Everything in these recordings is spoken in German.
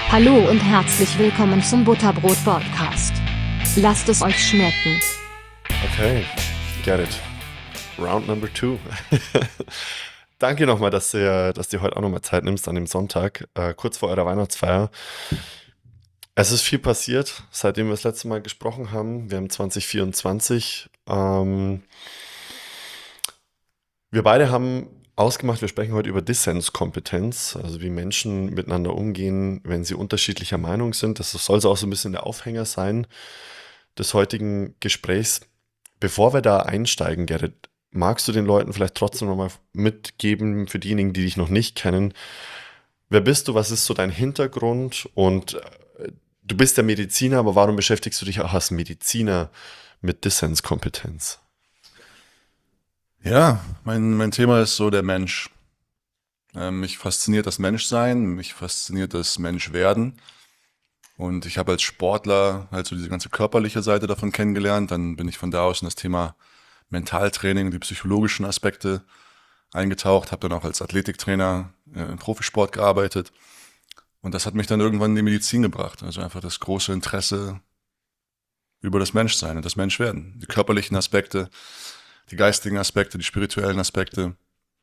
Hallo und herzlich willkommen zum Butterbrot-Podcast. Lasst es euch schmecken. Okay, get it. Round number 2. Danke nochmal, dass du heute auch nochmal Zeit nimmst an dem Sonntag, kurz vor eurer Weihnachtsfeier. Es ist viel passiert, seitdem wir das letzte Mal gesprochen haben. Wir haben 2024. Wir beide haben ausgemacht, wir sprechen heute über Dissenskompetenz, also wie Menschen miteinander umgehen, wenn sie unterschiedlicher Meinung sind. Das soll so auch so ein bisschen der Aufhänger sein des heutigen Gesprächs. Bevor wir da einsteigen, Gerrit, magst du den Leuten vielleicht trotzdem nochmal mitgeben, für diejenigen, die dich noch nicht kennen, wer bist du, was ist so dein Hintergrund und du bist ja Mediziner, aber warum beschäftigst du dich auch als Mediziner mit Dissenskompetenz? Ja, mein Thema ist so der Mensch. Mich fasziniert das Menschsein, mich fasziniert das Menschwerden. Und ich habe als Sportler halt so diese ganze körperliche Seite davon kennengelernt. Dann bin ich von da aus in das Thema Mentaltraining, die psychologischen Aspekte eingetaucht, habe dann auch als Athletiktrainer im Profisport gearbeitet. Und das hat mich dann irgendwann in die Medizin gebracht. Also einfach das große Interesse über das Menschsein und das Menschwerden. Die körperlichen Aspekte, die geistigen Aspekte, die spirituellen Aspekte.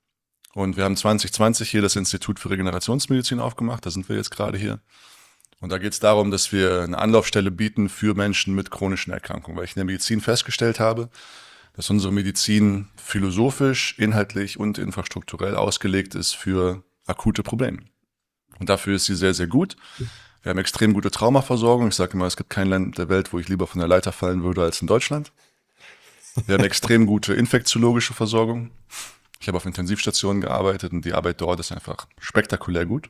Und wir haben 2020 hier das Institut für Regenerationsmedizin aufgemacht. Da sind wir jetzt gerade hier. Und da geht es darum, dass wir eine Anlaufstelle bieten für Menschen mit chronischen Erkrankungen, weil ich in der Medizin festgestellt habe, dass unsere Medizin philosophisch, inhaltlich und infrastrukturell ausgelegt ist für akute Probleme. Und dafür ist sie sehr, sehr gut. Wir haben extrem gute Traumaversorgung. Ich sage immer, es gibt kein Land der Welt, wo ich lieber von der Leiter fallen würde als in Deutschland. Wir haben extrem gute infektiologische Versorgung. Ich habe auf Intensivstationen gearbeitet und die Arbeit dort ist einfach spektakulär gut.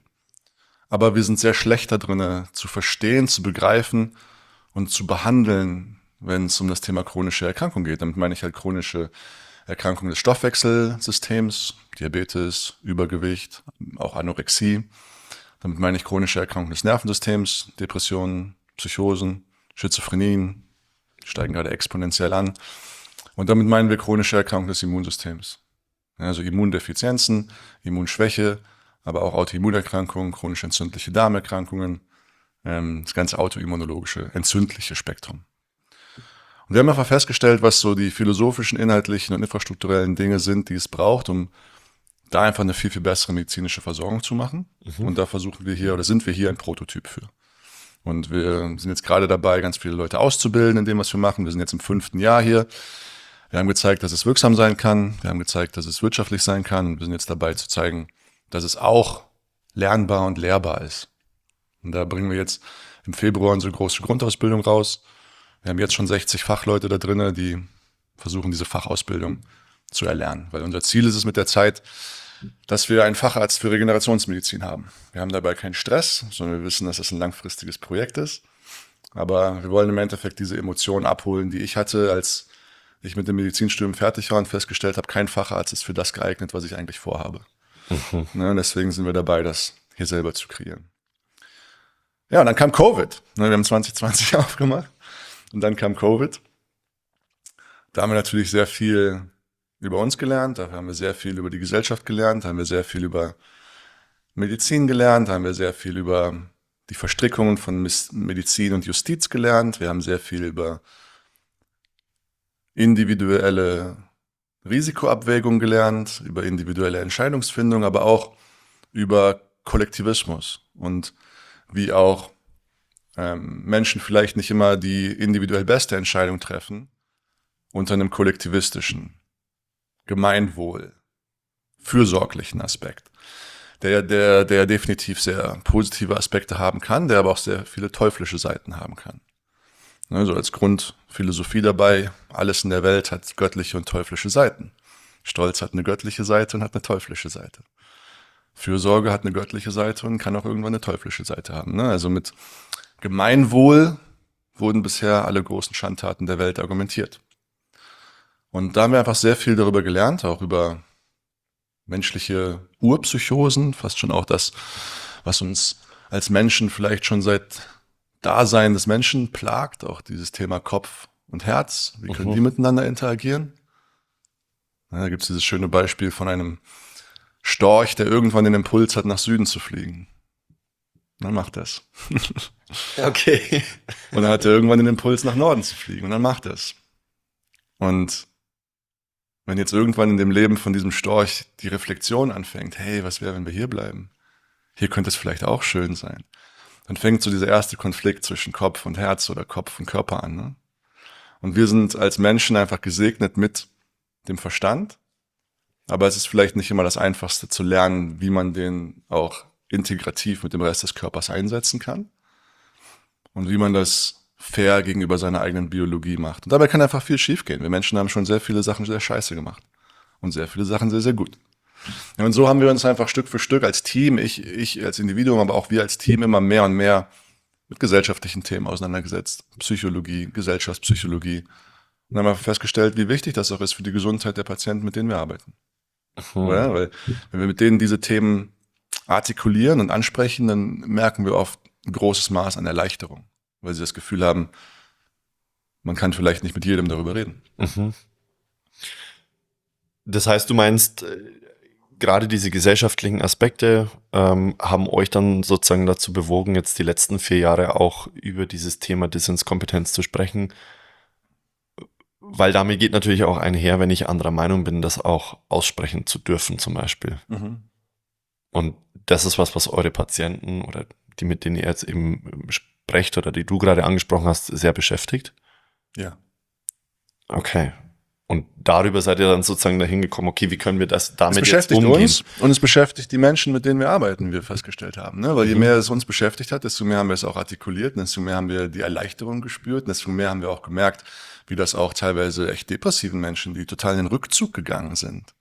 Aber wir sind sehr schlecht da drin, zu verstehen, zu begreifen und zu behandeln, wenn es um das Thema chronische Erkrankung geht. Damit meine ich halt chronische Erkrankungen des Stoffwechselsystems, Diabetes, Übergewicht, auch Anorexie. Damit meine ich chronische Erkrankungen des Nervensystems, Depressionen, Psychosen, Schizophrenien, die steigen gerade exponentiell an. Und damit meinen wir chronische Erkrankungen des Immunsystems. Also Immundefizienzen, Immunschwäche, aber auch Autoimmunerkrankungen, chronisch entzündliche Darmerkrankungen, das ganze autoimmunologische, entzündliche Spektrum. Und wir haben einfach festgestellt, was so die philosophischen, inhaltlichen und infrastrukturellen Dinge sind, die es braucht, um da einfach eine viel, viel bessere medizinische Versorgung zu machen. Und da versuchen wir hier, oder sind wir hier ein Prototyp für. Und wir sind jetzt gerade dabei, ganz viele Leute auszubilden in dem, was wir machen. Wir sind jetzt im 5. Jahr hier. Wir haben gezeigt, dass es wirksam sein kann. Wir haben gezeigt, dass es wirtschaftlich sein kann. Und wir sind jetzt dabei zu zeigen, dass es auch lernbar und lehrbar ist. Und da bringen wir jetzt im Februar unsere große Grundausbildung raus. Wir haben jetzt schon 60 Fachleute da drin, die versuchen, diese Fachausbildung zu erlernen. Weil unser Ziel ist es mit der Zeit, dass wir einen Facharzt für Regenerationsmedizin haben. Wir haben dabei keinen Stress, sondern wir wissen, dass das ein langfristiges Projekt ist. Aber wir wollen im Endeffekt diese Emotionen abholen, die ich hatte, als ich mit dem Medizinstudium fertig war und festgestellt habe, kein Facharzt ist für das geeignet, was ich eigentlich vorhabe. Deswegen sind wir dabei, das hier selber zu kreieren. Ja, und dann kam Covid. Wir haben 2020 aufgemacht und dann kam Covid. Da haben wir natürlich sehr viel über uns gelernt, da haben wir sehr viel über die Gesellschaft gelernt, da haben wir sehr viel über Medizin gelernt, da haben wir sehr viel über die Verstrickungen von Medizin und Justiz gelernt. Wir haben sehr viel über individuelle Risikoabwägung gelernt, über individuelle Entscheidungsfindung, aber auch über Kollektivismus und wie auch Menschen vielleicht nicht immer die individuell beste Entscheidung treffen unter einem kollektivistischen, Gemeinwohl, fürsorglichen Aspekt, der definitiv sehr positive Aspekte haben kann, der aber auch sehr viele teuflische Seiten haben kann. Also als Grundphilosophie dabei, alles in der Welt hat göttliche und teuflische Seiten. Stolz hat eine göttliche Seite und hat eine teuflische Seite. Fürsorge hat eine göttliche Seite und kann auch irgendwann eine teuflische Seite haben. Also mit Gemeinwohl wurden bisher alle großen Schandtaten der Welt argumentiert. Und da haben wir einfach sehr viel darüber gelernt, auch über menschliche Urpsychosen, fast schon auch das, was uns als Menschen vielleicht schon seit Dasein des Menschen plagt, auch dieses Thema Kopf und Herz. Wie können die miteinander interagieren? Da gibt es dieses schöne Beispiel von einem Storch, der irgendwann den Impuls hat, nach Süden zu fliegen. dann macht er es. Okay. Und dann hat er irgendwann den Impuls, nach Norden zu fliegen und dann macht er es. Und wenn jetzt irgendwann in dem Leben von diesem Storch die Reflexion anfängt, hey, was wäre, wenn wir hier bleiben? Hier könnte es vielleicht auch schön sein. Dann fängt so dieser erste Konflikt zwischen Kopf und Herz oder Kopf und Körper an. Ne? Und wir sind als Menschen einfach gesegnet mit dem Verstand. Aber es ist vielleicht nicht immer das Einfachste zu lernen, wie man den auch integrativ mit dem Rest des Körpers einsetzen kann. Und wie man das fair gegenüber seiner eigenen Biologie macht. Und dabei kann einfach viel schiefgehen. Wir Menschen haben schon sehr viele Sachen sehr scheiße gemacht. Und sehr viele Sachen sehr, sehr gut. Ja, und so haben wir uns einfach Stück für Stück als Team, ich als Individuum, aber auch wir als Team immer mehr und mehr mit gesellschaftlichen Themen auseinandergesetzt. Psychologie, Gesellschaftspsychologie. Und haben einfach festgestellt, wie wichtig das auch ist für die Gesundheit der Patienten, mit denen wir arbeiten. Oder? Weil wenn wir mit denen diese Themen artikulieren und ansprechen, dann merken wir oft ein großes Maß an Erleichterung. Weil sie das Gefühl haben, man kann vielleicht nicht mit jedem darüber reden. Das heißt, du meinst, gerade diese gesellschaftlichen Aspekte haben euch dann sozusagen dazu bewogen, jetzt die letzten 4 Jahre auch über dieses Thema Dissenskompetenz zu sprechen, weil damit geht natürlich auch einher, wenn ich anderer Meinung bin, das auch aussprechen zu dürfen zum Beispiel. Und das ist was eure Patienten oder die, mit denen ihr jetzt eben sprecht oder die du gerade angesprochen hast, sehr beschäftigt? Ja. Okay. Und darüber seid ihr dann sozusagen dahin gekommen, okay, wie können wir das damit jetzt umgehen? Es beschäftigt uns und es beschäftigt die Menschen, mit denen wir arbeiten, wie wir festgestellt haben. Ne? Weil je mehr es uns beschäftigt hat, desto mehr haben wir es auch artikuliert, desto mehr haben wir die Erleichterung gespürt, desto mehr haben wir auch gemerkt, wie das auch teilweise echt depressiven Menschen, die total in den Rückzug gegangen sind,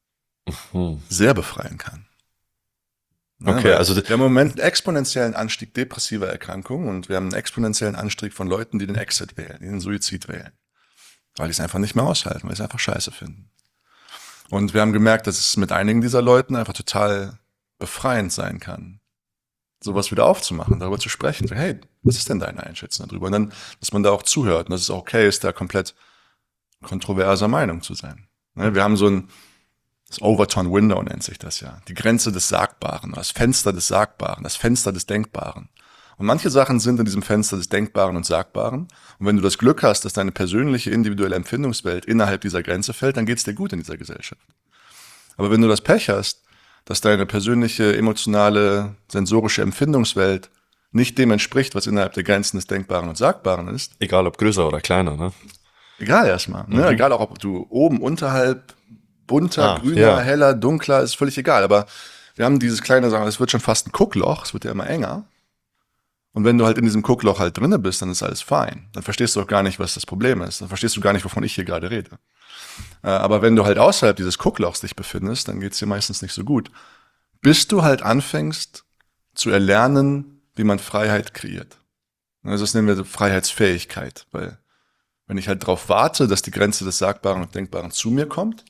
sehr befreien kann. Ne? Okay, also wir haben im Moment einen exponentiellen Anstieg depressiver Erkrankungen und wir haben einen exponentiellen Anstieg von Leuten, die den Exit wählen, die den Suizid wählen. Weil die es einfach nicht mehr aushalten, weil sie es einfach scheiße finden. Und wir haben gemerkt, dass es mit einigen dieser Leuten einfach total befreiend sein kann, sowas wieder aufzumachen, darüber zu sprechen. So, hey, was ist denn deine Einschätzung darüber? Und dann, dass man da auch zuhört und dass es auch okay ist, da komplett kontroverser Meinung zu sein. Wir haben so das Overton Window nennt sich das ja. Die Grenze des Sagbaren, das Fenster des Sagbaren, das Fenster des Denkbaren. Und manche Sachen sind in diesem Fenster des Denkbaren und Sagbaren. Und wenn du das Glück hast, dass deine persönliche, individuelle Empfindungswelt innerhalb dieser Grenze fällt, dann geht's dir gut in dieser Gesellschaft. Aber wenn du das Pech hast, dass deine persönliche, emotionale, sensorische Empfindungswelt nicht dem entspricht, was innerhalb der Grenzen des Denkbaren und Sagbaren ist. Egal ob größer oder kleiner, ne? Egal erstmal. Ne? Egal auch, ob du oben, unterhalb, bunter, grüner, heller, dunkler, ist völlig egal. Aber wir haben dieses kleine, sagen wir, es wird schon fast ein Guckloch, es wird ja immer enger. Und wenn du halt in diesem Guckloch halt drinne bist, dann ist alles fein. Dann verstehst du auch gar nicht, was das Problem ist. Dann verstehst du gar nicht, wovon ich hier gerade rede. Aber wenn du halt außerhalb dieses Gucklochs dich befindest, dann geht's dir meistens nicht so gut. Bis du halt anfängst zu erlernen, wie man Freiheit kreiert. Also das nennen wir so Freiheitsfähigkeit. Weil wenn ich halt darauf warte, dass die Grenze des Sagbaren und Denkbaren zu mir kommt,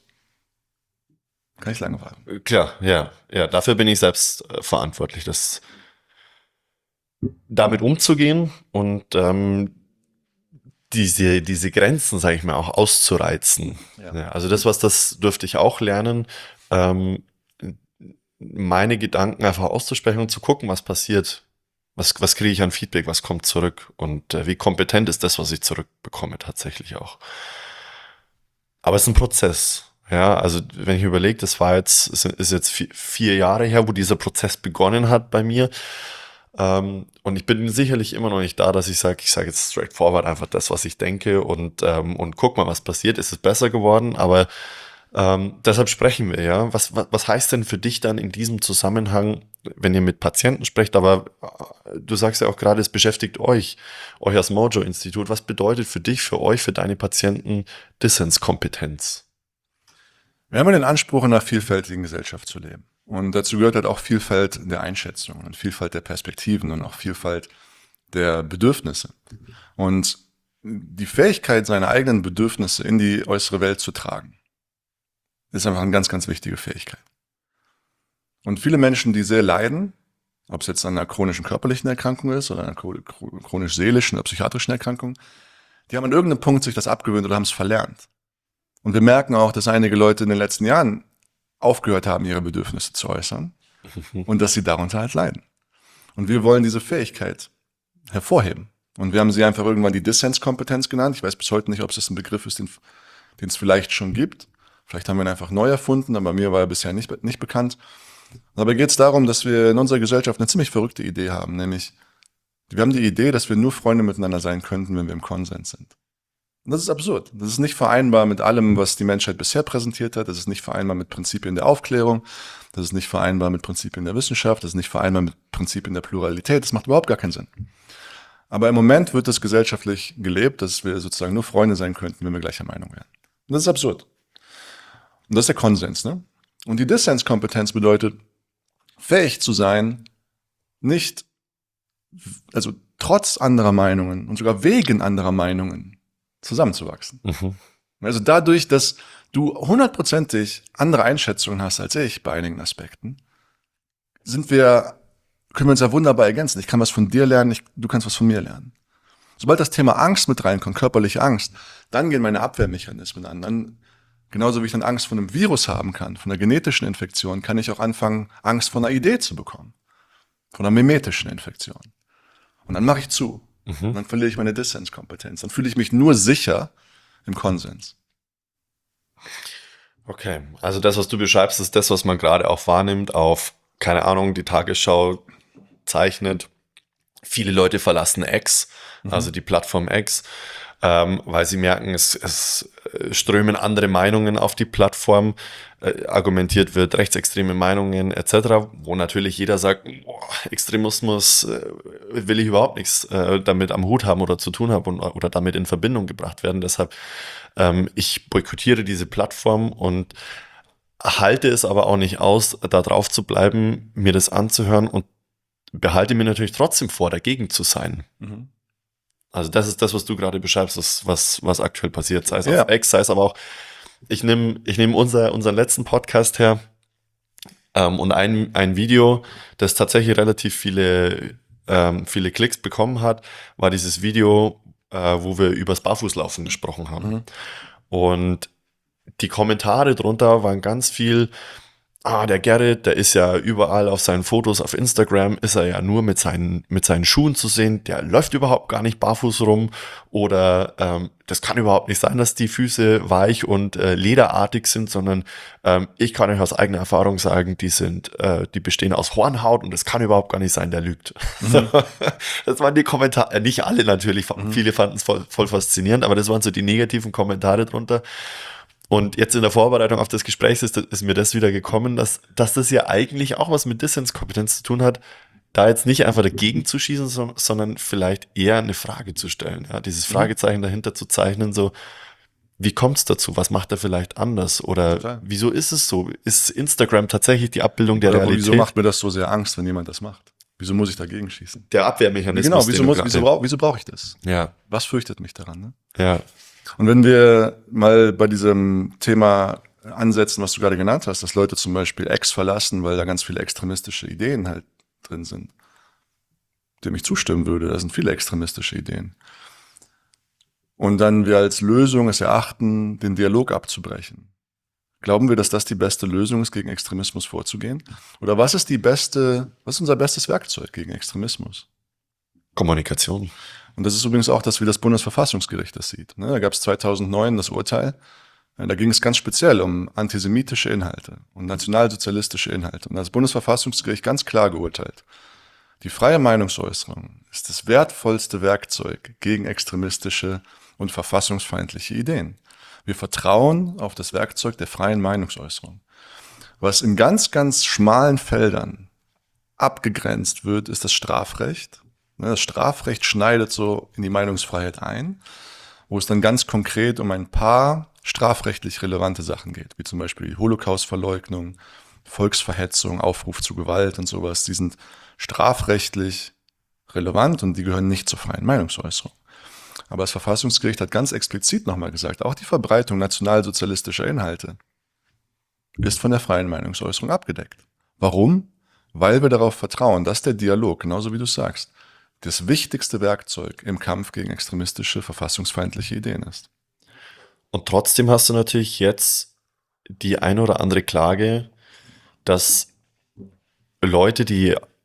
kann ich lange warten. Klar, ja. Dafür bin ich selbst verantwortlich, das damit umzugehen und diese Grenzen, sage ich mal, auch auszureizen. Ja, also das dürfte ich auch lernen, meine Gedanken einfach auszusprechen und zu gucken, was passiert. Was kriege ich an Feedback, was kommt zurück und wie kompetent ist das, was ich zurückbekomme tatsächlich auch. Aber es ist ein Prozess. Ja, also wenn ich überlege, das ist jetzt 4 Jahre her, wo dieser Prozess begonnen hat bei mir. Und ich bin sicherlich immer noch nicht da, dass ich sage jetzt straightforward einfach das, was ich denke und guck mal, was passiert. Ist es besser geworden? Aber deshalb sprechen wir, ja. Was heißt denn für dich dann in diesem Zusammenhang, wenn ihr mit Patienten sprecht, aber du sagst ja auch gerade, es beschäftigt euch als Mojo-Institut. Was bedeutet für dich, für euch, für deine Patienten Dissenskompetenz? Wir haben den Anspruch, in einer vielfältigen Gesellschaft zu leben. Und dazu gehört halt auch Vielfalt der Einschätzungen und Vielfalt der Perspektiven und auch Vielfalt der Bedürfnisse. Und die Fähigkeit, seine eigenen Bedürfnisse in die äußere Welt zu tragen, ist einfach eine ganz, ganz wichtige Fähigkeit. Und viele Menschen, die sehr leiden, ob es jetzt an einer chronischen körperlichen Erkrankung ist oder einer chronisch-seelischen oder psychiatrischen Erkrankung, die haben an irgendeinem Punkt sich das abgewöhnt oder haben es verlernt. Und wir merken auch, dass einige Leute in den letzten Jahren aufgehört haben, ihre Bedürfnisse zu äußern und dass sie darunter halt leiden. Und wir wollen diese Fähigkeit hervorheben. Und wir haben sie einfach irgendwann die Dissenskompetenz genannt. Ich weiß bis heute nicht, ob es ein Begriff ist, den es vielleicht schon gibt. Vielleicht haben wir ihn einfach neu erfunden, aber mir war er bisher nicht bekannt. Dabei geht es darum, dass wir in unserer Gesellschaft eine ziemlich verrückte Idee haben, nämlich wir haben die Idee, dass wir nur Freunde miteinander sein könnten, wenn wir im Konsens sind. Und das ist absurd. Das ist nicht vereinbar mit allem, was die Menschheit bisher präsentiert hat. Das ist nicht vereinbar mit Prinzipien der Aufklärung. Das ist nicht vereinbar mit Prinzipien der Wissenschaft. Das ist nicht vereinbar mit Prinzipien der Pluralität. Das macht überhaupt gar keinen Sinn. Aber im Moment wird es gesellschaftlich gelebt, dass wir sozusagen nur Freunde sein könnten, wenn wir gleicher Meinung wären. Und das ist absurd. Und das ist der Konsens, ne? Und die Dissenskompetenz bedeutet, fähig zu sein, nicht, also trotz anderer Meinungen und sogar wegen anderer Meinungen zusammenzuwachsen. Also dadurch, dass du 100%ig andere Einschätzungen hast als ich bei einigen Aspekten, können wir uns ja wunderbar ergänzen. Ich kann was von dir lernen, du kannst was von mir lernen. Sobald das Thema Angst mit reinkommt, körperliche Angst, dann gehen meine Abwehrmechanismen an. Dann, genauso wie ich dann Angst vor einem Virus haben kann, von einer genetischen Infektion, kann ich auch anfangen, Angst vor einer Idee zu bekommen. Von einer mimetischen Infektion. Und dann mache ich zu. Und dann verliere ich meine Dissenskompetenz. Dann fühle ich mich nur sicher im Konsens. Okay, also das, was du beschreibst, ist das, was man gerade auch wahrnimmt auf, keine Ahnung, die Tagesschau zeichnet. Viele Leute verlassen X, also die Plattform X, weil sie merken, es strömen andere Meinungen auf die Plattform, argumentiert wird, rechtsextreme Meinungen etc., wo natürlich jeder sagt, boah, Extremismus will ich überhaupt nichts damit am Hut haben oder zu tun haben oder damit in Verbindung gebracht werden. Deshalb, ich boykottiere diese Plattform und halte es aber auch nicht aus, da drauf zu bleiben, mir das anzuhören und behalte mir natürlich trotzdem vor, dagegen zu sein. Also das ist das, was du gerade beschreibst, das, was aktuell passiert, sei es auf X, sei es aber auch, ich nehm unseren letzten Podcast her und ein Video, das tatsächlich relativ viele Klicks bekommen hat, war dieses Video, wo wir übers Barfußlaufen gesprochen haben. Und die Kommentare drunter waren ganz viel, der Gerrit, der ist ja überall auf seinen Fotos auf Instagram, ist er ja nur mit seinen Schuhen zu sehen, der läuft überhaupt gar nicht barfuß rum oder das kann überhaupt nicht sein, dass die Füße weich und lederartig sind, sondern ich kann euch aus eigener Erfahrung sagen, die bestehen aus Hornhaut und das kann überhaupt gar nicht sein, der lügt. Das waren die Kommentare, nicht alle natürlich, viele fanden es voll faszinierend, aber das waren so die negativen Kommentare drunter. Und jetzt in der Vorbereitung auf das Gespräch ist mir das wieder gekommen, dass das ja eigentlich auch was mit Dissenskompetenz zu tun hat, da jetzt nicht einfach dagegen zu schießen, sondern vielleicht eher eine Frage zu stellen. Ja, dieses Fragezeichen dahinter zu zeichnen, so, wie kommt es dazu? Was macht er vielleicht anders? Oder wieso ist es so? Ist Instagram tatsächlich die Abbildung der Realität? Wieso macht mir das so sehr Angst, wenn jemand das macht? Wieso muss ich dagegen schießen? Der Abwehrmechanismus. Genau, wieso brauche ich das? Ja. Was fürchtet mich daran? Ne? Ja. Und wenn wir mal bei diesem Thema ansetzen, was du gerade genannt hast, dass Leute zum Beispiel X verlassen, weil da ganz viele extremistische Ideen halt drin sind, dem ich zustimmen würde, da sind viele extremistische Ideen. Und dann wir als Lösung es erachten, den Dialog abzubrechen. Glauben wir, dass das die beste Lösung ist, gegen Extremismus vorzugehen? Oder was ist unser bestes Werkzeug gegen Extremismus? Kommunikation. Und das ist übrigens auch das, wie das Bundesverfassungsgericht das sieht. Da gab es 2009 das Urteil, da ging es ganz speziell um antisemitische Inhalte und nationalsozialistische Inhalte. Und das Bundesverfassungsgericht ganz klar geurteilt, die freie Meinungsäußerung ist das wertvollste Werkzeug gegen extremistische und verfassungsfeindliche Ideen. Wir vertrauen auf das Werkzeug der freien Meinungsäußerung. Was in ganz, ganz schmalen Feldern abgegrenzt wird, ist das Strafrecht. Das Strafrecht schneidet so in die Meinungsfreiheit ein, wo es dann ganz konkret um ein paar strafrechtlich relevante Sachen geht, wie zum Beispiel die Holocaustverleugnung, Volksverhetzung, Aufruf zu Gewalt und sowas. Die sind strafrechtlich relevant und die gehören nicht zur freien Meinungsäußerung. Aber das Verfassungsgericht hat ganz explizit nochmal gesagt, auch die Verbreitung nationalsozialistischer Inhalte ist von der freien Meinungsäußerung abgedeckt. Warum? Weil wir darauf vertrauen, dass der Dialog, genauso wie du sagst, das wichtigste Werkzeug im Kampf gegen extremistische, verfassungsfeindliche Ideen ist. Und trotzdem hast du natürlich jetzt die eine oder andere Klage, dass Leute, die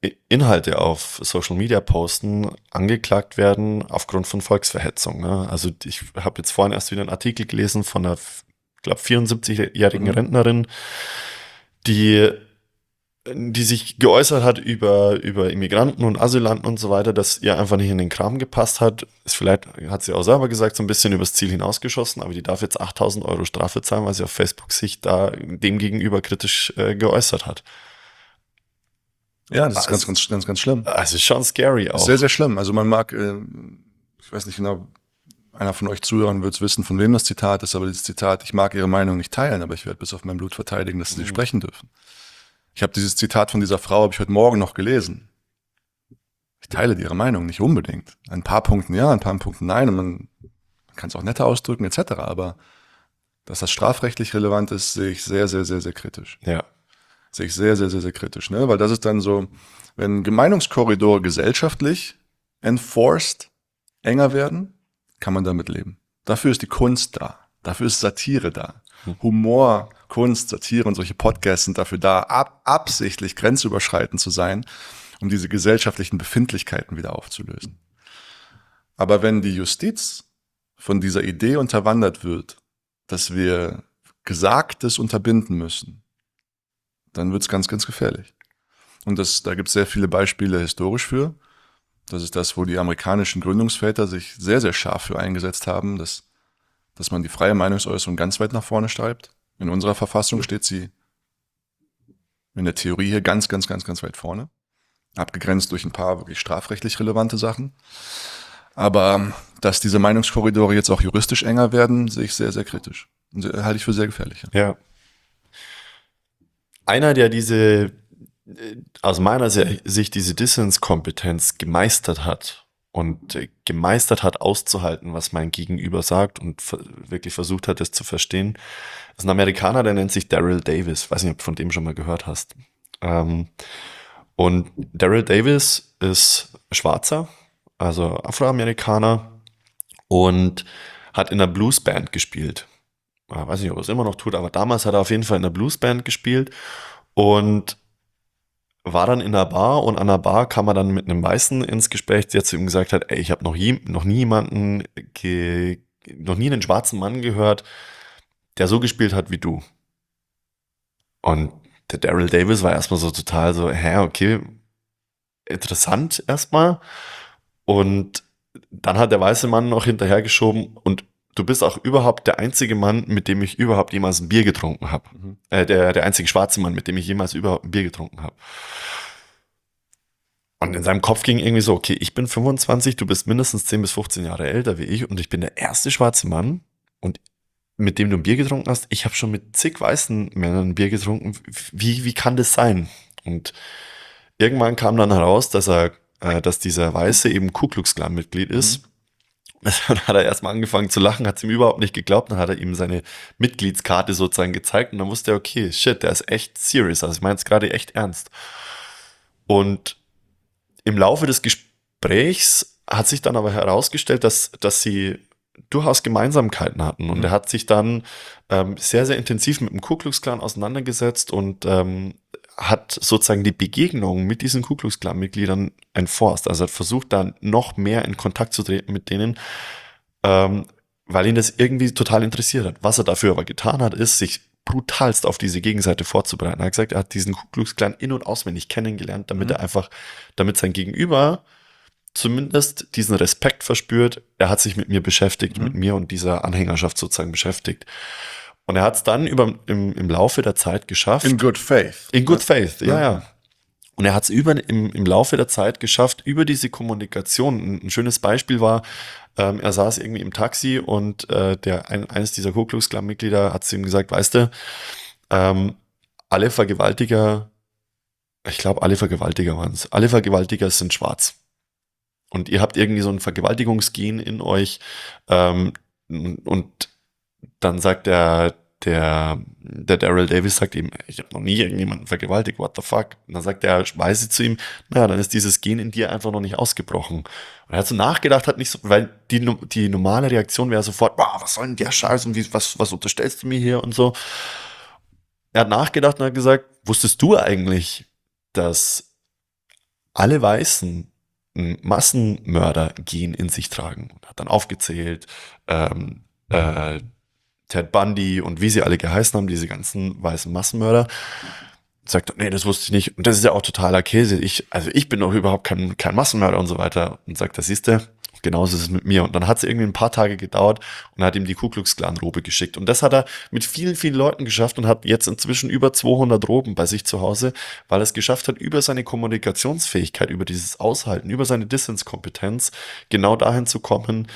Inhalte auf Social Media posten, angeklagt werden aufgrund von Volksverhetzung. Ne? Also ich habe jetzt vorhin erst wieder einen Artikel gelesen von einer, ich glaube, 74-jährigen Rentnerin, die sich geäußert hat über Immigranten und Asylanten und so weiter, dass ihr einfach nicht in den Kram gepasst hat. Ist vielleicht, hat sie auch selber gesagt, so ein bisschen übers Ziel hinausgeschossen, aber die darf jetzt 8.000 Euro Strafe zahlen, weil sie auf Facebook sich da dem gegenüber kritisch geäußert hat. Ja, das ist ganz schlimm. Also ist schon scary auch. Sehr, sehr schlimm. Also man mag, ich weiß nicht genau, einer von euch Zuhörern wird es wissen, von wem das Zitat ist, aber dieses Zitat, ich mag ihre Meinung nicht teilen, aber ich werde bis auf mein Blut verteidigen, dass sie sprechen dürfen. Ich habe dieses Zitat von dieser Frau, habe ich heute Morgen noch gelesen. Ich teile ihre Meinung nicht unbedingt. Ein paar Punkten ja, ein paar Punkten nein, und man kann es auch netter ausdrücken etc., aber dass das strafrechtlich relevant ist, sehe ich sehr, sehr, sehr, sehr kritisch. Ja. Sehe ich sehr, sehr, sehr, sehr kritisch, ne? Weil das ist dann so, wenn Meinungskorridore gesellschaftlich enforced enger werden, kann man damit leben. Dafür ist die Kunst da. Dafür ist Satire da. Humor, Kunst, Satire und solche Podcasts sind dafür da, absichtlich grenzüberschreitend zu sein, um diese gesellschaftlichen Befindlichkeiten wieder aufzulösen. Aber wenn die Justiz von dieser Idee unterwandert wird, dass wir Gesagtes unterbinden müssen, dann wird's ganz, ganz gefährlich. Und da gibt's sehr viele Beispiele historisch für. Das ist das, wo die amerikanischen Gründungsväter sich sehr, sehr scharf für eingesetzt haben, dass man die freie Meinungsäußerung ganz weit nach vorne schreibt. In unserer Verfassung steht sie in der Theorie hier ganz, ganz, ganz, ganz weit vorne. Abgegrenzt durch ein paar wirklich strafrechtlich relevante Sachen. Aber dass diese Meinungskorridore jetzt auch juristisch enger werden, sehe ich sehr, sehr kritisch. Und halte ich für sehr gefährlich. Ja. Einer, der aus meiner Sicht diese Dissenskompetenz gemeistert hat und gemeistert hat, auszuhalten, was mein Gegenüber sagt und wirklich versucht hat, das zu verstehen, ist ein Amerikaner, der nennt sich Daryl Davis. Weiß nicht, ob du von dem schon mal gehört hast. Und Daryl Davis ist Schwarzer, also Afroamerikaner, und hat in einer Bluesband gespielt. Ich weiß nicht, ob er es immer noch tut, aber damals hat er auf jeden Fall in einer Bluesband gespielt und war dann in einer Bar, und an der Bar kam er dann mit einem Weißen ins Gespräch, der zu ihm gesagt hat, ey, ich habe noch nie einen schwarzen Mann gehört, der so gespielt hat wie du. Und der Daryl Davis war erstmal so total so, okay, interessant erstmal. Und dann hat der weiße Mann noch hinterhergeschoben, und du bist auch überhaupt der einzige Mann, mit dem ich überhaupt jemals ein Bier getrunken habe. Der einzige schwarze Mann, mit dem ich jemals überhaupt ein Bier getrunken habe. Und in seinem Kopf ging irgendwie so, okay, ich bin 25, du bist mindestens 10 bis 15 Jahre älter wie ich, und ich bin der erste schwarze Mann, und mit dem du ein Bier getrunken hast. Ich habe schon mit zig weißen Männern ein Bier getrunken. Wie kann das sein? Und irgendwann kam dann heraus, dass dieser Weiße eben Ku Klux Klan Mitglied ist. Dann hat er erstmal angefangen zu lachen, hat es ihm überhaupt nicht geglaubt. Dann hat er ihm seine Mitgliedskarte sozusagen gezeigt, und dann wusste er, okay, shit, der ist echt serious. Also ich meine es gerade echt ernst. Und im Laufe des Gesprächs hat sich dann aber herausgestellt, dass sie durchaus Gemeinsamkeiten hatten. Und er hat sich dann sehr, sehr intensiv mit dem Ku Klux Klan auseinandergesetzt und hat sozusagen die Begegnung mit diesen Ku Klux Klan Mitgliedern enforced. Also hat versucht, dann noch mehr in Kontakt zu treten mit denen, weil ihn das irgendwie total interessiert hat. Was er dafür aber getan hat, ist, sich brutalst auf diese Gegenseite vorzubereiten. Er hat gesagt, er hat diesen Ku Klux Klan in- und auswendig kennengelernt, damit sein Gegenüber zumindest diesen Respekt verspürt. Er hat sich mit mir beschäftigt, mit mir und dieser Anhängerschaft sozusagen beschäftigt. Und er hat es dann im Laufe der Zeit geschafft. In good faith. In good faith, ja. Und er hat es im Laufe der Zeit geschafft, über diese Kommunikation. Ein schönes Beispiel war, er saß irgendwie im Taxi, und eines dieser Ku Klux Klan Mitglieder hat zu ihm gesagt, weißt du, alle Vergewaltiger waren es, alle Vergewaltiger sind schwarz. Und ihr habt irgendwie so ein Vergewaltigungsgen in euch, und dann sagt der Daryl Davis sagt ihm, ich habe noch nie irgendjemanden vergewaltigt, what the fuck? Und dann sagt der Weiße zu ihm, naja, dann ist dieses Gen in dir einfach noch nicht ausgebrochen. Und er hat so nachgedacht, weil die normale Reaktion wäre sofort, wow, was soll denn der Scheiß und was unterstellst du mir hier und so. Er hat nachgedacht und hat gesagt, wusstest du eigentlich, dass alle Weißen einen Massenmörder-Gen in sich tragen. Und hat dann aufgezählt, Ted Bundy und wie sie alle geheißen haben, diese ganzen weißen Massenmörder. Sagt, nee, das wusste ich nicht. Und das ist ja auch totaler Käse. Ich bin doch überhaupt kein Massenmörder und so weiter. Und sagt, das siehst du, genauso ist es mit mir. Und dann hat es irgendwie ein paar Tage gedauert und hat ihm die Ku Klux Klan Robe geschickt. Und das hat er mit vielen, vielen Leuten geschafft und hat jetzt inzwischen über 200 Roben bei sich zu Hause, weil er es geschafft hat, über seine Kommunikationsfähigkeit, über dieses Aushalten, über seine Dissenskompetenz genau dahin zu kommen,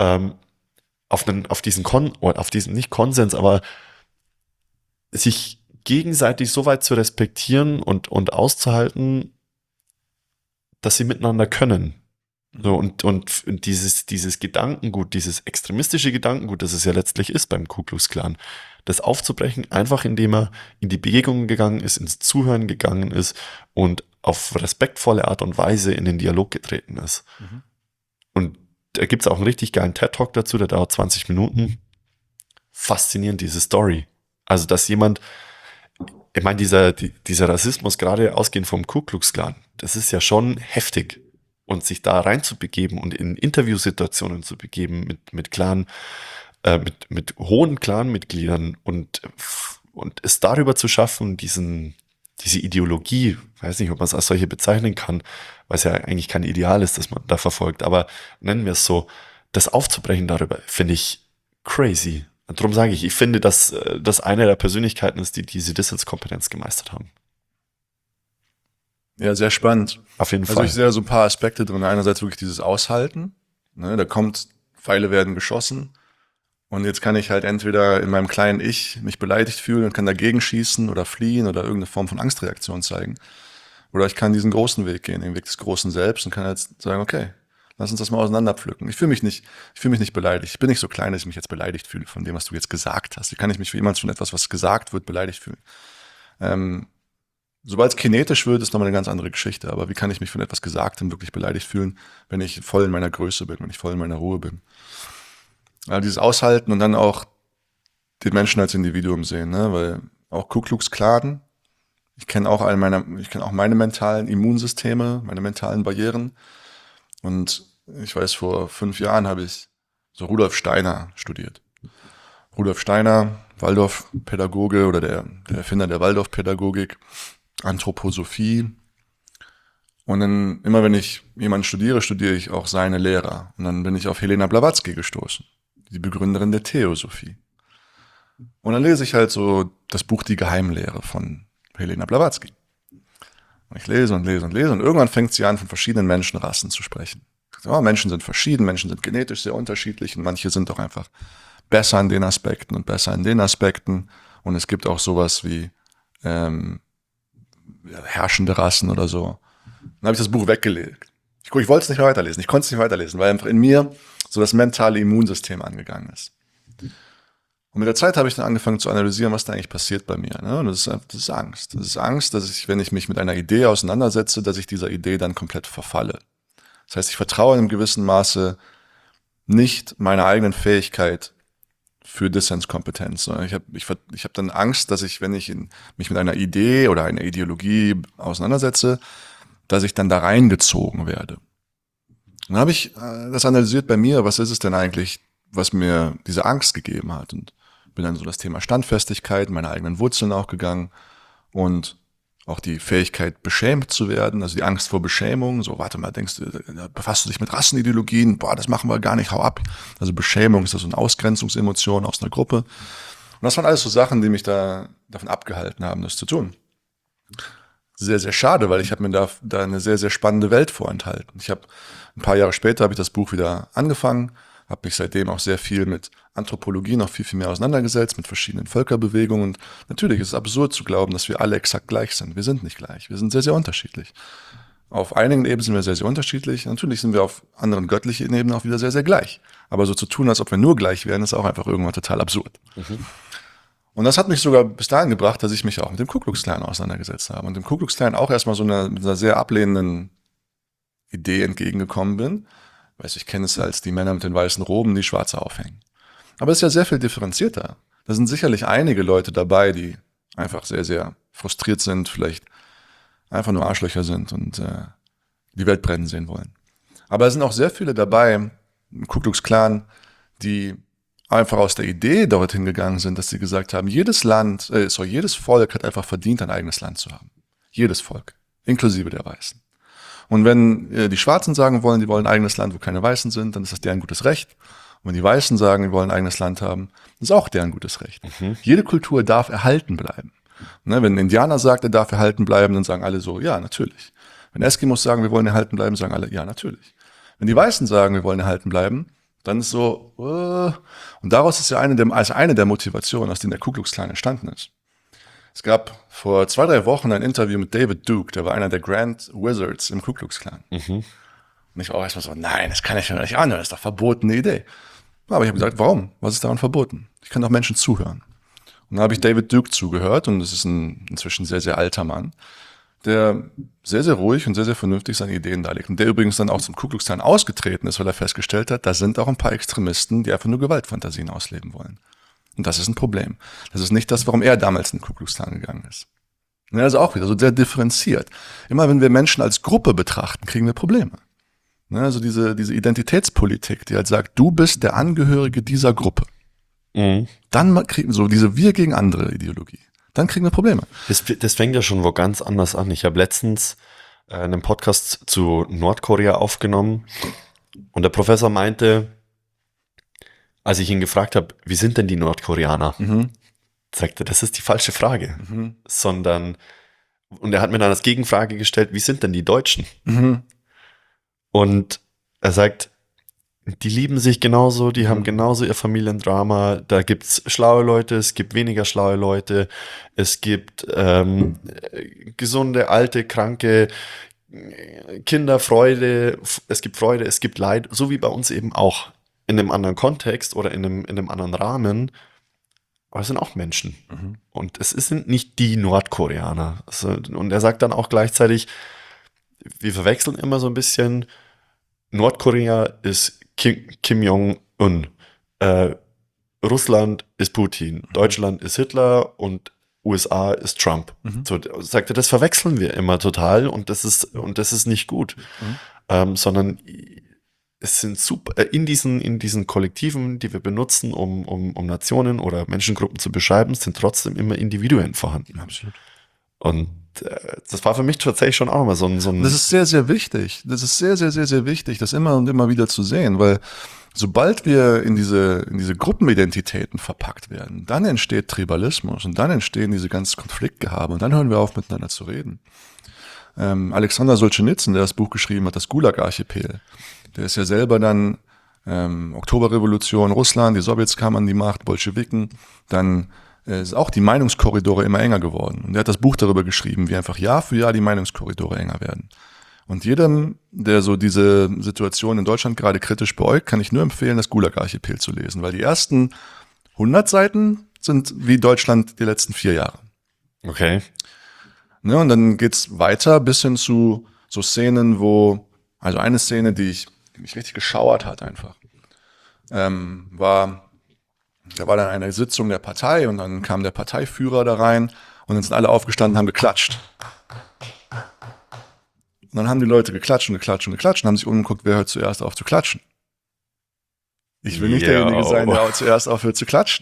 auf diesen nicht Konsens, aber sich gegenseitig so weit zu respektieren und auszuhalten, dass sie miteinander können. So, und dieses Gedankengut, dieses extremistische Gedankengut, das es ja letztlich ist beim Ku Klux Klan, das aufzubrechen, einfach indem er in die Begegnungen gegangen ist, ins Zuhören gegangen ist und auf respektvolle Art und Weise in den Dialog getreten ist. Mhm. Und da gibt es auch einen richtig geilen TED-Talk dazu, der dauert 20 Minuten. Faszinierend, diese Story. Also, dass jemand, ich meine, dieser Rassismus, gerade ausgehend vom Ku Klux Klan, das ist ja schon heftig. Und sich da reinzubegeben und in Interviewsituationen zu begeben mit hohen Clanmitgliedern und es darüber zu schaffen, diese Ideologie, weiß nicht, ob man es als solche bezeichnen kann, weil es ja eigentlich kein Ideal ist, das man da verfolgt, aber nennen wir es so, das aufzubrechen darüber, finde ich crazy. Und darum sage ich finde, dass das eine der Persönlichkeiten ist, die diese Dissenskompetenz gemeistert haben. Ja, sehr spannend. Auf jeden Also Fall. ich sehe so ein paar Aspekte drin. Einerseits wirklich dieses Aushalten. Ne, da kommt, Pfeile werden geschossen. Und jetzt kann ich halt entweder in meinem kleinen Ich mich beleidigt fühlen und kann dagegen schießen oder fliehen oder irgendeine Form von Angstreaktion zeigen. Oder ich kann diesen großen Weg gehen, den Weg des großen Selbst und kann halt sagen, okay, lass uns das mal auseinanderpflücken. Ich fühle mich nicht beleidigt. Ich bin nicht so klein, dass ich mich jetzt beleidigt fühle von dem, was du jetzt gesagt hast. Wie kann ich mich für jemanden von etwas, was gesagt wird, beleidigt fühlen? Sobald es kinetisch wird, ist nochmal eine ganz andere Geschichte. Aber wie kann ich mich von etwas Gesagtem wirklich beleidigt fühlen, wenn ich voll in meiner Größe bin, wenn ich voll in meiner Ruhe bin? Also dieses Aushalten und dann auch den Menschen als Individuum sehen, ne? Weil auch Ku Klux Klan, ich kenne auch meine mentalen Immunsysteme, meine mentalen Barrieren. Und ich weiß, vor 5 Jahren habe ich so Rudolf Steiner studiert. Rudolf Steiner, Waldorf-Pädagoge oder der Erfinder der Waldorf-Pädagogik, Anthroposophie. Und dann, immer wenn ich jemanden studiere ich auch seine Lehrer. Und dann bin ich auf Helena Blavatsky gestoßen, die Begründerin der Theosophie. Und dann lese ich halt so das Buch Die Geheimlehre von Helena Blavatsky. Und ich lese und lese und lese und irgendwann fängt sie an, von verschiedenen Menschenrassen zu sprechen. Ja, Menschen sind verschieden, Menschen sind genetisch sehr unterschiedlich und manche sind auch einfach besser in den Aspekten und besser in den Aspekten. Und es gibt auch sowas wie herrschende Rassen oder so. Dann habe ich das Buch weggelegt. Ich wollte es nicht mehr weiterlesen. Ich konnte es nicht weiterlesen, weil einfach in mir so das mentale Immunsystem angegangen ist. Und mit der Zeit habe ich dann angefangen zu analysieren, was da eigentlich passiert bei mir. Ne? Und das ist Angst. Das ist Angst, dass ich, wenn ich mich mit einer Idee auseinandersetze, dass ich dieser Idee dann komplett verfalle. Das heißt, ich vertraue in einem gewissen Maße nicht meiner eigenen Fähigkeit für Dissenskompetenz. Ich hab dann Angst, dass ich, wenn ich mich mit einer Idee oder einer Ideologie auseinandersetze, dass ich dann da reingezogen werde. Und dann habe ich das analysiert bei mir, was ist es denn eigentlich, was mir diese Angst gegeben hat. Und bin dann so das Thema Standfestigkeit, meine eigenen Wurzeln auch gegangen und auch die Fähigkeit, beschämt zu werden, also die Angst vor Beschämung. So, warte mal, befasst du dich mit Rassenideologien? Boah, das machen wir gar nicht, hau ab. Also Beschämung ist so eine Ausgrenzungsemotion aus einer Gruppe. Und das waren alles so Sachen, die mich da davon abgehalten haben, das zu tun. Sehr, sehr schade, weil ich habe mir da eine sehr, sehr spannende Welt vorenthalten. Ein paar Jahre später habe ich das Buch wieder angefangen, habe mich seitdem auch sehr viel mit Anthropologie noch viel, viel mehr auseinandergesetzt, mit verschiedenen Völkerbewegungen. Und natürlich ist es absurd zu glauben, dass wir alle exakt gleich sind. Wir sind nicht gleich. Wir sind sehr, sehr unterschiedlich. Auf einigen Ebenen sind wir sehr, sehr unterschiedlich. Natürlich sind wir auf anderen göttlichen Ebenen auch wieder sehr, sehr gleich. Aber so zu tun, als ob wir nur gleich wären, ist auch einfach irgendwann total absurd. Mhm. Und das hat mich sogar bis dahin gebracht, dass ich mich auch mit dem Ku Klux Klan auseinandergesetzt habe. Und dem Ku Klux Klan auch erstmal mit einer sehr ablehnenden Idee entgegengekommen bin. Ich kenne es als die Männer mit den weißen Roben, die Schwarze aufhängen. Aber es ist ja sehr viel differenzierter. Da sind sicherlich einige Leute dabei, die einfach sehr, sehr frustriert sind, vielleicht einfach nur Arschlöcher sind und die Welt brennen sehen wollen. Aber es sind auch sehr viele dabei, im Ku Klux Klan, die einfach aus der Idee dorthin gegangen sind, dass sie gesagt haben, jedes Volk hat einfach verdient, ein eigenes Land zu haben. Jedes Volk, inklusive der Weißen. Und wenn die Schwarzen sagen wollen, die wollen ein eigenes Land, wo keine Weißen sind, dann ist das deren gutes Recht. Und wenn die Weißen sagen, die wollen ein eigenes Land haben, ist auch deren gutes Recht. Jede Kultur darf erhalten bleiben. Ne, wenn ein Indianer sagt, er darf erhalten bleiben, dann sagen alle so, ja, natürlich. Wenn Eskimos sagen, wir wollen erhalten bleiben, sagen alle, ja, natürlich. Wenn die Weißen sagen, wir wollen erhalten bleiben, dann ist so, und daraus ist ja eine der Motivationen, aus denen der Ku Klux Klan entstanden ist. Es gab vor 2-3 Wochen ein Interview mit David Duke, der war einer der Grand Wizards im Ku Klux Klan. Und ich war auch erstmal so, nein, das kann ich mir nicht anhören, das ist doch verbotene Idee. Aber ich habe gesagt, warum? Was ist daran verboten? Ich kann doch Menschen zuhören. Und dann habe ich David Duke zugehört, und das ist ein inzwischen sehr, sehr alter Mann, der sehr, sehr ruhig und sehr, sehr vernünftig seine Ideen darlegt. Und der übrigens dann auch zum Ku Klux Klan ausgetreten ist, weil er festgestellt hat, da sind auch ein paar Extremisten, die einfach nur Gewaltfantasien ausleben wollen. Und das ist ein Problem. Das ist nicht das, warum er damals in den Ku Klux Klan gegangen ist. Ja, also auch wieder so sehr differenziert. Immer wenn wir Menschen als Gruppe betrachten, kriegen wir Probleme. Ja, also diese Identitätspolitik, die halt sagt, du bist der Angehörige dieser Gruppe. Dann kriegen wir so diese Wir gegen andere Ideologie. Dann kriegen wir Probleme. Das fängt ja schon wo ganz anders an. Ich habe letztens einen Podcast zu Nordkorea aufgenommen, und der Professor meinte, als ich ihn gefragt habe, wie sind denn die Nordkoreaner? Sagte, das ist die falsche Frage. Und er hat mir dann als Gegenfrage gestellt, wie sind denn die Deutschen? Und er sagt, die lieben sich genauso, die haben genauso ihr Familiendrama, da gibt's schlaue Leute, es gibt weniger schlaue Leute, es gibt gesunde, alte, kranke Kinder, Freude, es gibt Leid, so wie bei uns eben auch, in einem anderen Kontext oder in einem anderen Rahmen, aber es sind auch Menschen. Und es sind nicht die Nordkoreaner. Und er sagt dann auch gleichzeitig, wir verwechseln immer so ein bisschen, Nordkorea ist Kim Jong-un, Russland ist Putin, Deutschland ist Hitler und USA ist Trump. So sagt er, das verwechseln wir immer total, und das ist nicht gut. Sondern es sind super, in diesen Kollektiven, die wir benutzen, um Nationen oder Menschengruppen zu beschreiben, sind trotzdem immer Individuen vorhanden. Absolut. Und das war für mich tatsächlich schon auch mal so ein Das ist sehr, sehr wichtig. Das ist sehr, sehr, sehr, sehr wichtig, das immer und immer wieder zu sehen, weil sobald wir in diese Gruppenidentitäten verpackt werden, dann entsteht Tribalismus und dann entstehen diese ganzen Konfliktgehabe und dann hören wir auf, miteinander zu reden. Alexander Solzhenitsyn, der das Buch geschrieben hat, das Gulag-Archipel, der ist ja selber dann Oktoberrevolution, Russland, die Sowjets kamen an die Macht, Bolschewiken, dann ist auch die Meinungskorridore immer enger geworden. Und er hat das Buch darüber geschrieben, wie einfach Jahr für Jahr die Meinungskorridore enger werden. Und jedem, der so diese Situation in Deutschland gerade kritisch beäugt, kann ich nur empfehlen, das Gulag-Archipel zu lesen, weil die ersten 100 Seiten sind wie Deutschland die letzten 4 Jahre. Okay. Ne, und dann geht's weiter bis hin zu so Szenen, also eine Szene, die mich richtig geschauert hat einfach, da war dann eine Sitzung der Partei und dann kam der Parteiführer da rein und dann sind alle aufgestanden und haben geklatscht. Und dann haben die Leute geklatscht und haben sich umgeguckt, wer hört zuerst auf zu klatschen. Ich will nicht derjenige sein, der zuerst aufhört zu klatschen.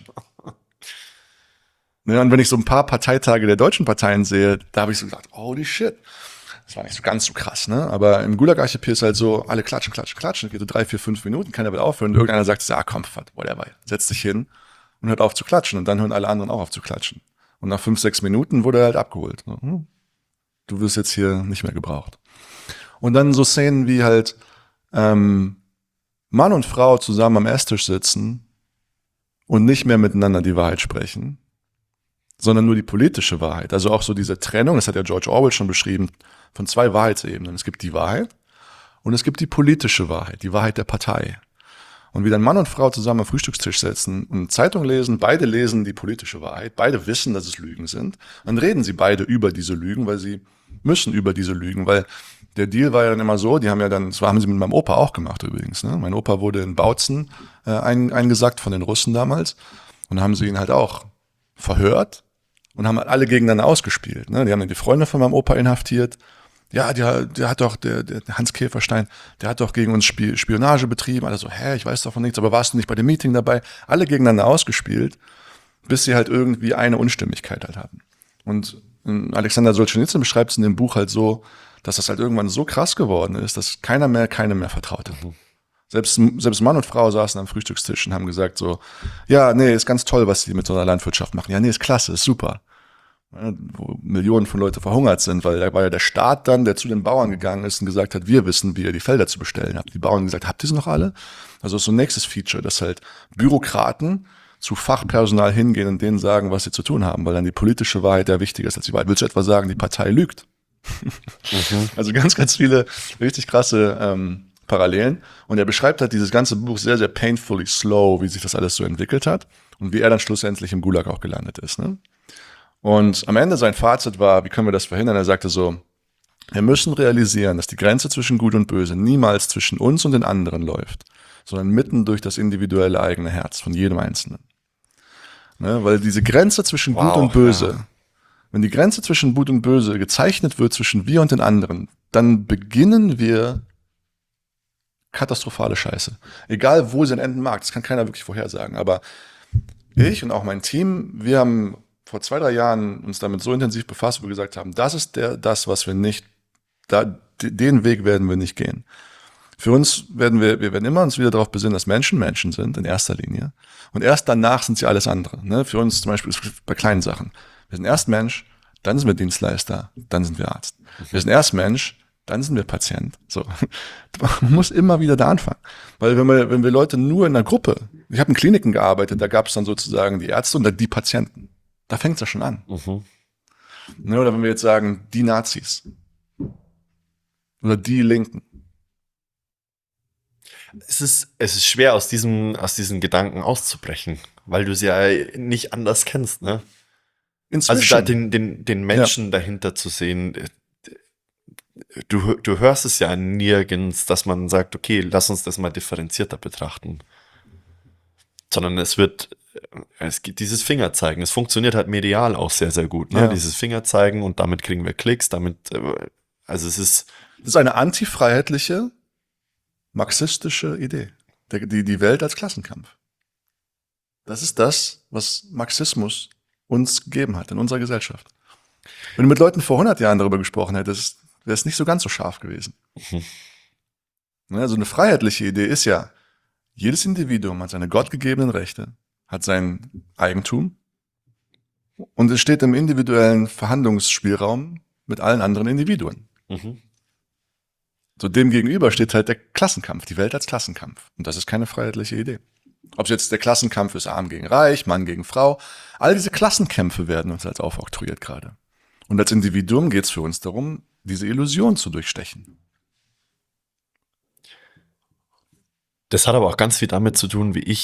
Ja, und wenn ich so ein paar Parteitage der deutschen Parteien sehe, da habe ich so gedacht, holy shit. Das war nicht so ganz so krass, ne? Aber im Gulag-Archipel ist halt so, alle klatschen. Das geht so 3, 4, 5 Minuten, keiner will aufhören. Und irgendeiner sagt, ja komm, whatever, setz dich hin und hört auf zu klatschen. Und dann hören alle anderen auch auf zu klatschen. Und nach 5, 6 Minuten wurde er halt abgeholt. Du wirst jetzt hier nicht mehr gebraucht. Und dann so Szenen wie halt Mann und Frau zusammen am Esstisch sitzen und nicht mehr miteinander die Wahrheit sprechen, sondern nur die politische Wahrheit. Also auch so diese Trennung, das hat ja George Orwell schon beschrieben, von 2 Wahrheitsebenen. Es gibt die Wahrheit und es gibt die politische Wahrheit, die Wahrheit der Partei. Und wie dann Mann und Frau zusammen am Frühstückstisch sitzen und eine Zeitung lesen, beide lesen die politische Wahrheit, beide wissen, dass es Lügen sind. Dann reden sie beide über diese Lügen, weil sie müssen über diese Lügen, weil der Deal war ja dann immer so, das haben sie mit meinem Opa auch gemacht übrigens. Ne? Mein Opa wurde in Bautzen eingesackt von den Russen damals und haben sie ihn halt auch verhört und haben alle gegeneinander ausgespielt. Ne? Die haben dann die Freunde von meinem Opa inhaftiert ja, der hat doch, der Hans Käferstein, der hat doch gegen uns Spionage betrieben. Alle so, ich weiß davon nichts, aber warst du nicht bei dem Meeting dabei? Alle gegeneinander ausgespielt, bis sie halt irgendwie eine Unstimmigkeit halt hatten. Und Alexander Solzhenitsyn beschreibt es in dem Buch halt so, dass das halt irgendwann so krass geworden ist, dass keinem mehr vertraut hat. Selbst Mann und Frau saßen am Frühstückstisch und haben gesagt so, ja, nee, ist ganz toll, was sie mit so einer Landwirtschaft machen. Ja, nee, ist klasse, ist super. Ja, wo Millionen von Leuten verhungert sind, weil da war ja der Staat dann, der zu den Bauern gegangen ist und gesagt hat, wir wissen, wie ihr die Felder zu bestellen habt. Die Bauern gesagt, habt ihr es noch alle? Also ist so ein nächstes Feature, dass halt Bürokraten zu Fachpersonal hingehen und denen sagen, was sie zu tun haben, weil dann die politische Wahrheit ja wichtiger ist als die Wahrheit. Willst du etwa sagen, die Partei lügt? Also ganz, ganz viele richtig krasse Parallelen. Und er beschreibt halt dieses ganze Buch sehr, sehr painfully slow, wie sich das alles so entwickelt hat und wie er dann schlussendlich im Gulag auch gelandet ist. Ne? Und am Ende sein Fazit war, wie können wir das verhindern? Er sagte so, wir müssen realisieren, dass die Grenze zwischen Gut und Böse niemals zwischen uns und den anderen läuft, sondern mitten durch das individuelle eigene Herz von jedem Einzelnen. Ne? Weil diese Grenze zwischen Gut und Böse, wenn die Grenze zwischen Gut und Böse gezeichnet wird zwischen wir und den anderen, dann beginnen wir katastrophale Scheiße. Egal, wo sie enden mag, das kann keiner wirklich vorhersagen. Aber ich und auch mein Team, wir haben vor 2-3 Jahren uns damit so intensiv befasst, wo wir gesagt haben, das ist das, was wir nicht, den Weg werden wir nicht gehen. Für uns werden wir werden immer uns wieder darauf besinnen, dass Menschen Menschen sind, in erster Linie. Und erst danach sind sie alles andere. Ne? Für uns zum Beispiel bei kleinen Sachen. Wir sind erst Mensch, dann sind wir Dienstleister, dann sind wir Arzt. Wir sind erst Mensch, dann sind wir Patient. So. Man muss immer wieder da anfangen. Weil wenn wir Leute nur in einer Gruppe, ich habe in Kliniken gearbeitet, da gab es dann sozusagen die Ärzte und dann die Patienten. Da fängt es ja schon an. Ne, oder wenn wir jetzt sagen, die Nazis oder die Linken. Es ist schwer, aus diesen Gedanken auszubrechen, weil du sie ja nicht anders kennst, ne? Inzwischen. Also da den Menschen dahinter zu sehen, du hörst es ja nirgends, dass man sagt, okay, lass uns das mal differenzierter betrachten. Sondern es gibt dieses Fingerzeigen. Es funktioniert halt medial auch sehr, sehr gut, ne? Ja. Dieses Fingerzeigen und damit kriegen wir Klicks, also es ist. Das ist eine antifreiheitliche, marxistische Idee. Die Welt als Klassenkampf. Das ist das, was Marxismus uns gegeben hat in unserer Gesellschaft. Wenn du mit Leuten vor 100 Jahren darüber gesprochen hättest, wäre es nicht so ganz so scharf gewesen. Also eine freiheitliche Idee ist ja, jedes Individuum hat seine gottgegebenen Rechte, hat sein Eigentum und es steht im individuellen Verhandlungsspielraum mit allen anderen Individuen. So dem gegenüber steht halt der Klassenkampf, die Welt als Klassenkampf. Und das ist keine freiheitliche Idee. Ob es jetzt der Klassenkampf ist, Arm gegen Reich, Mann gegen Frau, all diese Klassenkämpfe werden uns als aufoktroyiert gerade. Und als Individuum geht es für uns darum, diese Illusion zu durchstechen. Das hat aber auch ganz viel damit zu tun, wie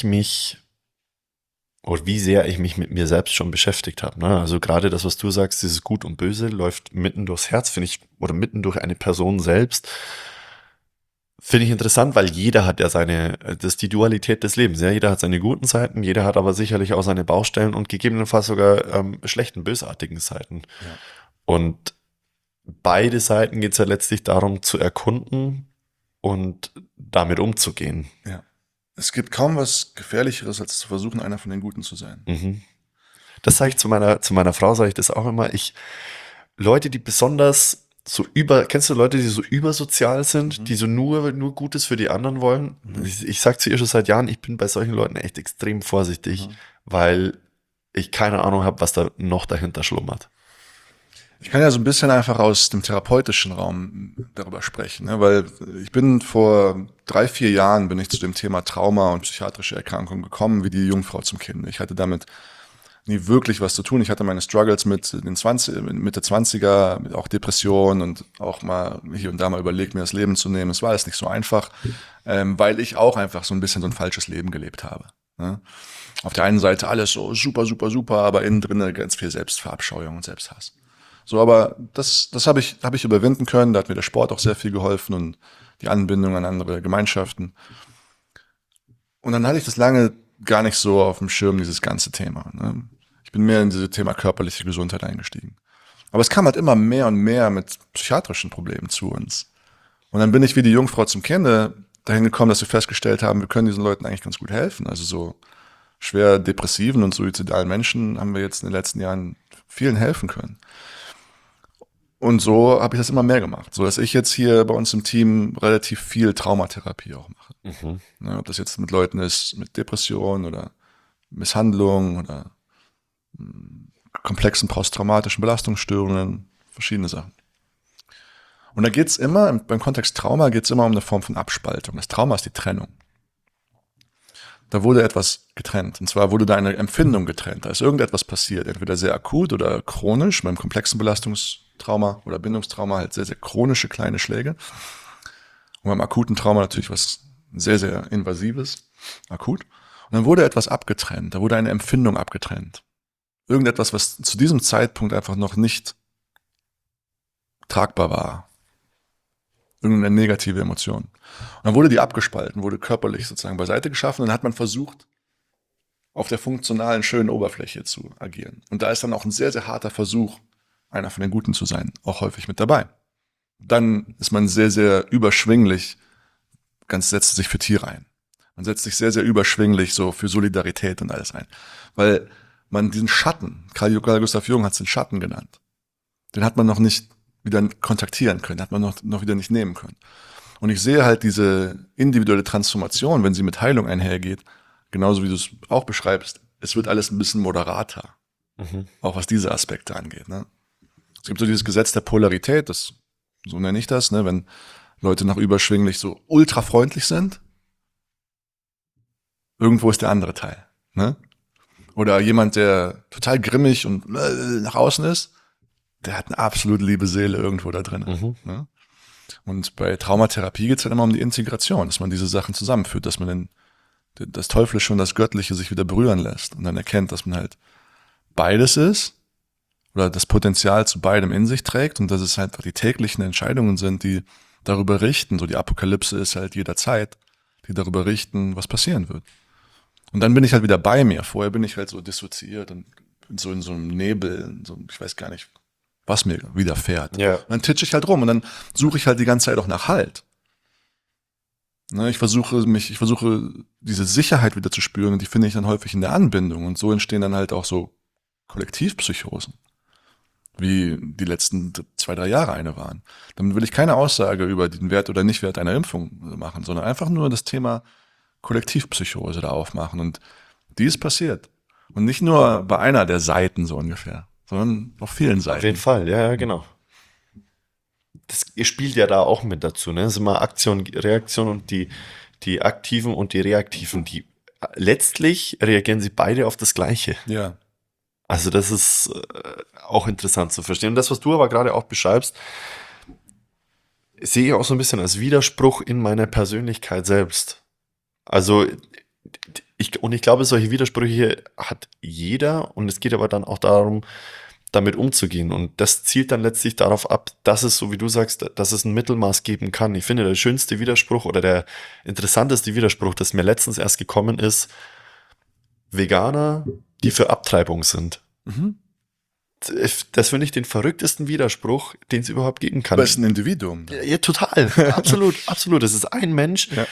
sehr ich mich mit mir selbst schon beschäftigt habe. Ne? Also gerade das, was du sagst, dieses Gut und Böse läuft mitten durchs Herz, finde ich, oder mitten durch eine Person selbst. Finde ich interessant, weil jeder hat ja das ist die Dualität des Lebens. Ja? Jeder hat seine guten Seiten, jeder hat aber sicherlich auch seine Baustellen und gegebenenfalls sogar schlechten, bösartigen Seiten. Ja. Und beide Seiten geht es ja letztlich darum zu erkunden und damit umzugehen. Ja. Es gibt kaum was Gefährlicheres, als zu versuchen, einer von den Guten zu sein. Das sage ich zu meiner Frau, sage ich das auch immer. Leute, die besonders kennst du Leute, die so übersozial sind, die so nur Gutes für die anderen wollen? Ich sage zu ihr schon seit Jahren, ich bin bei solchen Leuten echt extrem vorsichtig, weil ich keine Ahnung habe, was da noch dahinter schlummert. Ich kann ja so ein bisschen einfach aus dem therapeutischen Raum darüber sprechen, ne? Weil ich bin vor 3-4 Jahren bin ich zu dem Thema Trauma und psychiatrische Erkrankungen gekommen, wie die Jungfrau zum Kind. Ich hatte damit nie wirklich was zu tun. Ich hatte meine Struggles mit den Mitte 20er, mit auch Depressionen und auch mal hier und da mal überlegt, mir das Leben zu nehmen. Es war alles nicht so einfach, weil ich auch einfach so ein bisschen so ein falsches Leben gelebt habe. Ne? Auf der einen Seite alles so super, super, super, aber innen drin ganz viel Selbstverabscheuung und Selbsthass. So, aber das habe ich überwinden können. Da hat mir der Sport auch sehr viel geholfen und die Anbindung an andere Gemeinschaften. Und dann hatte ich das lange gar nicht so auf dem Schirm, dieses ganze Thema. Ne? Ich bin mehr in dieses Thema körperliche Gesundheit eingestiegen. Aber es kam halt immer mehr und mehr mit psychiatrischen Problemen zu uns. Und dann bin ich wie die Jungfrau zum Kinde dahin gekommen, dass wir festgestellt haben, wir können diesen Leuten eigentlich ganz gut helfen. Also so schwer depressiven und suizidalen Menschen haben wir jetzt in den letzten Jahren vielen helfen können. Und so habe ich das immer mehr gemacht, so dass ich jetzt hier bei uns im Team relativ viel Traumatherapie auch mache. Ne, ob das jetzt mit Leuten ist, mit Depressionen oder Misshandlungen oder komplexen posttraumatischen Belastungsstörungen, verschiedene Sachen. Und da geht's immer, beim Kontext Trauma geht's immer um eine Form von Abspaltung. Das Trauma ist die Trennung. Da wurde etwas getrennt. Und zwar wurde da eine Empfindung getrennt. Da ist irgendetwas passiert, entweder sehr akut oder chronisch, beim komplexen Belastungstrauma oder Bindungstrauma halt sehr, sehr chronische kleine Schläge. Und beim akuten Trauma natürlich was sehr, sehr Invasives, akut. Und dann wurde etwas abgetrennt, da wurde eine Empfindung abgetrennt. Irgendetwas, was zu diesem Zeitpunkt einfach noch nicht tragbar war. Irgendeine negative Emotion. Und dann wurde die abgespalten, wurde körperlich sozusagen beiseite geschaffen und dann hat man versucht, auf der funktionalen, schönen Oberfläche zu agieren. Und da ist dann auch ein sehr, sehr harter Versuch, einer von den Guten zu sein, auch häufig mit dabei. Dann ist man sehr, sehr überschwinglich, setzt sich für Tiere ein. Man setzt sich sehr, sehr überschwinglich so für Solidarität und alles ein. Weil man diesen Schatten, Carl Gustav Jung hat es den Schatten genannt, den hat man noch nicht wieder kontaktieren können, hat man noch wieder nicht nehmen können. Und ich sehe halt diese individuelle Transformation, wenn sie mit Heilung einhergeht, genauso wie du es auch beschreibst, es wird alles ein bisschen moderater, auch was diese Aspekte angeht. Ne? Es gibt so dieses Gesetz der Polarität, so nenne ich das, ne? Wenn Leute noch überschwinglich so ultra freundlich sind, irgendwo ist der andere Teil. Ne? Oder jemand, der total grimmig und nach außen ist, der hat eine absolut liebe Seele irgendwo da drin. Ne? Und bei Traumatherapie geht es halt immer um die Integration, dass man diese Sachen zusammenführt, dass man das Teuflische und das Göttliche sich wieder berühren lässt und dann erkennt, dass man halt beides ist oder das Potenzial zu beidem in sich trägt und dass es halt die täglichen Entscheidungen sind, die darüber richten, so die Apokalypse ist halt jederzeit, die darüber richten, was passieren wird. Und dann bin ich halt wieder bei mir. Vorher bin ich halt so dissoziiert und bin so in so einem Nebel, ich weiß gar nicht, was mir widerfährt. Ja. Und dann titsche ich halt rum und dann suche ich halt die ganze Zeit auch nach Halt. Ne, ich versuche diese Sicherheit wieder zu spüren und die finde ich dann häufig in der Anbindung und so entstehen dann halt auch so Kollektivpsychosen, wie die letzten 2-3 Jahre eine waren. Damit will ich keine Aussage über den Wert oder Nichtwert einer Impfung machen, sondern einfach nur das Thema Kollektivpsychose da aufmachen und die ist passiert. Und nicht nur bei einer der Seiten so ungefähr, sondern auf vielen Seiten. Auf jeden Fall, ja, genau. Das spielt ja da auch mit dazu, ne? Das ist immer Aktion, Reaktion und die Aktiven und die Reaktiven, die letztlich reagieren sie beide auf das Gleiche. Ja. Also das ist auch interessant zu verstehen. Und das, was du aber gerade auch beschreibst, sehe ich auch so ein bisschen als Widerspruch in meiner Persönlichkeit selbst. Also ich glaube, solche Widersprüche hat jeder und es geht aber dann auch darum, damit umzugehen. Und das zielt dann letztlich darauf ab, dass es, so wie du sagst, dass es ein Mittelmaß geben kann. Ich finde, der schönste Widerspruch oder der interessanteste Widerspruch, das mir letztens erst gekommen ist, Veganer, die für Abtreibung sind. Das finde ich den verrücktesten Widerspruch, den es überhaupt geben kann. Du bist ein Individuum. Ja, total. Absolut, absolut. Das ist ein Mensch, Ja.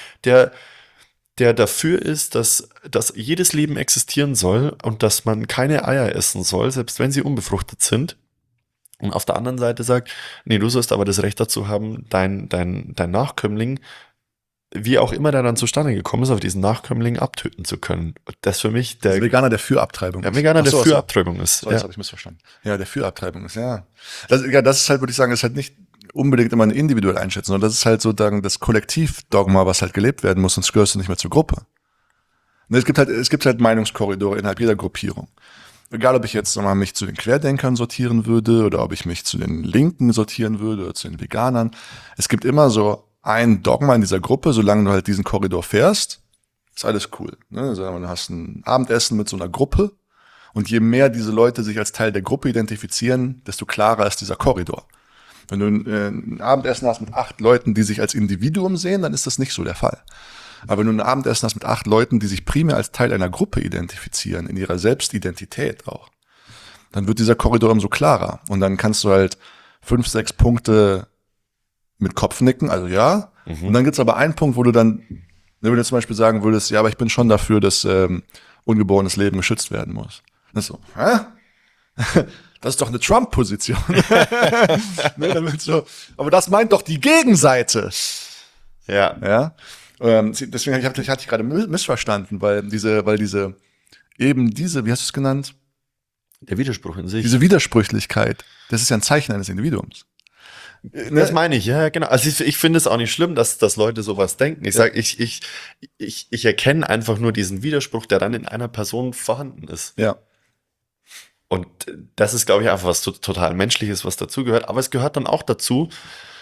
der dafür ist, dass jedes Leben existieren soll und dass man keine Eier essen soll, selbst wenn sie unbefruchtet sind. Und auf der anderen Seite sagt, nee, du sollst aber das Recht dazu haben, dein Nachkömmling, wie auch immer der dann zustande gekommen ist, auf diesen Nachkömmling abtöten zu können. Das für mich der Veganer, der für Abtreibung ist. Veganer, der Ach so, für so. Abtreibung ist. So, jetzt habe ich missverstanden. Ja, der für Abtreibung ist, ja. Das ist halt, würde ich sagen, ist halt nicht unbedingt immer eine individuelle Einschätzung, sondern das ist halt sozusagen das Kollektivdogma, was halt gelebt werden muss, sonst gehörst du nicht mehr zur Gruppe. Und es gibt halt Meinungskorridore innerhalb jeder Gruppierung. Egal, ob ich jetzt nochmal mich zu den Querdenkern sortieren würde oder ob ich mich zu den Linken sortieren würde oder zu den Veganern. Es gibt immer so ein Dogma in dieser Gruppe, solange du halt diesen Korridor fährst, ist alles cool. Ne? Also, du hast ein Abendessen mit so einer Gruppe und je mehr diese Leute sich als Teil der Gruppe identifizieren, desto klarer ist dieser Korridor. Wenn du ein Abendessen hast mit 8 Leuten, die sich als Individuum sehen, dann ist das nicht so der Fall. Aber wenn du ein Abendessen hast mit 8 Leuten, die sich primär als Teil einer Gruppe identifizieren, in ihrer Selbstidentität auch, dann wird dieser Korridor umso klarer. Und dann kannst du halt 5, 6 Punkte mit Kopf nicken, also ja. Und dann gibt's aber einen Punkt, wo du dann, wenn du zum Beispiel sagen würdest, ja, aber ich bin schon dafür, dass ungeborenes Leben geschützt werden muss. Das ist so, hä? Das ist doch eine Trump-Position. Ne, damit so, aber das meint doch die Gegenseite. Ja. Ja. Deswegen hatte ich gerade missverstanden, weil diese, wie hast du es genannt? Der Widerspruch in sich. Diese Widersprüchlichkeit, das ist ja ein Zeichen eines Individuums. Das meine ich, ja, genau. Also ich finde es auch nicht schlimm, dass Leute sowas denken. Ich sage, ich erkenne einfach nur diesen Widerspruch, der dann in einer Person vorhanden ist. Ja. Und das ist, glaube ich, einfach was total Menschliches, was dazugehört. Aber es gehört dann auch dazu,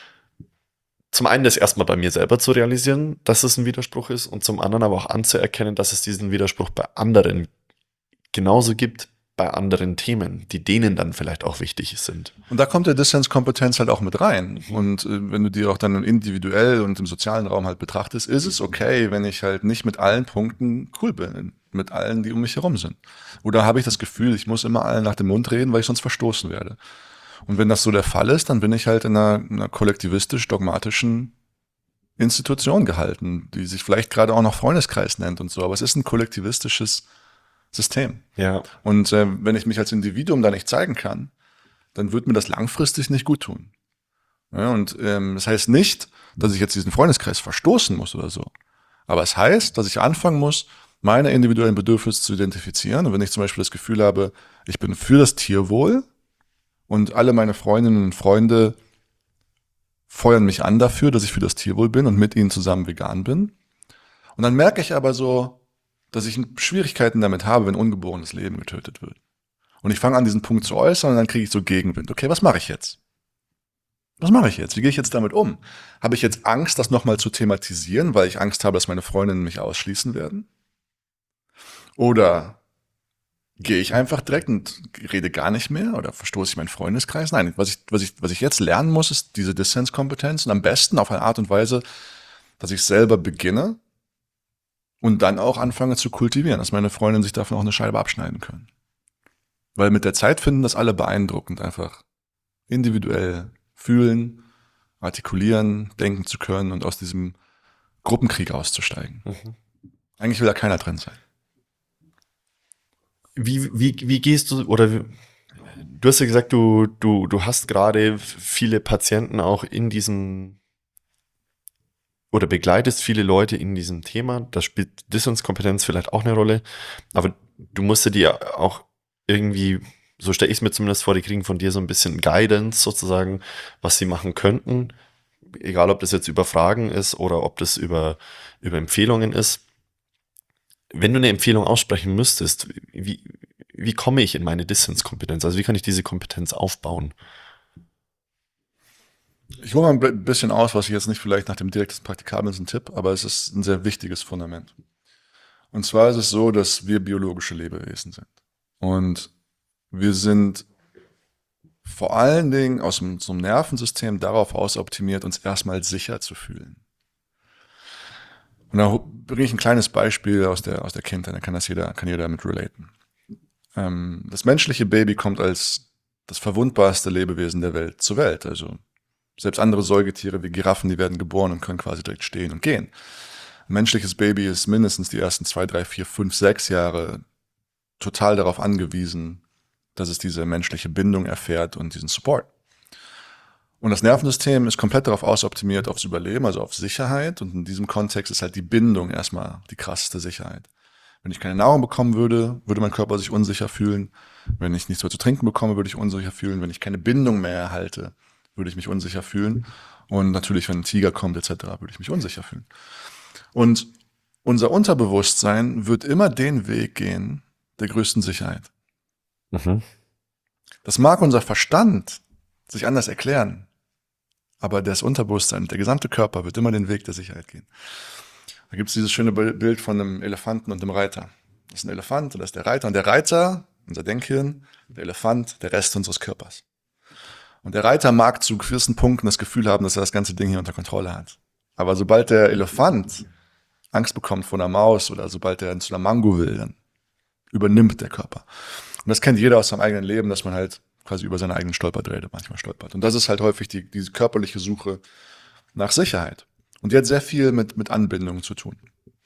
zum einen das erstmal bei mir selber zu realisieren, dass es ein Widerspruch ist, und zum anderen aber auch anzuerkennen, dass es diesen Widerspruch bei anderen genauso gibt, bei anderen Themen, die denen dann vielleicht auch wichtig sind. Und da kommt der Dissenskompetenz halt auch mit rein. Und wenn du die auch dann individuell und im sozialen Raum halt betrachtest, ist es okay, wenn ich halt nicht mit allen Punkten cool bin, mit allen, die um mich herum sind. Oder habe ich das Gefühl, ich muss immer allen nach dem Mund reden, weil ich sonst verstoßen werde. Und wenn das so der Fall ist, dann bin ich halt in einer kollektivistisch-dogmatischen Institution gehalten, die sich vielleicht gerade auch noch Freundeskreis nennt und so. Aber es ist ein kollektivistisches System. Ja. Und wenn ich mich als Individuum da nicht zeigen kann, dann wird mir das langfristig nicht gut tun. Ja, und das heißt nicht, dass ich jetzt diesen Freundeskreis verstoßen muss oder so. Aber es heißt, dass ich anfangen muss, meine individuellen Bedürfnisse zu identifizieren. Und wenn ich zum Beispiel das Gefühl habe, ich bin für das Tierwohl und alle meine Freundinnen und Freunde feuern mich an dafür, dass ich für das Tierwohl bin und mit ihnen zusammen vegan bin. Und dann merke ich aber so, dass ich Schwierigkeiten damit habe, wenn ungeborenes Leben getötet wird. Und ich fange an, diesen Punkt zu äußern, und dann kriege ich so Gegenwind. Okay, was mache ich jetzt? Was mache ich jetzt? Wie gehe ich jetzt damit um? Habe ich jetzt Angst, das nochmal zu thematisieren, weil ich Angst habe, dass meine Freundinnen mich ausschließen werden? Oder gehe ich einfach direkt und rede gar nicht mehr oder verstoße ich meinen Freundeskreis? Nein, was ich jetzt lernen muss, ist diese Dissenskompetenz, und am besten auf eine Art und Weise, dass ich selber beginne und dann auch anfange zu kultivieren, dass meine Freundinnen sich davon auch eine Scheibe abschneiden können. Weil mit der Zeit finden das alle beeindruckend, einfach individuell fühlen, artikulieren, denken zu können und aus diesem Gruppenkrieg auszusteigen. Eigentlich will da keiner drin sein. Wie gehst du, oder du hast ja gesagt, du hast gerade viele Patienten auch in diesem, oder begleitest viele Leute in diesem Thema. Da spielt Dissenskompetenz vielleicht auch eine Rolle, aber du musst dir die auch irgendwie, so stelle ich es mir zumindest vor, die kriegen von dir so ein bisschen Guidance sozusagen, was sie machen könnten, egal ob das jetzt über Fragen ist oder ob das über Empfehlungen ist. Wenn du eine Empfehlung aussprechen müsstest, wie komme ich in meine Dissenskompetenz? Also wie kann ich diese Kompetenz aufbauen? Ich hole mal ein bisschen aus, was ich jetzt nicht vielleicht nach dem direkten Praktikablen ist ein Tipp, aber es ist ein sehr wichtiges Fundament. Und zwar ist es so, dass wir biologische Lebewesen sind. Und wir sind vor allen Dingen aus unserem Nervensystem darauf ausoptimiert, uns erstmal sicher zu fühlen. Und da bringe ich ein kleines Beispiel aus der Kindheit, dann kann jeder damit relaten. Das menschliche Baby kommt als das verwundbarste Lebewesen der Welt zur Welt. Also selbst andere Säugetiere wie Giraffen, die werden geboren und können quasi direkt stehen und gehen. Ein menschliches Baby ist mindestens die ersten 2, 3, 4, 5, 6 Jahre total darauf angewiesen, dass es diese menschliche Bindung erfährt und diesen Support. Und das Nervensystem ist komplett darauf ausoptimiert, aufs Überleben, also auf Sicherheit. Und in diesem Kontext ist halt die Bindung erstmal die krasseste Sicherheit. Wenn ich keine Nahrung bekommen würde, würde mein Körper sich unsicher fühlen. Wenn ich nichts mehr zu trinken bekomme, würde ich unsicher fühlen. Wenn ich keine Bindung mehr erhalte, würde ich mich unsicher fühlen. Und natürlich, wenn ein Tiger kommt etc., würde ich mich unsicher fühlen. Und unser Unterbewusstsein wird immer den Weg gehen der größten Sicherheit. Das mag unser Verstand sich anders erklären, aber das Unterbewusstsein, der gesamte Körper wird immer den Weg der Sicherheit gehen. Da gibt es dieses schöne Bild von einem Elefanten und einem Reiter. Das ist ein Elefant und das ist der Reiter. Und der Reiter, unser Denkhirn, der Elefant, der Rest unseres Körpers. Und der Reiter mag zu gewissen Punkten das Gefühl haben, dass er das ganze Ding hier unter Kontrolle hat. Aber sobald der Elefant Angst bekommt vor einer Maus oder sobald er zu einer Mango will, dann übernimmt der Körper. Und das kennt jeder aus seinem eigenen Leben, dass man halt quasi über seine eigenen Stolperdrähte manchmal stolpert. Und das ist halt häufig diese körperliche Suche nach Sicherheit. Und die hat sehr viel mit Anbindung zu tun.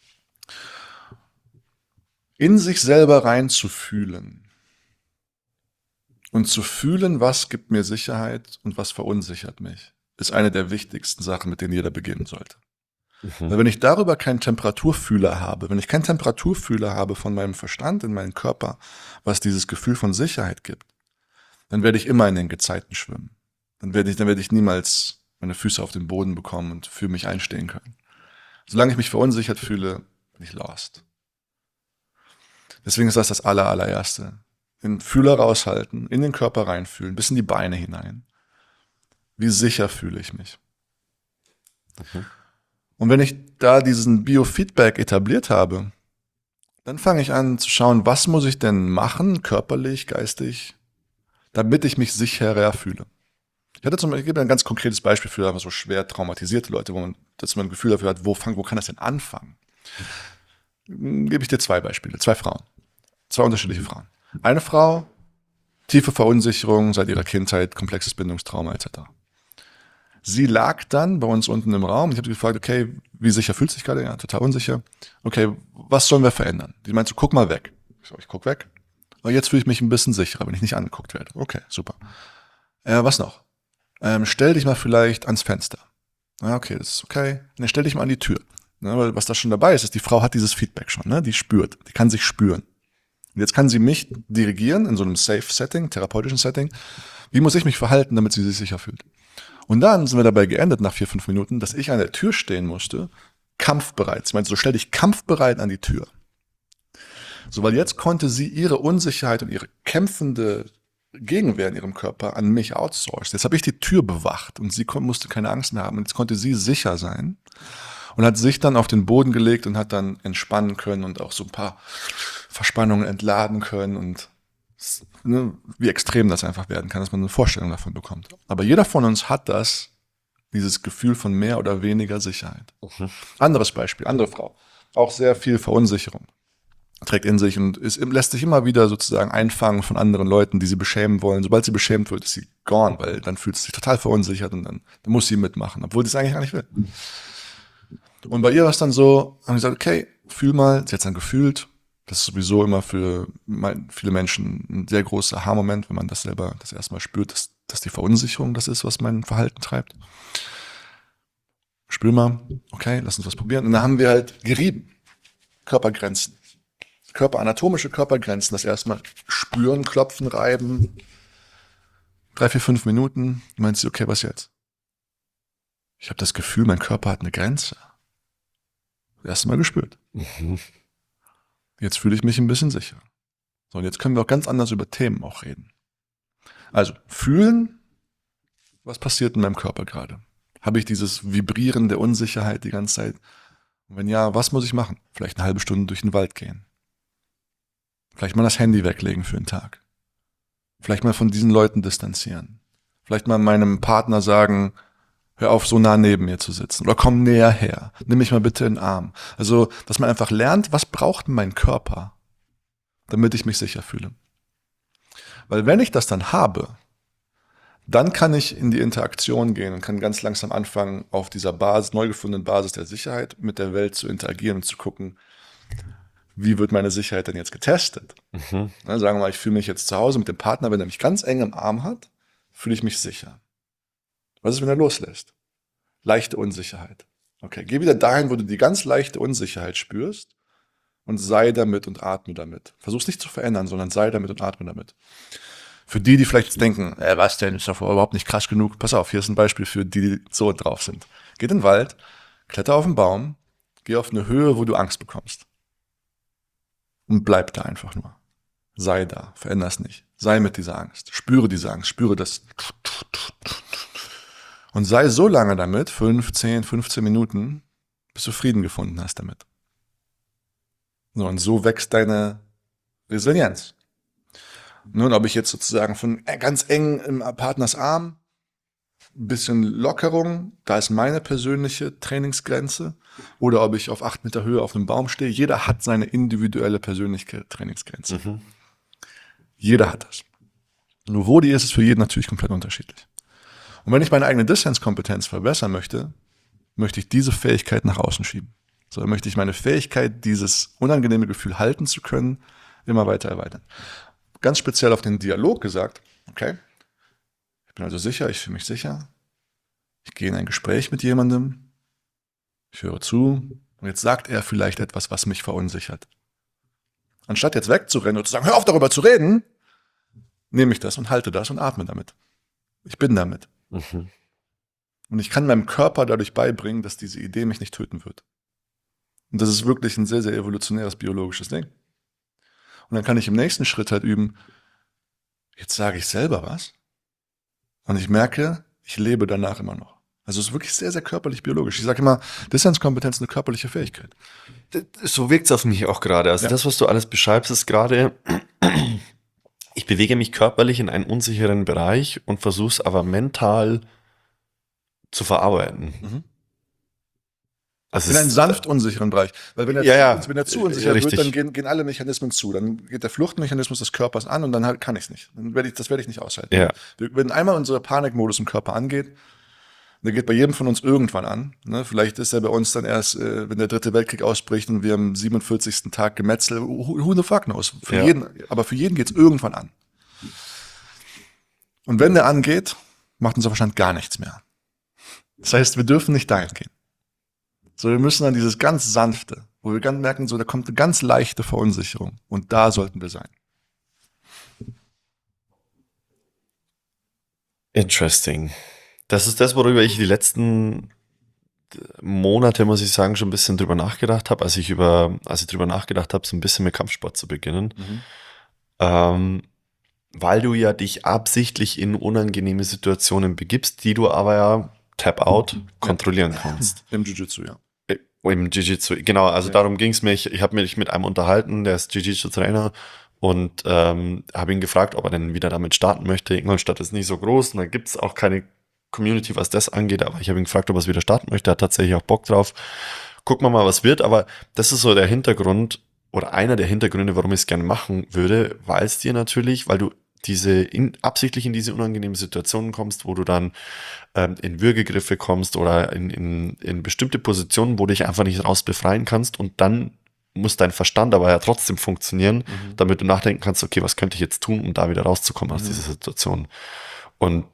In sich selber reinzufühlen und zu fühlen, was gibt mir Sicherheit und was verunsichert mich, ist eine der wichtigsten Sachen, mit denen jeder beginnen sollte. Weil wenn ich darüber keinen Temperaturfühler habe, wenn ich keinen Temperaturfühler habe von meinem Verstand in meinem Körper, was dieses Gefühl von Sicherheit gibt, dann werde ich immer in den Gezeiten schwimmen. Dann werde ich niemals meine Füße auf den Boden bekommen und für mich einstehen können. Solange ich mich verunsichert fühle, bin ich lost. Deswegen ist das allererste. Den Fühler raushalten, in den Körper reinfühlen, bis in die Beine hinein. Wie sicher fühle ich mich? Und wenn ich da diesen Biofeedback etabliert habe, dann fange ich an zu schauen, was muss ich denn machen, körperlich, geistig, damit ich mich sicherer fühle. Ich gebe ein ganz konkretes Beispiel für so schwer traumatisierte Leute, dass man ein Gefühl dafür hat, wo kann das denn anfangen? Gebe ich dir 2 Beispiele, 2 Frauen, 2 unterschiedliche Frauen. Eine Frau, tiefe Verunsicherung seit ihrer Kindheit, komplexes Bindungstrauma etc. Sie lag dann bei uns unten im Raum. Ich habe sie gefragt, okay, wie sicher fühlt sich gerade? Ja, total unsicher. Okay, was sollen wir verändern? Die meinte so, guck mal weg. Ich guck weg. Aber jetzt fühle ich mich ein bisschen sicherer, wenn ich nicht angeguckt werde. Okay, super. Was noch? Stell dich mal vielleicht ans Fenster. Ja, okay, das ist okay. Dann stell dich mal an die Tür. Ne, weil was da schon dabei ist, die Frau hat dieses Feedback schon. Ne? Die spürt, die kann sich spüren. Und jetzt kann sie mich dirigieren in so einem Safe-Setting, therapeutischen Setting. Wie muss ich mich verhalten, damit sie sich sicher fühlt? Und dann sind wir dabei geendet nach 4-5 Minuten, dass ich an der Tür stehen musste, kampfbereit. Sie meinte, so stell dich kampfbereit an die Tür. So, weil jetzt konnte sie ihre Unsicherheit und ihre kämpfende Gegenwehr in ihrem Körper an mich outsourcen. Jetzt habe ich die Tür bewacht und sie musste keine Angst mehr haben. Und jetzt konnte sie sicher sein und hat sich dann auf den Boden gelegt und hat dann entspannen können und auch so ein paar Verspannungen entladen können und wie extrem das einfach werden kann, dass man eine Vorstellung davon bekommt. Aber jeder von uns hat dieses Gefühl von mehr oder weniger Sicherheit. Anderes Beispiel, andere Frau, auch sehr viel Verunsicherung, trägt in sich und lässt sich immer wieder sozusagen einfangen von anderen Leuten, die sie beschämen wollen. Sobald sie beschämt wird, ist sie gone, weil dann fühlt sie sich total verunsichert und dann muss sie mitmachen, obwohl sie es eigentlich gar nicht will. Und bei ihr war es dann so, haben sie gesagt, okay, fühl mal, sie hat es dann gefühlt. Das ist sowieso immer für viele Menschen ein sehr großer Aha-Moment, wenn man das selber das erste Mal spürt, dass die Verunsicherung das ist, was mein Verhalten treibt. Spür mal, okay, lass uns was probieren. Und dann haben wir halt gerieben. Körpergrenzen. Anatomische Körpergrenzen. Das erstmal spüren, klopfen, reiben. 3, 4, 5 Minuten. Du meinst, okay, was jetzt? Ich habe das Gefühl, mein Körper hat eine Grenze. Das erste Mal gespürt. Jetzt fühle ich mich ein bisschen sicher. So, und jetzt können wir auch ganz anders über Themen auch reden. Also, fühlen, was passiert in meinem Körper gerade? Habe ich dieses Vibrieren der Unsicherheit die ganze Zeit? Und wenn ja, was muss ich machen? Vielleicht eine halbe Stunde durch den Wald gehen. Vielleicht mal das Handy weglegen für einen Tag. Vielleicht mal von diesen Leuten distanzieren. Vielleicht mal meinem Partner sagen, hör auf, so nah neben mir zu sitzen. Oder komm näher her. Nimm mich mal bitte in den Arm. Also, dass man einfach lernt, was braucht mein Körper, damit ich mich sicher fühle. Weil wenn ich das dann habe, dann kann ich in die Interaktion gehen und kann ganz langsam anfangen, auf dieser neu gefundenen Basis der Sicherheit mit der Welt zu interagieren und zu gucken, wie wird meine Sicherheit denn jetzt getestet? Sagen wir mal, ich fühle mich jetzt zu Hause mit dem Partner, wenn er mich ganz eng im Arm hat, fühle ich mich sicher. Was ist, wenn er loslässt? Leichte Unsicherheit. Okay, geh wieder dahin, wo du die ganz leichte Unsicherheit spürst und sei damit und atme damit. Versuch's nicht zu verändern, sondern sei damit und atme damit. Für die vielleicht jetzt denken, was denn, ist doch überhaupt nicht krass genug. Pass auf, hier ist ein Beispiel für die so drauf sind. Geh in den Wald, kletter auf den Baum, geh auf eine Höhe, wo du Angst bekommst. Und bleib da einfach nur. Sei da, veränder es nicht. Sei mit dieser Angst, spüre diese Angst, spüre das. Und sei so lange damit, 15 Minuten, bis du Frieden gefunden hast damit. So, und so wächst deine Resilienz. Nun, ob ich jetzt sozusagen von ganz eng im Partners Arm, ein bisschen Lockerung, da ist meine persönliche Trainingsgrenze, oder ob ich auf 8 Meter Höhe auf einem Baum stehe, jeder hat seine individuelle persönliche Trainingsgrenze. Jeder hat das. Nur wo die ist für jeden natürlich komplett unterschiedlich. Und wenn ich meine eigene Dissens-Kompetenz verbessern möchte, möchte ich diese Fähigkeit nach außen schieben. So möchte ich meine Fähigkeit, dieses unangenehme Gefühl halten zu können, immer weiter erweitern. Ganz speziell auf den Dialog gesagt, okay, ich bin also sicher, ich fühle mich sicher, ich gehe in ein Gespräch mit jemandem, ich höre zu und jetzt sagt er vielleicht etwas, was mich verunsichert. Anstatt jetzt wegzurennen und zu sagen, hör auf darüber zu reden, nehme ich das und halte das und atme damit. Ich bin damit. Mhm. Und ich kann meinem Körper dadurch beibringen, dass diese Idee mich nicht töten wird. Und das ist wirklich ein sehr, sehr evolutionäres biologisches Ding. Und dann kann ich im nächsten Schritt halt üben, jetzt sage ich selber was und ich merke, ich lebe danach immer noch. Also es ist wirklich sehr, sehr körperlich biologisch. Ich sage immer, Dissenskompetenz ist eine körperliche Fähigkeit. So wirkt es auf mich auch gerade. Also Ja. das, was du alles beschreibst, ist gerade, ich bewege mich körperlich in einen unsicheren Bereich und versuche es aber mental zu verarbeiten. Mhm. Also In es einen ist- sanft unsicheren Bereich. Weil wenn er, wenn er zu unsicher richtig. wird, dann gehen alle Mechanismen zu. Dann geht der Fluchtmechanismus des Körpers an und dann halt kann ich es nicht. Das werde ich nicht aushalten. Ja. Wenn einmal unser Panikmodus im Körper angeht, der geht bei jedem von uns irgendwann an. Ne? Vielleicht ist er bei uns dann erst, wenn der 3. Weltkrieg ausbricht und wir am 47. Tag Gemetzel, who the fuck knows? Ja. Aber für jeden geht es irgendwann an. Und wenn der angeht, macht unser Verstand gar nichts mehr. Das heißt, wir dürfen nicht dahin gehen. So, wir müssen dann dieses ganz sanfte, wo wir ganz merken, so, da kommt eine ganz leichte Verunsicherung. Und da sollten wir sein. Interesting. Das ist das, worüber ich die letzten Monate, muss ich sagen, schon ein bisschen drüber nachgedacht habe, als ich drüber nachgedacht habe, so ein bisschen mit Kampfsport zu beginnen. Weil du ja dich absichtlich in unangenehme Situationen begibst, die du aber ja Tap-out kontrollieren kannst. Im Jiu-Jitsu, ja. Im Jiu-Jitsu, genau, also Ja. darum ging es mir. Ich habe mich mit einem unterhalten, der ist Jiu-Jitsu-Trainer und habe ihn gefragt, ob er denn wieder damit starten möchte. Ingolstadt ist nicht so groß und da gibt es auch keine Community, was das angeht, aber ich habe ihn gefragt, ob er es wieder starten möchte. Er hat tatsächlich auch Bock drauf. Gucken wir mal, was wird, aber das ist so der Hintergrund oder einer der Hintergründe, warum ich es gerne machen würde, weil es dir natürlich, weil du absichtlich in diese unangenehmen Situationen kommst, wo du dann in Würgegriffe kommst oder in bestimmte Positionen, wo du dich einfach nicht raus befreien kannst und dann muss dein Verstand aber ja trotzdem funktionieren, damit du nachdenken kannst, okay, was könnte ich jetzt tun, um da wieder rauszukommen aus dieser Situation. Und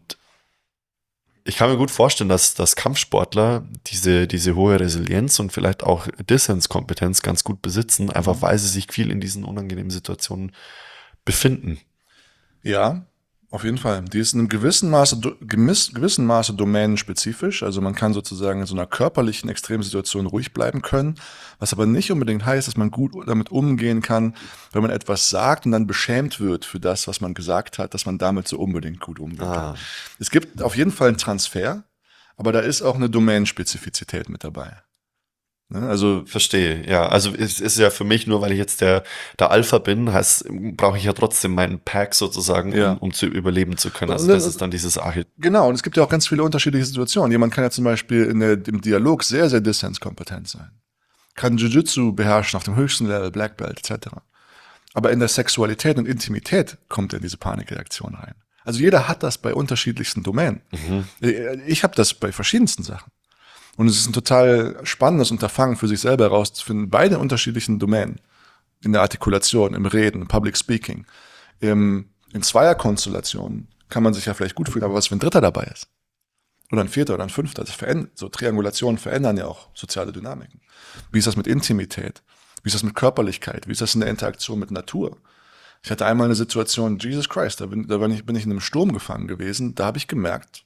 ich kann mir gut vorstellen, dass Kampfsportler diese hohe Resilienz und vielleicht auch Dissenskompetenz ganz gut besitzen, einfach weil sie sich viel in diesen unangenehmen Situationen befinden. Ja, auf jeden Fall. Die ist in einem gewissen Maße domänenspezifisch. Also man kann sozusagen in so einer körperlichen Extremsituation ruhig bleiben können, was aber nicht unbedingt heißt, dass man gut damit umgehen kann, wenn man etwas sagt und dann beschämt wird für das, was man gesagt hat, dass man damit so unbedingt gut umgehen kann. Es gibt auf jeden Fall einen Transfer, aber da ist auch eine Domänenspezifizität mit dabei. Ne? Also Verstehe, ja. Also es ist ja für mich, nur weil ich jetzt der Alpha bin, brauche ich ja trotzdem meinen Pack sozusagen, Ja. um zu überleben zu können. Also Und das ist dann dieses genau, und es gibt ja auch ganz viele unterschiedliche Situationen. Jemand kann ja zum Beispiel im Dialog sehr, sehr dissenskompetent sein. Kann Jiu-Jitsu beherrschen auf dem höchsten Level, Black Belt etc. Aber in der Sexualität und Intimität kommt er in diese Panikreaktion rein. Also jeder hat das bei unterschiedlichsten Domänen. Ich habe das bei verschiedensten Sachen. Und es ist ein total spannendes Unterfangen für sich selber herauszufinden, beide unterschiedlichen Domänen. In der Artikulation, im Reden, im Public Speaking. In Zweierkonstellationen kann man sich ja vielleicht gut fühlen, aber was, wenn ein Dritter dabei ist? Oder ein Vierter oder ein Fünfter? So Triangulationen verändern ja auch soziale Dynamiken. Wie ist das mit Intimität? Wie ist das mit Körperlichkeit? Wie ist das in der Interaktion mit Natur? Ich hatte einmal eine Situation, Jesus Christ, da bin ich in einem Sturm gefangen gewesen. Da habe ich gemerkt,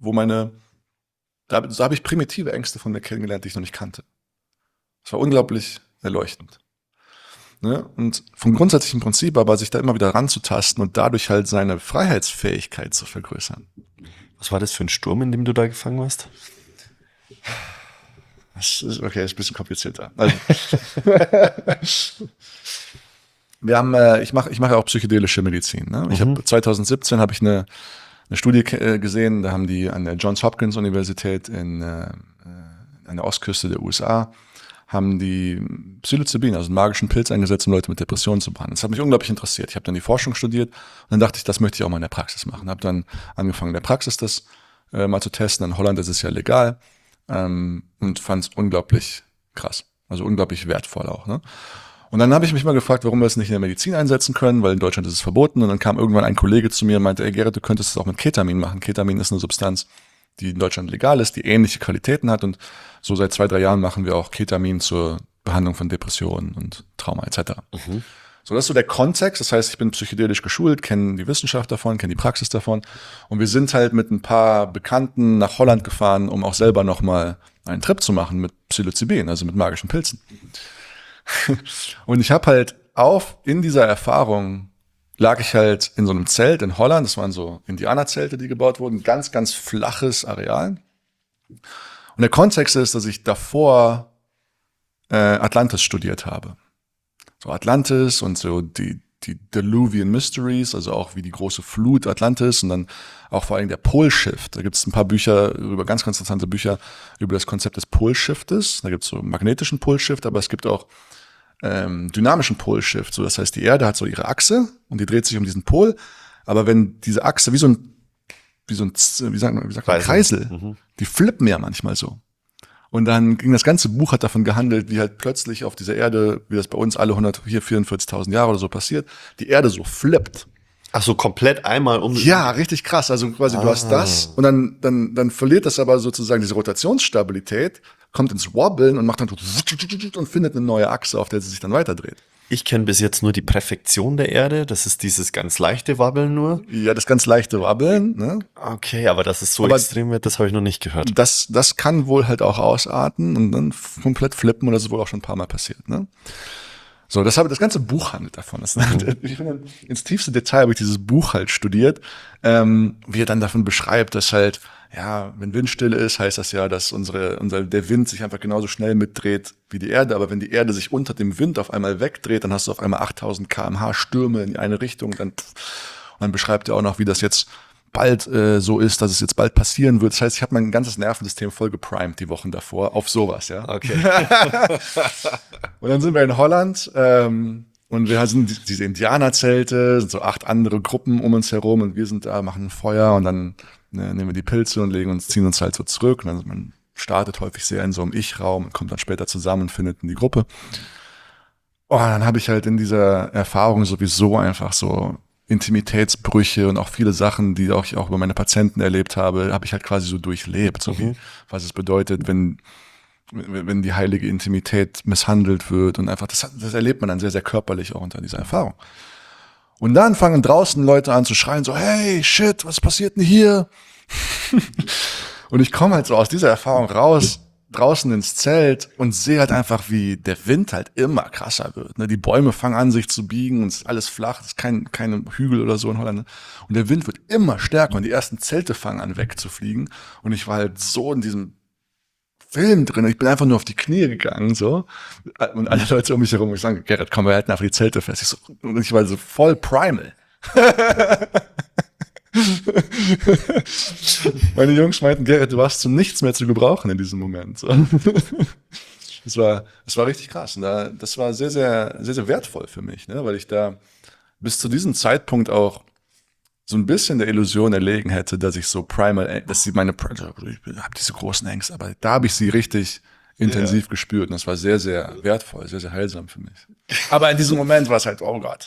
da habe ich primitive Ängste von mir kennengelernt, die ich noch nicht kannte. Es war unglaublich erleuchtend. Ne? Und vom grundsätzlichen Prinzip aber, sich da immer wieder ranzutasten und dadurch halt seine Freiheitsfähigkeit zu vergrößern. Was war das für ein Sturm, in dem du da gefangen warst? Das ist ein bisschen komplizierter. Also, ich mache ja auch psychedelische Medizin. Ne? 2017 habe ich eine Studie gesehen, da haben die an der Johns Hopkins Universität an der Ostküste der USA haben die Psilocybin, also einen magischen Pilz eingesetzt, um Leute mit Depressionen zu behandeln. Das hat mich unglaublich interessiert. Ich habe dann die Forschung studiert und dann dachte ich, das möchte ich auch mal in der Praxis machen. Habe dann angefangen, in der Praxis das mal zu testen. In Holland ist es ja legal und fand es unglaublich krass, also unglaublich wertvoll auch. Ne? Und dann habe ich mich mal gefragt, warum wir es nicht in der Medizin einsetzen können, weil in Deutschland ist es verboten. Und dann kam irgendwann ein Kollege zu mir und meinte, ey Gerrit, du könntest es auch mit Ketamin machen. Ketamin ist eine Substanz, die in Deutschland legal ist, die ähnliche Qualitäten hat. Und so seit 2-3 Jahren machen wir auch Ketamin zur Behandlung von Depressionen und Trauma etc. So, das ist so der Kontext. Das heißt, ich bin psychedelisch geschult, kenne die Wissenschaft davon, kenne die Praxis davon. Und wir sind halt mit ein paar Bekannten nach Holland gefahren, um auch selber nochmal einen Trip zu machen mit Psilocybin, also mit magischen Pilzen. Und ich habe halt in dieser Erfahrung lag ich halt in so einem Zelt in Holland. Das waren so Indianerzelte, die gebaut wurden. Ganz, ganz flaches Areal. Und der Kontext ist, dass ich davor Atlantis studiert habe. So Atlantis und so die Diluvian Mysteries, also auch wie die große Flut Atlantis und dann auch vor allem der Polshift. Da gibt es ein paar Bücher, ganz, ganz interessante Bücher über das Konzept des Polshiftes. Da gibt es so magnetischen Polshift, aber es gibt auch dynamischen Polshift. So, das heißt, die Erde hat so ihre Achse und die dreht sich um diesen Pol. Aber wenn diese Achse wie sagt man, Kreisel, die flippen ja manchmal so. Und dann ging das ganze Buch hat davon gehandelt, wie halt plötzlich auf dieser Erde, wie das bei uns alle 44.000 Jahre oder so passiert, die Erde so flippt. Ach so, komplett einmal um. Ja, richtig krass. Also quasi du hast das und dann verliert das aber sozusagen diese Rotationsstabilität, kommt ins Wobbeln und macht dann und findet eine neue Achse, auf der sie sich dann weiterdreht. Ich kenne bis jetzt nur die Präfektion der Erde. Das ist dieses ganz leichte Wabbeln nur. Ja, das ganz leichte Wabbeln. Ne? Okay, aber dass es so extrem wird, das habe ich noch nicht gehört. Das kann wohl halt auch ausarten und dann komplett flippen und das ist wohl auch schon ein paar Mal passiert. Ne? So, das ganze Buch handelt davon. Ich finde, ins tiefste Detail habe ich dieses Buch halt studiert, wie er dann davon beschreibt, dass halt, ja, wenn Windstille ist, heißt das ja, dass der Wind sich einfach genauso schnell mitdreht wie die Erde. Aber wenn die Erde sich unter dem Wind auf einmal wegdreht, dann hast du auf einmal 8000 km/h Stürme in eine Richtung. Und dann beschreibt er auch noch, wie das jetzt bald so ist, dass es jetzt bald passieren wird. Das heißt, ich habe mein ganzes Nervensystem voll geprimed die Wochen davor auf sowas, ja. Okay. Und dann sind wir in Holland und wir sind diese Indianerzelte, sind so 8 andere Gruppen um uns herum und wir sind da, machen ein Feuer und dann nehmen wir die Pilze und ziehen uns halt so zurück. Und dann, man startet häufig sehr in so einem Ich-Raum und kommt dann später zusammen und findet in die Gruppe. Oh, dann habe ich halt in dieser Erfahrung sowieso einfach so Intimitätsbrüche und auch viele Sachen, die auch ich auch über meine Patienten erlebt habe ich halt quasi so durchlebt, so wie was es bedeutet, wenn die heilige Intimität misshandelt wird und einfach, das erlebt man dann sehr, sehr körperlich auch unter dieser Erfahrung. Und dann fangen draußen Leute an zu schreien, so, hey, shit, was passiert denn hier? Und ich komme halt so aus dieser Erfahrung raus, draußen ins Zelt und sehe halt einfach, wie der Wind halt immer krasser wird. Ne? Die Bäume fangen an, sich zu biegen und es ist alles flach, es ist keine Hügel oder so in Holland. Ne? Und der Wind wird immer stärker und die ersten Zelte fangen an wegzufliegen. Und ich war halt so in diesem Film drin. Ich bin einfach nur auf die Knie gegangen, so. Und alle Leute um mich herum, ich sage, Gerrit, komm, wir halten einfach die Zelte fest. Und ich war so voll primal. Meine Jungs meinten, Gerrit, du warst zu nichts mehr zu gebrauchen in diesem Moment. So. Das war richtig krass. Und das war sehr, sehr, sehr, sehr wertvoll für mich, ne? Weil ich da bis zu diesem Zeitpunkt auch so ein bisschen der Illusion erlegen hätte, dass ich so primal, ich habe diese großen Ängste, aber da habe ich sie richtig intensiv gespürt und das war sehr, sehr wertvoll, sehr, sehr heilsam für mich. Aber in diesem Moment war es halt, oh Gott.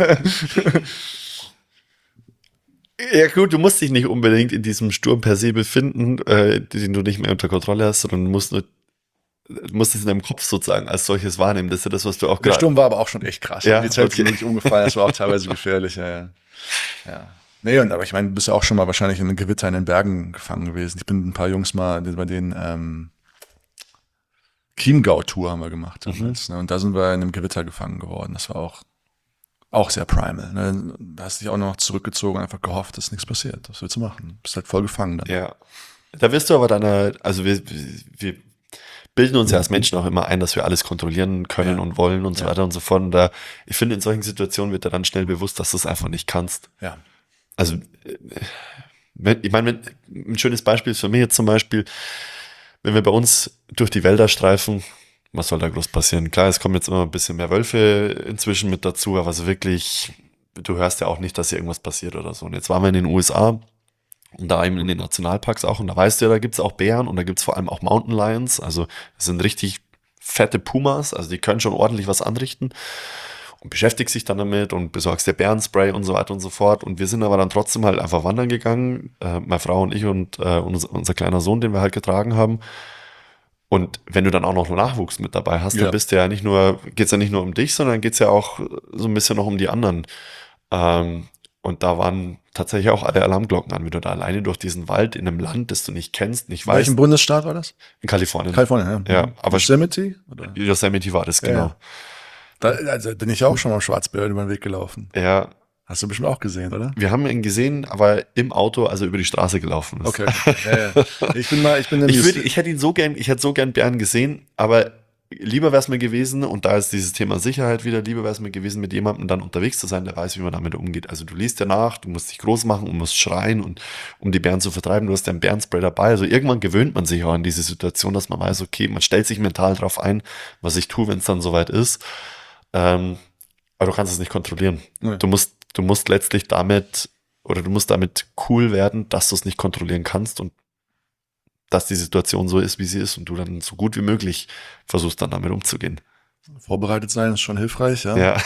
Ja gut, du musst dich nicht unbedingt in diesem Sturm per se befinden, den du nicht mehr unter Kontrolle hast, sondern du musst es in deinem Kopf sozusagen als solches wahrnehmen. Das ist ja das, was du auch Der gerade... Sturm war aber auch schon echt krass. Ja, Die Zelte sind okay. wirklich umgefallen, das war auch teilweise gefährlich. Ja. Nee, aber ich meine, du bist ja auch schon mal wahrscheinlich in einem Gewitter in den Bergen gefangen gewesen. Ich bin mit ein paar Jungs mal bei den Chiemgau-Tour haben wir gemacht damals, ne? Und da sind wir in einem Gewitter gefangen geworden. Das war auch sehr primal. Ne? Da hast du dich auch noch zurückgezogen und einfach gehofft, dass nichts passiert. Was willst du machen? Du bist halt voll gefangen dann. Ja. Da wirst du aber also wir bilden uns ja als Menschen auch immer ein, dass wir alles kontrollieren können und wollen und so weiter und so fort. Und ich finde, in solchen Situationen wird dir dann schnell bewusst, dass du es einfach nicht kannst. Ja. Also, ein schönes Beispiel ist für mich jetzt zum Beispiel, wenn wir bei uns durch die Wälder streifen, Was soll da groß passieren? Klar, es kommen jetzt immer ein bisschen mehr Wölfe inzwischen mit dazu, aber so wirklich, du hörst ja auch nicht, dass hier irgendwas passiert oder so. Und jetzt waren wir in den USA und da eben in den Nationalparks auch und da weißt du ja, da gibt's auch Bären und da gibt's vor allem auch Mountain Lions. Also das sind richtig fette Pumas, also die können schon ordentlich was anrichten und beschäftigst dich dann damit und besorgst dir Bärenspray und so weiter und so fort. Und wir sind aber dann trotzdem halt einfach wandern gegangen, meine Frau und ich und unser kleiner Sohn, den wir halt getragen haben. Und wenn du dann auch noch Nachwuchs mit dabei hast, Ja. dann bist du ja nicht nur, geht's ja nicht nur um dich, sondern geht's ja auch so ein bisschen noch um die anderen. Und da waren tatsächlich auch alle Alarmglocken an, wie du da alleine durch diesen Wald in einem Land, das du nicht kennst, nicht In welchem weißt, Bundesstaat war das? in Kalifornien. Kalifornien, ja. Ja, aber Yosemite? Oder? Yosemite war das, genau. Ja. Da, also bin ich auch schon am Schwarzbär über den Weg gelaufen. Ja, Hast du bestimmt auch gesehen, oder? wir haben ihn gesehen, aber im Auto, also über die Straße gelaufen ist. Okay. Ja. Ich bin in Ich hätte so gern Bären gesehen, aber lieber wäre es mir gewesen, und da ist dieses Thema Sicherheit wieder, lieber wäre es mir gewesen, mit jemandem dann unterwegs zu sein, der weiß, wie man damit umgeht. Also du liest ja nach, du musst dich groß machen und musst schreien, und um die Bären zu vertreiben, du hast ja einen Bärenspray dabei. Also irgendwann gewöhnt man sich auch an diese Situation, dass man weiß, okay, man stellt sich mental drauf ein, was ich tue, wenn es dann soweit ist. Aber du kannst es nicht kontrollieren. Nee. Du musst letztlich damit, oder du musst damit cool werden, dass du es nicht kontrollieren kannst und dass die Situation so ist, wie sie ist, und du dann so gut wie möglich versuchst, dann damit umzugehen. Vorbereitet sein ist schon hilfreich, ja. Ja,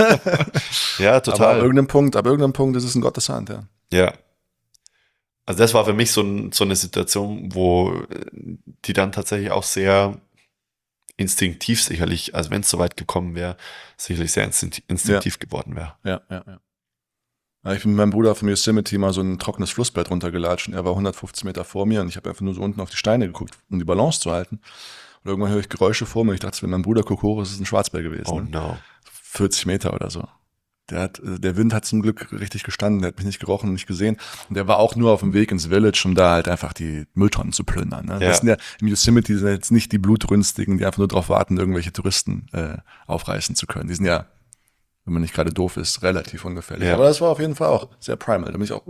ja, Aber total. ab irgendeinem Punkt ist es in Gottes Hand, ja. Ja. Also das war für mich so eine Situation, wo die dann tatsächlich auch sehr instinktiv sicherlich, also wenn es soweit gekommen wäre, sicherlich sehr instinktiv geworden wäre. Ja. Ja, ich bin mit meinem Bruder vom Yosemite mal so ein trockenes Flussbett runtergelatscht und er war 150 Meter vor mir und ich habe einfach nur so unten auf die Steine geguckt, um die Balance zu halten. Und irgendwann höre ich Geräusche vor mir. Ich dachte, wenn mein Bruder guckt hoch, ist es ein Schwarzbär gewesen. Oh ne? no. 40 Meter oder so. Der Wind hat zum Glück richtig gestanden, der hat mich nicht gerochen und nicht gesehen. Und der war auch nur auf dem Weg ins Village, um da halt einfach die Mülltonnen zu plündern. Ne? Ja. Das sind ja im Yosemite sind jetzt nicht die Blutrünstigen, die einfach nur darauf warten, irgendwelche Touristen aufreißen zu können. Die sind ja, wenn man nicht gerade doof ist, relativ ungefährlich. Ja. Aber das war auf jeden Fall auch sehr primal. Da bin ich auch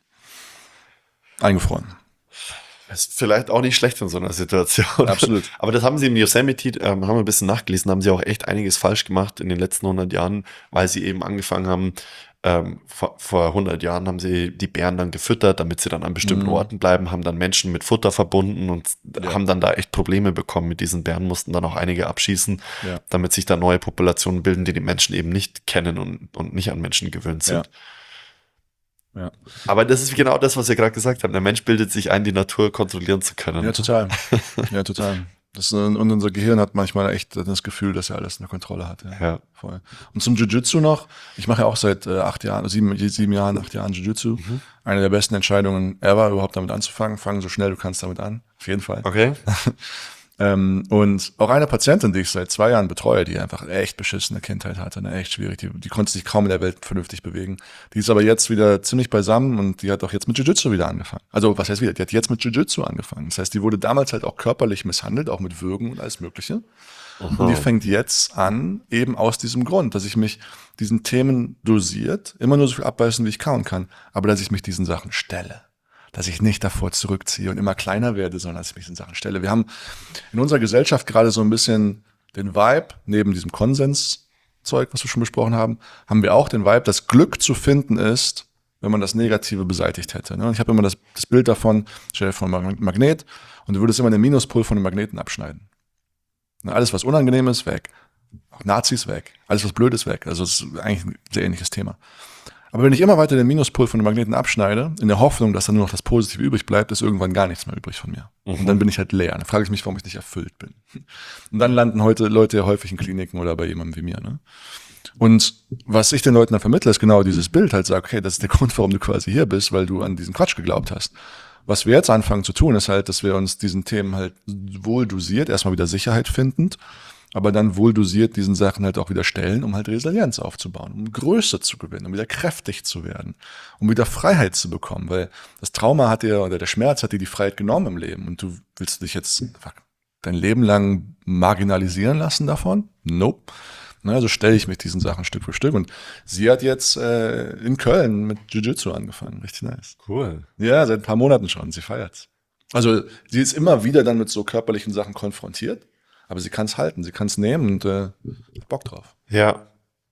eingefroren. Das ist vielleicht auch nicht schlecht in so einer Situation. Absolut. Aber das haben sie im Yosemite, haben wir ein bisschen nachgelesen, haben sie auch echt einiges falsch gemacht in den letzten 100 Jahren, weil sie eben angefangen haben, vor 100 Jahren haben sie die Bären dann gefüttert, damit sie dann an bestimmten Orten bleiben, haben dann Menschen mit Futter verbunden und haben dann da echt Probleme bekommen mit diesen Bären, mussten dann auch einige abschießen, Ja. damit sich da neue Populationen bilden, die die Menschen eben nicht kennen und nicht an Menschen gewöhnt sind. Ja. Aber das ist genau das, was wir gerade gesagt haben. Der Mensch bildet sich ein, die Natur kontrollieren zu können. Ja, total. Ja, total. Und unser Gehirn hat manchmal echt das Gefühl, dass er alles unter Kontrolle hat. Ja. Voll. Und zum Jiu-Jitsu noch. Ich mache ja auch seit 8 Jahren, 7 Jahren, 8 Jahren Jiu-Jitsu. Eine der besten Entscheidungen ever, überhaupt damit anzufangen. Fang so schnell du kannst damit an. Auf jeden Fall. Okay. Und auch eine Patientin, die ich seit 2 Jahren betreue, die einfach eine echt beschissene Kindheit hatte, eine echt schwierig, die konnte sich kaum in der Welt vernünftig bewegen. Die ist aber jetzt wieder ziemlich beisammen und die hat auch jetzt mit Jiu-Jitsu wieder angefangen. Also was heißt wieder? Die hat jetzt mit Jiu-Jitsu angefangen. Das heißt, die wurde damals halt auch körperlich misshandelt, auch mit Würgen und alles Mögliche. Und die fängt jetzt an, eben aus diesem Grund, dass ich mich diesen Themen dosiert, immer nur so viel abbeißen, wie ich kauen kann, aber dass ich mich diesen Sachen stelle. Dass ich nicht davor zurückziehe und immer kleiner werde, sondern dass ich mich in Sachen stelle. Wir haben in unserer Gesellschaft gerade so ein bisschen den Vibe, neben diesem Konsenszeug, was wir schon besprochen haben, haben wir auch den Vibe, dass Glück zu finden ist, wenn man das Negative beseitigt hätte. Und ich habe immer das Bild davon, stell dir vor, ein Magnet, und du würdest immer den Minuspol von dem Magneten abschneiden. Alles, was unangenehm ist, weg. Auch Nazis weg. Alles, was blöd ist, weg. Also es ist eigentlich ein sehr ähnliches Thema. Aber wenn ich immer weiter den Minuspol von dem Magneten abschneide, in der Hoffnung, dass dann nur noch das Positive übrig bleibt, ist irgendwann gar nichts mehr übrig von mir. Und dann bin ich halt leer. Dann frage ich mich, warum ich nicht erfüllt bin. Und dann landen heute Leute ja häufig in Kliniken oder bei jemandem wie mir. Ne? Und was ich den Leuten dann vermittle, ist genau dieses Bild, halt sage, okay, das ist der Grund, warum du quasi hier bist, weil du an diesen Quatsch geglaubt hast. Was wir jetzt anfangen zu tun, ist halt, dass wir uns diesen Themen halt wohl dosiert, erstmal wieder Sicherheit findend, aber dann wohl dosiert diesen Sachen halt auch wieder stellen, um halt Resilienz aufzubauen, um Größe zu gewinnen, um wieder kräftig zu werden, um wieder Freiheit zu bekommen, weil das Trauma hat dir, oder der Schmerz hat dir die Freiheit genommen im Leben und du willst dich jetzt dein Leben lang marginalisieren lassen davon? Nope. Also stelle ich mich diesen Sachen Stück für Stück und sie hat jetzt in Köln mit Jiu-Jitsu angefangen, richtig nice. Cool. Ja, seit ein paar Monaten schon, sie feiert's. Also sie ist immer wieder dann mit so körperlichen Sachen konfrontiert, Aber sie kann es halten, sie kann es nehmen und hat Bock drauf. Ja.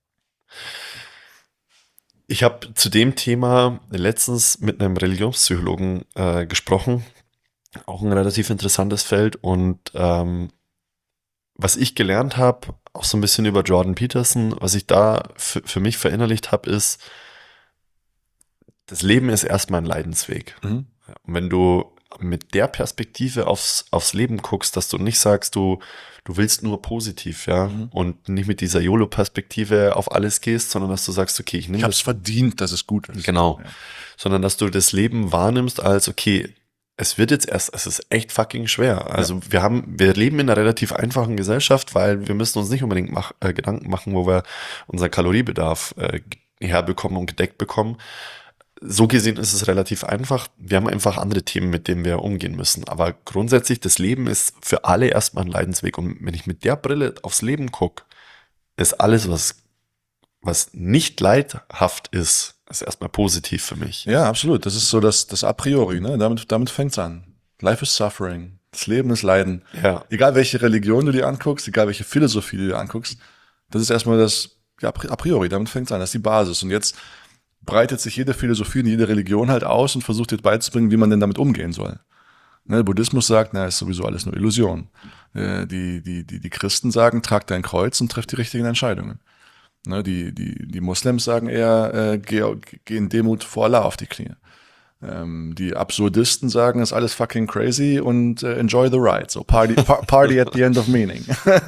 Ich habe zu dem Thema letztens mit einem Religionspsychologen gesprochen. Auch ein relativ interessantes Feld. Und was ich gelernt habe, auch so ein bisschen über Jordan Peterson, was ich da für mich verinnerlicht habe, ist, das Leben ist erstmal ein Leidensweg. Mhm. Und wenn du mit der Perspektive aufs Leben guckst, dass du nicht sagst, du willst nur positiv, ja, und nicht mit dieser YOLO-Perspektive auf alles gehst, sondern dass du sagst, okay, ich Ich nehme habe das es verdient, dass es gut ist. Genau. Ja. Sondern dass du das Leben wahrnimmst als, okay, es ist echt fucking schwer. Also wir leben in einer relativ einfachen Gesellschaft, weil wir müssen uns nicht unbedingt Gedanken machen, wo wir unseren Kaloriebedarf herbekommen und gedeckt bekommen. So gesehen ist es relativ einfach. Wir haben einfach andere Themen, mit denen wir umgehen müssen. Aber grundsätzlich, das Leben ist für alle erstmal ein Leidensweg. Und wenn ich mit der Brille aufs Leben gucke, ist alles, was nicht leidhaft ist erstmal positiv für mich. Ja, absolut. Das ist so das A priori, ne? Damit fängt's an. Life is suffering. Das Leben ist Leiden. Ja. Egal welche Religion du dir anguckst, egal welche Philosophie du dir anguckst, das ist erstmal a priori, damit fängt's an. Das ist die Basis. Und jetzt breitet sich jede Philosophie und jede Religion halt aus und versucht dir beizubringen, wie man denn damit umgehen soll. Ne, der Buddhismus sagt, ist sowieso alles nur Illusion. Die Christen sagen, trag dein Kreuz und treff die richtigen Entscheidungen. Ne, die Moslems sagen eher, geh in Demut vor Allah auf die Knie. Die Absurdisten sagen, ist alles fucking crazy und enjoy the ride. So party at the end of meaning.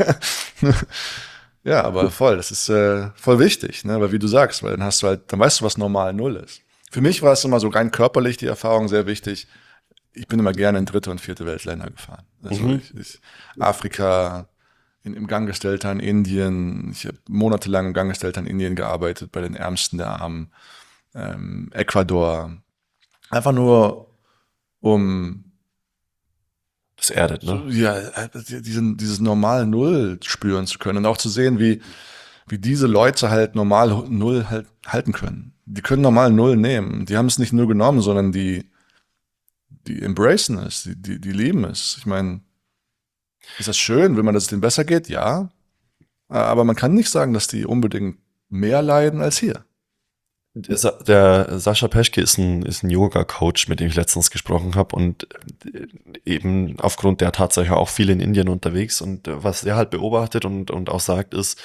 Ja, aber voll, das ist voll wichtig, ne? Weil wie du sagst, weil dann weißt du, was normal Null ist. Für mich war es immer so rein körperlich die Erfahrung sehr wichtig. Ich bin immer gerne in dritte und vierte Weltländer gefahren. Also Afrika, im Gangestellter in Indien. Ich habe monatelang im Gangestellter in Indien gearbeitet, bei den Ärmsten der Armen. Ecuador. Einfach nur, um Das erdet, ne? dieses normal Null spüren zu können und auch zu sehen, wie diese Leute halt normal Null halten können. Die können normal Null nehmen. Die haben es nicht nur genommen, sondern die embracen es, die lieben es. Ich meine, ist das schön, wenn man es denen besser geht? Ja. Aber man kann nicht sagen, dass die unbedingt mehr leiden als hier. Der Sascha Peschke ist ein Yoga-Coach, mit dem ich letztens gesprochen habe und eben aufgrund der Tatsache auch viel in Indien unterwegs und was er halt beobachtet und auch sagt ist,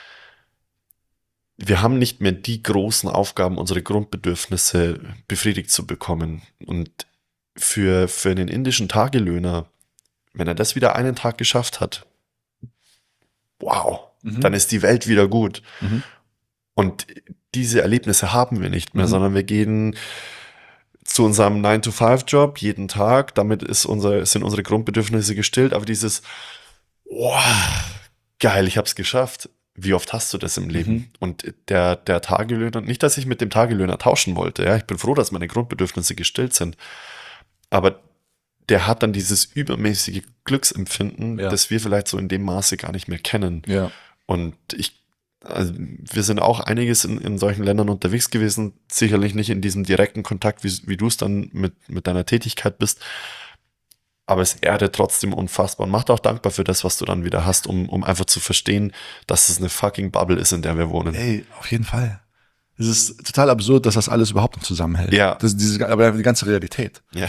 wir haben nicht mehr die großen Aufgaben, unsere Grundbedürfnisse befriedigt zu bekommen. Und für einen indischen Tagelöhner, wenn er das wieder einen Tag geschafft hat, wow, dann ist die Welt wieder gut. Und diese Erlebnisse haben wir nicht mehr, sondern wir gehen zu unserem 9-to-5-Job jeden Tag. Damit sind unsere Grundbedürfnisse gestillt. Aber dieses, wow, geil, ich hab's geschafft. Wie oft hast du das im Leben? Und der Tagelöhner, nicht, dass ich mit dem Tagelöhner tauschen wollte. Ja, ich bin froh, dass meine Grundbedürfnisse gestillt sind. Aber der hat dann dieses übermäßige Glücksempfinden, das wir vielleicht so in dem Maße gar nicht mehr kennen. Ja. Und wir sind auch einiges in solchen Ländern unterwegs gewesen, sicherlich nicht in diesem direkten Kontakt, wie du es dann mit deiner Tätigkeit bist, aber es erdet trotzdem unfassbar und macht auch dankbar für das, was du dann wieder hast, um einfach zu verstehen, dass es eine fucking Bubble ist, in der wir wohnen. Ey, auf jeden Fall. Es ist total absurd, dass das alles überhaupt noch zusammenhält. Ja. Aber die ganze Realität. Ja.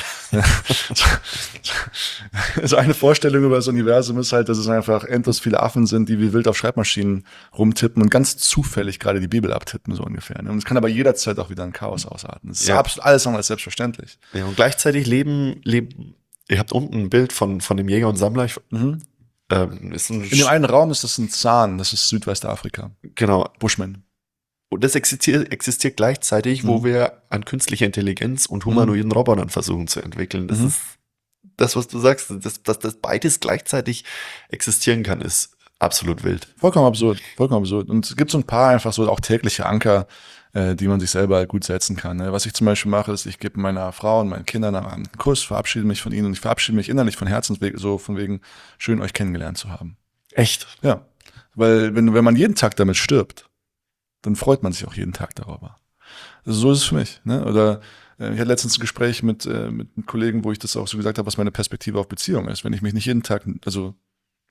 Also eine Vorstellung über das Universum ist halt, dass es einfach endlos viele Affen sind, die wie wild auf Schreibmaschinen rumtippen und ganz zufällig gerade die Bibel abtippen, so ungefähr. Und es kann aber jederzeit auch wieder ein Chaos ausarten. Das ist absolut alles andere als selbstverständlich. Ja, und gleichzeitig leben, ihr habt unten ein Bild von dem Jäger und Sammler. In dem einen Raum ist das ein Zahn, das ist Südwestafrika. Genau. Bushman. Und das existiert gleichzeitig, wo wir an künstlicher Intelligenz und humanoiden Robotern versuchen zu entwickeln. Das ist das, was du sagst, dass das beides gleichzeitig existieren kann, ist absolut wild. Vollkommen absurd. Und es gibt so ein paar einfach so auch tägliche Anker, die man sich selber gut setzen kann. Ne? Was ich zum Beispiel mache, ist, ich gebe meiner Frau und meinen Kindern einen Kuss, verabschiede mich von ihnen und ich verabschiede mich innerlich von Herzensweg, so von wegen, schön euch kennengelernt zu haben. Echt? Ja. Weil wenn man jeden Tag damit stirbt, dann freut man sich auch jeden Tag darüber. Also so ist es für mich. Ne? Oder ich hatte letztens ein Gespräch mit einem Kollegen, wo ich das auch so gesagt habe, was meine Perspektive auf Beziehung ist. Wenn ich mich nicht jeden Tag, also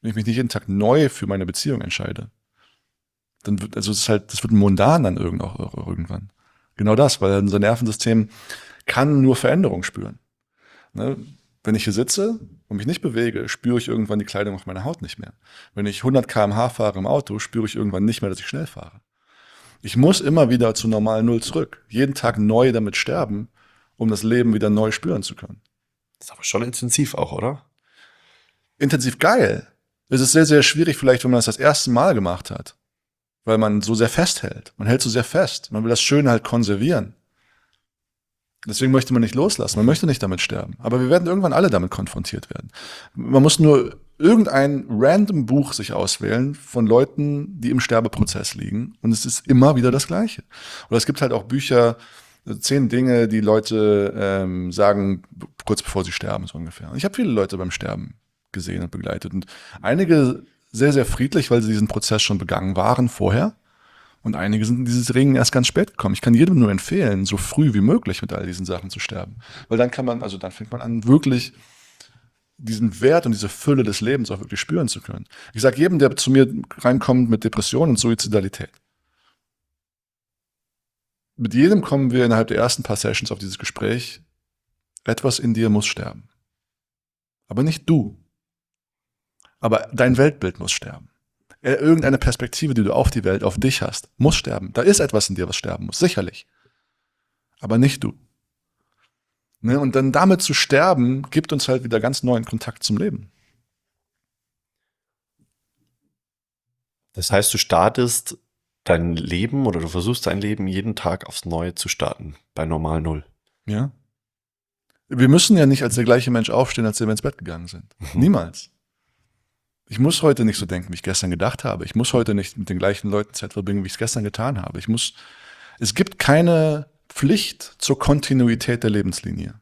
wenn ich mich nicht jeden Tag neu für meine Beziehung entscheide, dann wird, also es ist halt, das wird mundan dann irgendwann. Genau das, weil unser Nervensystem kann nur Veränderung spüren. Ne? Wenn ich hier sitze und mich nicht bewege, spüre ich irgendwann die Kleidung auf meiner Haut nicht mehr. Wenn ich 100 km/h fahre im Auto, spüre ich irgendwann nicht mehr, dass ich schnell fahre. Ich muss immer wieder zu normal Null zurück. Jeden Tag neu damit sterben, um das Leben wieder neu spüren zu können. Das ist aber schon intensiv auch, oder? Intensiv geil. Es ist sehr, sehr schwierig vielleicht, wenn man das erste Mal gemacht hat. Weil man so sehr festhält. Man hält so sehr fest. Man will das Schöne halt konservieren. Deswegen möchte man nicht loslassen. Man möchte nicht damit sterben. Aber wir werden irgendwann alle damit konfrontiert werden. Man muss nur irgendein random Buch sich auswählen von Leuten, die im Sterbeprozess liegen. Und es ist immer wieder das Gleiche. Oder es gibt halt auch Bücher, 10 Dinge, die Leute sagen, kurz bevor sie sterben, so ungefähr. Und ich habe viele Leute beim Sterben gesehen und begleitet. Und einige sehr, sehr friedlich, weil sie diesen Prozess schon begangen waren vorher. Und einige sind in dieses Ringen erst ganz spät gekommen. Ich kann jedem nur empfehlen, so früh wie möglich mit all diesen Sachen zu sterben. Weil dann dann fängt man an, wirklich diesen Wert und diese Fülle des Lebens auch wirklich spüren zu können. Ich sage jedem, der zu mir reinkommt mit Depression und Suizidalität. Mit jedem kommen wir innerhalb der ersten paar Sessions auf dieses Gespräch. Etwas in dir muss sterben. Aber nicht du. Aber dein Weltbild muss sterben. Irgendeine Perspektive, die du auf die Welt, auf dich hast, muss sterben. Da ist etwas in dir, was sterben muss, sicherlich. Aber nicht du. Ne? Und dann damit zu sterben, gibt uns halt wieder ganz neuen Kontakt zum Leben. Das heißt, du startest dein Leben oder du versuchst dein Leben jeden Tag aufs Neue zu starten, bei normal Null. Ja. Wir müssen ja nicht als der gleiche Mensch aufstehen, als wir ins Bett gegangen sind. Niemals. Ich muss heute nicht so denken, wie ich gestern gedacht habe. Ich muss heute nicht mit den gleichen Leuten Zeit verbringen, wie ich es gestern getan habe. Es gibt keine Pflicht zur Kontinuität der Lebenslinie.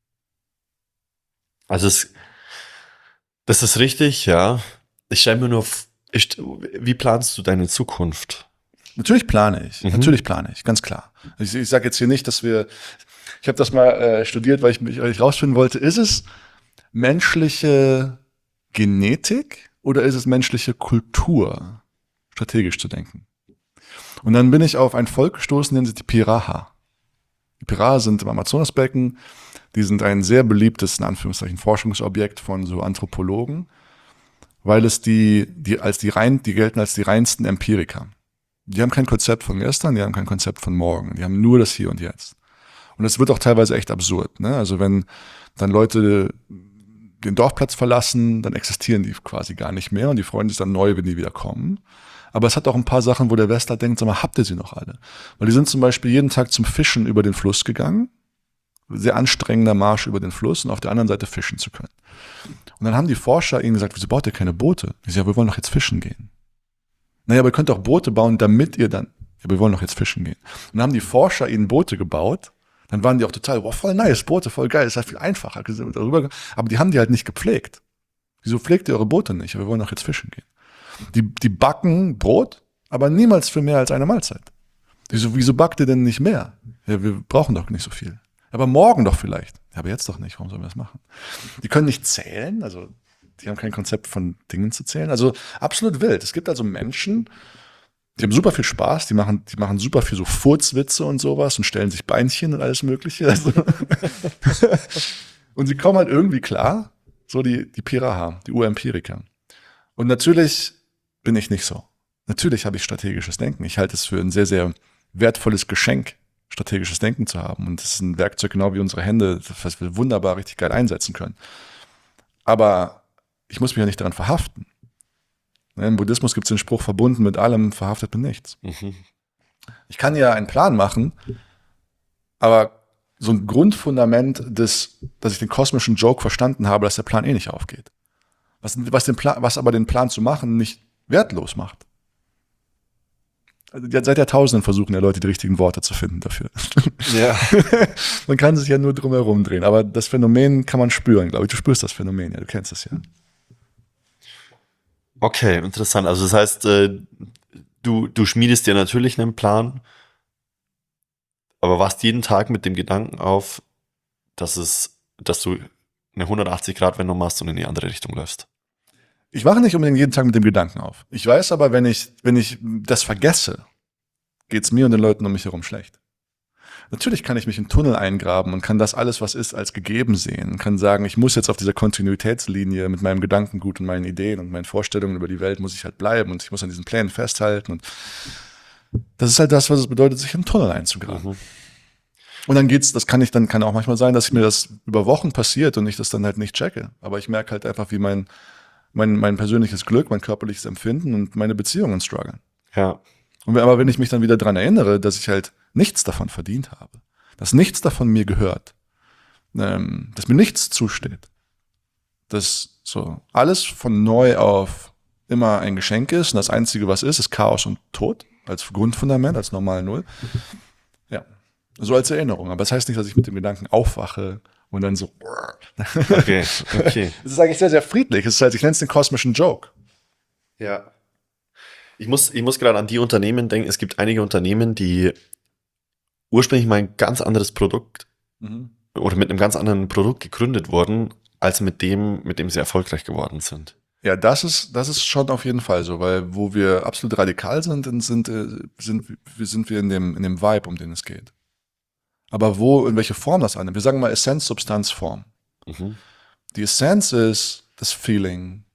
Also das ist richtig, ja. Ich stelle mir nur, wie planst du deine Zukunft? Natürlich plane ich, ganz klar. Ich sage jetzt hier nicht, ich habe das mal studiert, weil ich rausfinden wollte, ist es menschliche Genetik oder ist es menschliche Kultur, strategisch zu denken? Und dann bin ich auf ein Volk gestoßen, nennen sich die Piraha. Die Piraha sind im Amazonasbecken, die sind ein sehr beliebtes, in Anführungszeichen, Forschungsobjekt von so Anthropologen, weil es die gelten als die reinsten Empiriker. Die haben kein Konzept von gestern, die haben kein Konzept von morgen, die haben nur das Hier und Jetzt. Und es wird auch teilweise echt absurd, ne? Also wenn dann Leute den Dorfplatz verlassen, dann existieren die quasi gar nicht mehr und die freuen sich dann neu, wenn die wieder kommen. Aber es hat auch ein paar Sachen, wo der Westler denkt, sag mal, habt ihr sie noch alle? Weil die sind zum Beispiel jeden Tag zum Fischen über den Fluss gegangen. Sehr anstrengender Marsch über den Fluss und auf der anderen Seite fischen zu können. Und dann haben die Forscher ihnen gesagt, wieso baut ihr keine Boote? Ich sage, ja, wir wollen doch jetzt fischen gehen. Naja, aber ihr könnt doch Boote bauen, damit ihr dann, ja, wir wollen doch jetzt fischen gehen. Und dann haben die Forscher ihnen Boote gebaut. Dann waren die auch total, wow, voll nice, Boote, voll geil, ist halt viel einfacher. Aber die haben die halt nicht gepflegt. Wieso pflegt ihr eure Boote nicht? Ja, wir wollen doch jetzt fischen gehen. Die backen Brot, aber niemals für mehr als eine Mahlzeit. Wieso backt ihr denn nicht mehr? Ja, wir brauchen doch nicht so viel. Aber morgen doch vielleicht. Ja, aber jetzt doch nicht. Warum sollen wir das machen? Die können nicht zählen, also die haben kein Konzept von Dingen zu zählen. Also absolut wild. Es gibt also Menschen, die haben super viel Spaß, die machen super viel so Furzwitze und sowas und stellen sich Beinchen und alles Mögliche. Also und sie kommen halt irgendwie klar, so die Piraha, die Urempiriker. Und natürlich bin ich nicht so. Natürlich habe ich strategisches Denken. Ich halte es für ein sehr, sehr wertvolles Geschenk, strategisches Denken zu haben. Und das ist ein Werkzeug genau wie unsere Hände, das wir wunderbar richtig geil einsetzen können. Aber ich muss mich ja nicht daran verhaften. Im Buddhismus gibt es den Spruch, verbunden mit allem, verhaftet mit nichts. Mhm. Ich kann ja einen Plan machen, aber so ein Grundfundament, dass ich den kosmischen Joke verstanden habe, dass der Plan eh nicht aufgeht. Was aber den Plan zu machen nicht wertlos macht. Also seit Jahrtausenden versuchen ja Leute, die richtigen Worte zu finden dafür. Ja. Man kann sich ja nur drum herum drehen, aber das Phänomen kann man spüren, glaube ich. Du spürst das Phänomen, ja, du kennst das ja. Okay, interessant. Also das heißt, du schmiedest dir natürlich einen Plan, aber wachst jeden Tag mit dem Gedanken auf, dass du eine 180-Grad-Wendung machst und in die andere Richtung läufst. Ich wache nicht unbedingt jeden Tag mit dem Gedanken auf. Ich weiß aber, wenn ich das vergesse, geht's mir und den Leuten um mich herum schlecht. Natürlich kann ich mich in einen Tunnel eingraben und kann das alles, was ist, als gegeben sehen. Und kann sagen, ich muss jetzt auf dieser Kontinuitätslinie mit meinem Gedankengut und meinen Ideen und meinen Vorstellungen über die Welt muss ich halt bleiben und ich muss an diesen Plänen festhalten. Und das ist halt das, was es bedeutet, sich in einen Tunnel einzugraben. Mhm. Und dann kann auch manchmal sein, dass mir das über Wochen passiert und ich das dann halt nicht checke. Aber ich merke halt einfach, wie mein persönliches Glück, mein körperliches Empfinden und meine Beziehungen strugglen. Ja. Aber wenn ich mich dann wieder dran erinnere, dass ich halt nichts davon verdient habe, dass nichts davon mir gehört, dass mir nichts zusteht, dass so alles von neu auf immer ein Geschenk ist und das Einzige, was ist Chaos und Tod als Grundfundament, als normal Null. Ja, so als Erinnerung. Aber das heißt nicht, dass ich mit dem Gedanken aufwache und dann so. Okay. Es ist eigentlich sehr, sehr friedlich. Es ist halt, ich nenne es den kosmischen Joke. Ja. Ich muss gerade an die Unternehmen denken. Es gibt einige Unternehmen, die ursprünglich mal ein ganz anderes Produkt oder mit einem ganz anderen Produkt gegründet wurden, als mit dem sie erfolgreich geworden sind. Ja, das ist schon auf jeden Fall so, weil wo wir absolut radikal sind wir in dem Vibe, um den es geht. Aber in welche Form das annimmt? Wir sagen mal Essenz, Substanz, Form. Mhm. Die Essenz ist das Feeling,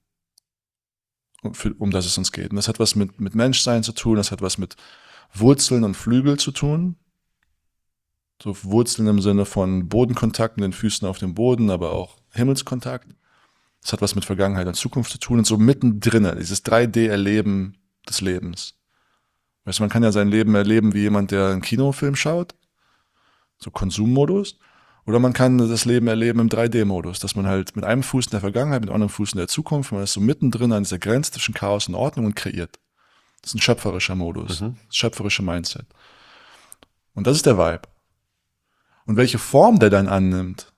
um das es uns geht. Und das hat was mit Menschsein zu tun, das hat was mit Wurzeln und Flügel zu tun. So Wurzeln im Sinne von Bodenkontakt mit den Füßen auf dem Boden, aber auch Himmelskontakt. Das hat was mit Vergangenheit und Zukunft zu tun und so mittendrin, dieses 3D-Erleben des Lebens. Weißt du, man kann ja sein Leben erleben wie jemand, der einen Kinofilm schaut, so Konsummodus, oder man kann das Leben erleben im 3D-Modus, dass man halt mit einem Fuß in der Vergangenheit, mit einem anderen Fuß in der Zukunft, man ist so mittendrin an dieser Grenze zwischen Chaos und Ordnung und kreiert. Das ist ein schöpferischer Modus, das schöpferische Mindset. Und das ist der Vibe. Und welche Form der dann annimmt,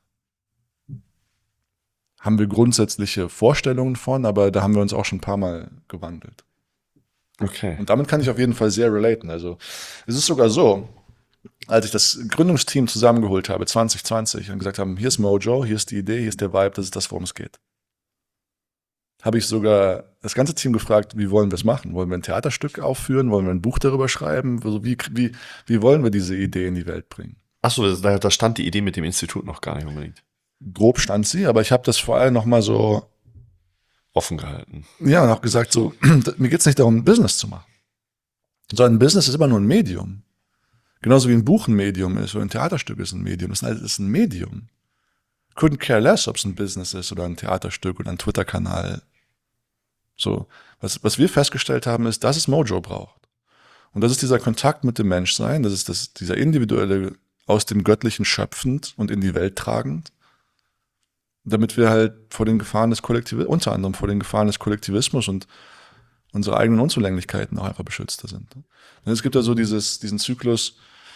haben wir grundsätzliche Vorstellungen von, aber da haben wir uns auch schon ein paar Mal gewandelt. Okay. Und damit kann ich auf jeden Fall sehr relaten. Also es ist sogar so, als ich das Gründungsteam zusammengeholt habe, 2020, und gesagt haben, hier ist Mojo, hier ist die Idee, hier ist der Vibe, das ist das, worum es geht. Habe ich sogar das ganze Team gefragt, wie wollen wir es machen? Wollen wir ein Theaterstück aufführen? Wollen wir ein Buch darüber schreiben? Also wie wollen wir diese Idee in die Welt bringen? Achso, da stand die Idee mit dem Institut noch gar nicht unbedingt. Grob stand sie, aber ich habe das vor allem nochmal so offen gehalten. Ja, und auch gesagt, so, mir geht's nicht darum, ein Business zu machen. Sondern ein Business ist immer nur ein Medium. Genauso wie ein Buch ein Medium ist oder ein Theaterstück ist ein Medium. Das ist ein Medium. Couldn't care less, ob es ein Business ist oder ein Theaterstück oder ein Twitter-Kanal. So, was wir festgestellt haben, ist, dass es Mojo braucht. Und das ist dieser Kontakt mit dem Menschsein, das ist dieser individuelle, aus dem Göttlichen schöpfend und in die Welt tragend, damit wir halt vor den Gefahren des Kollektivismus, unter anderem vor den Gefahren des Kollektivismus und unsere eigenen Unzulänglichkeiten auch einfach beschützter sind. Und es gibt ja so diesen Zyklus,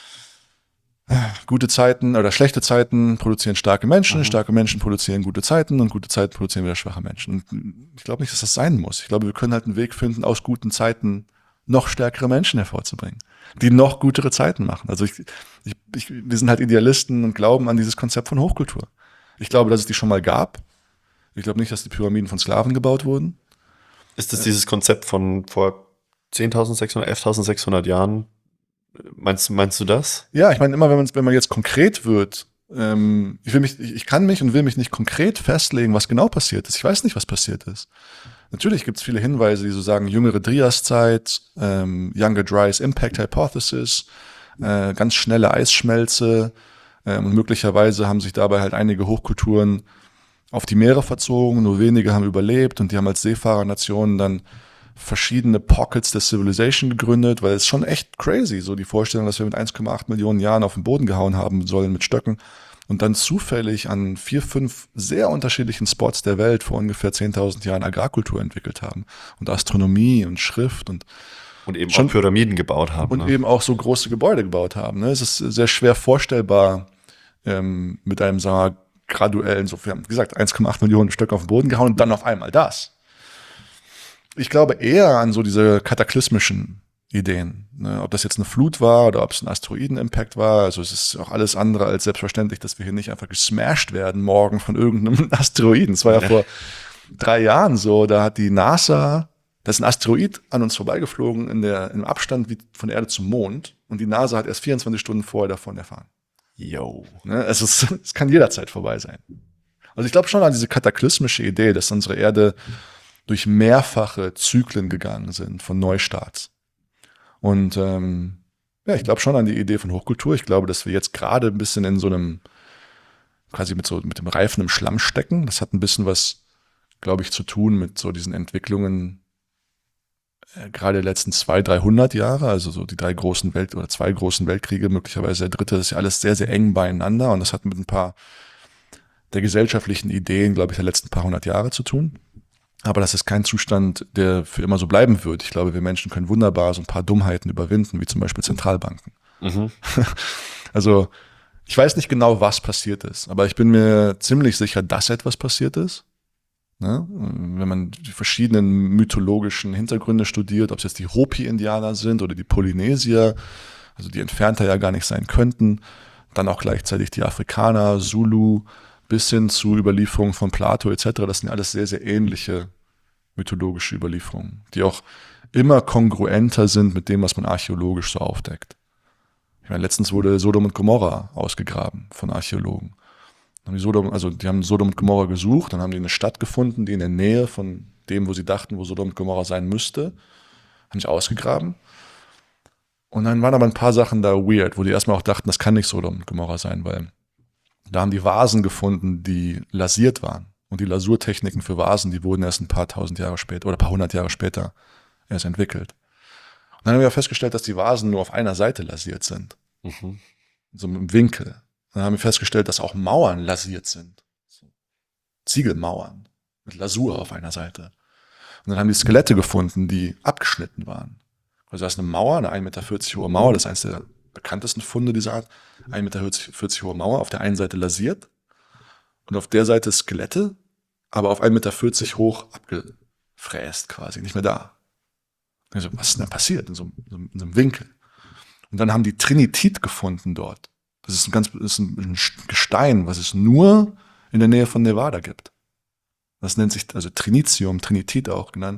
gute Zeiten oder schlechte Zeiten produzieren starke Menschen, starke Menschen produzieren gute Zeiten und gute Zeiten produzieren wieder schwache Menschen. Und ich glaube nicht, dass das sein muss. Ich glaube, wir können halt einen Weg finden, aus guten Zeiten noch stärkere Menschen hervorzubringen, die noch gutere Zeiten machen. Also wir sind halt Idealisten und glauben an dieses Konzept von Hochkultur. Ich glaube, dass es die schon mal gab. Ich glaube nicht, dass die Pyramiden von Sklaven gebaut wurden. Ist das dieses Konzept von vor 10.600, 11.600 Jahren? Meinst du das? Ja, ich meine immer, wenn man jetzt konkret wird, ich kann mich und will mich nicht konkret festlegen, was genau passiert ist. Ich weiß nicht, was passiert ist. Natürlich gibt es viele Hinweise, die so sagen, jüngere Triaszeit, Younger Dryas Impact Hypothesis, ganz schnelle Eisschmelze, und möglicherweise haben sich dabei halt einige Hochkulturen auf die Meere verzogen, nur wenige haben überlebt und die haben als Seefahrernationen dann verschiedene Pockets der Civilization gegründet, weil es schon echt crazy, so die Vorstellung, dass wir mit 1,8 Millionen Jahren auf den Boden gehauen haben sollen mit Stöcken und dann zufällig an 4, 5 sehr unterschiedlichen Spots der Welt vor ungefähr 10.000 Jahren Agrarkultur entwickelt haben und Astronomie und Schrift und eben schon auch Pyramiden gebaut haben. Und eben auch so große Gebäude gebaut haben. Ne? Es ist sehr schwer vorstellbar, mit einem, sagen wir, graduellen, so, wir haben gesagt, 1,8 Millionen Stöcke auf den Boden gehauen und dann auf einmal das. Ich glaube eher an so diese kataklysmischen Ideen. Ne? Ob das jetzt eine Flut war oder ob es ein Asteroiden-Impact war. Also es ist auch alles andere als selbstverständlich, dass wir hier nicht einfach gesmashed werden morgen von irgendeinem Asteroiden. Es war ja 3 Jahren so, da hat die NASA, da ist ein Asteroid an uns vorbeigeflogen im Abstand wie von der Erde zum Mond und die NASA hat erst 24 Stunden vorher davon erfahren. Yo. Ne? Es kann jederzeit vorbei sein. Also ich glaube schon an diese kataklysmische Idee, dass unsere Erde durch mehrfache Zyklen gegangen sind von Neustarts. Und ich glaube schon an die Idee von Hochkultur. Ich glaube, dass wir jetzt gerade ein bisschen in so einem, quasi mit dem Reifen im Schlamm stecken. Das hat ein bisschen was, glaube ich, zu tun mit so diesen Entwicklungen gerade der letzten 200-300 Jahre, also so die 2 großen Weltkriege, möglicherweise der dritte, das ist ja alles sehr, sehr eng beieinander und das hat mit ein paar der gesellschaftlichen Ideen, glaube ich, der letzten paar 100 Jahre zu tun. Aber das ist kein Zustand, der für immer so bleiben wird. Ich glaube, wir Menschen können wunderbar so ein paar Dummheiten überwinden, wie zum Beispiel Zentralbanken. Mhm. Also ich weiß nicht genau, was passiert ist, aber ich bin mir ziemlich sicher, dass etwas passiert ist. Ne? Wenn man die verschiedenen mythologischen Hintergründe studiert, ob es jetzt die Hopi-Indianer sind oder die Polynesier, also die entfernter ja gar nicht sein könnten, dann auch gleichzeitig die Afrikaner, Zulu, bis hin zu Überlieferungen von Plato etc., das sind alles sehr, sehr ähnliche mythologische Überlieferungen, die auch immer kongruenter sind mit dem, was man archäologisch so aufdeckt. Ich meine, letztens wurde Sodom und Gomorra ausgegraben von Archäologen. Die haben Sodom und Gomorra gesucht, dann haben die eine Stadt gefunden, die in der Nähe von dem, wo sie dachten, wo Sodom und Gomorra sein müsste, haben sie ausgegraben. Und dann waren aber ein paar Sachen da weird, wo die erstmal auch dachten, das kann nicht Sodom und Gomorra sein, weil da haben die Vasen gefunden, die lasiert waren. Und die Lasurtechniken für Vasen, die wurden erst ein paar 1000 Jahre später oder ein paar 100 Jahre später erst entwickelt. Und dann haben wir festgestellt, dass die Vasen nur auf einer Seite lasiert sind. Mhm. So im Winkel. Dann haben wir festgestellt, dass auch Mauern lasiert sind. So Ziegelmauern mit Lasur auf einer Seite. Und dann haben die Skelette gefunden, die abgeschnitten waren. Also da ist eine Mauer, eine 1,40 Meter hohe Mauer, das ist eines der bekanntesten Funde dieser Art. 1,40 Meter hohe Mauer, auf der einen Seite lasiert und auf der Seite Skelette, aber auf 1,40 Meter hoch abgefräst quasi, nicht mehr da. Also, was ist denn da passiert in so einem Winkel? Und dann haben die Trinitit gefunden dort. Das ist ein Gestein, was es nur in der Nähe von Nevada gibt. Das nennt sich also Trinitium, Trinitit auch genannt.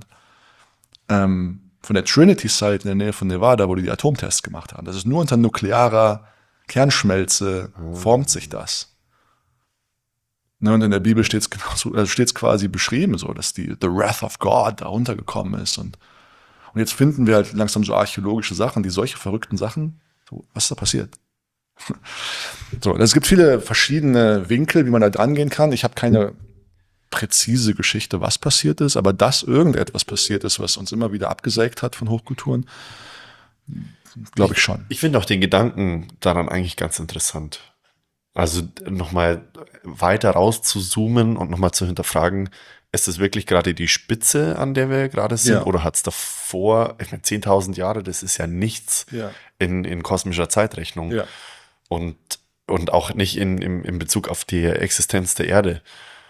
Von der Trinity Site in der Nähe von Nevada, wo die Atomtests gemacht haben. Das ist nur unter nuklearer Kernschmelze formt sich das. Ne, und in der Bibel steht es quasi beschrieben, so, dass the Wrath of God da runtergekommen ist. Und jetzt finden wir halt langsam so archäologische Sachen, die solche verrückten Sachen, so, was ist da passiert? So, es gibt viele verschiedene Winkel, wie man da dran gehen kann. Ich habe keine präzise Geschichte, was passiert ist, aber dass irgendetwas passiert ist, was uns immer wieder abgesägt hat von Hochkulturen, glaube ich schon. Ich finde auch den Gedanken daran eigentlich ganz interessant. Also nochmal weiter raus zu zoomen und nochmal zu hinterfragen, ist es wirklich gerade die Spitze, an der wir gerade sind, oder hat es davor, ich meine 10.000 Jahre, das ist ja nichts in kosmischer Zeitrechnung und auch nicht in Bezug auf die Existenz der Erde.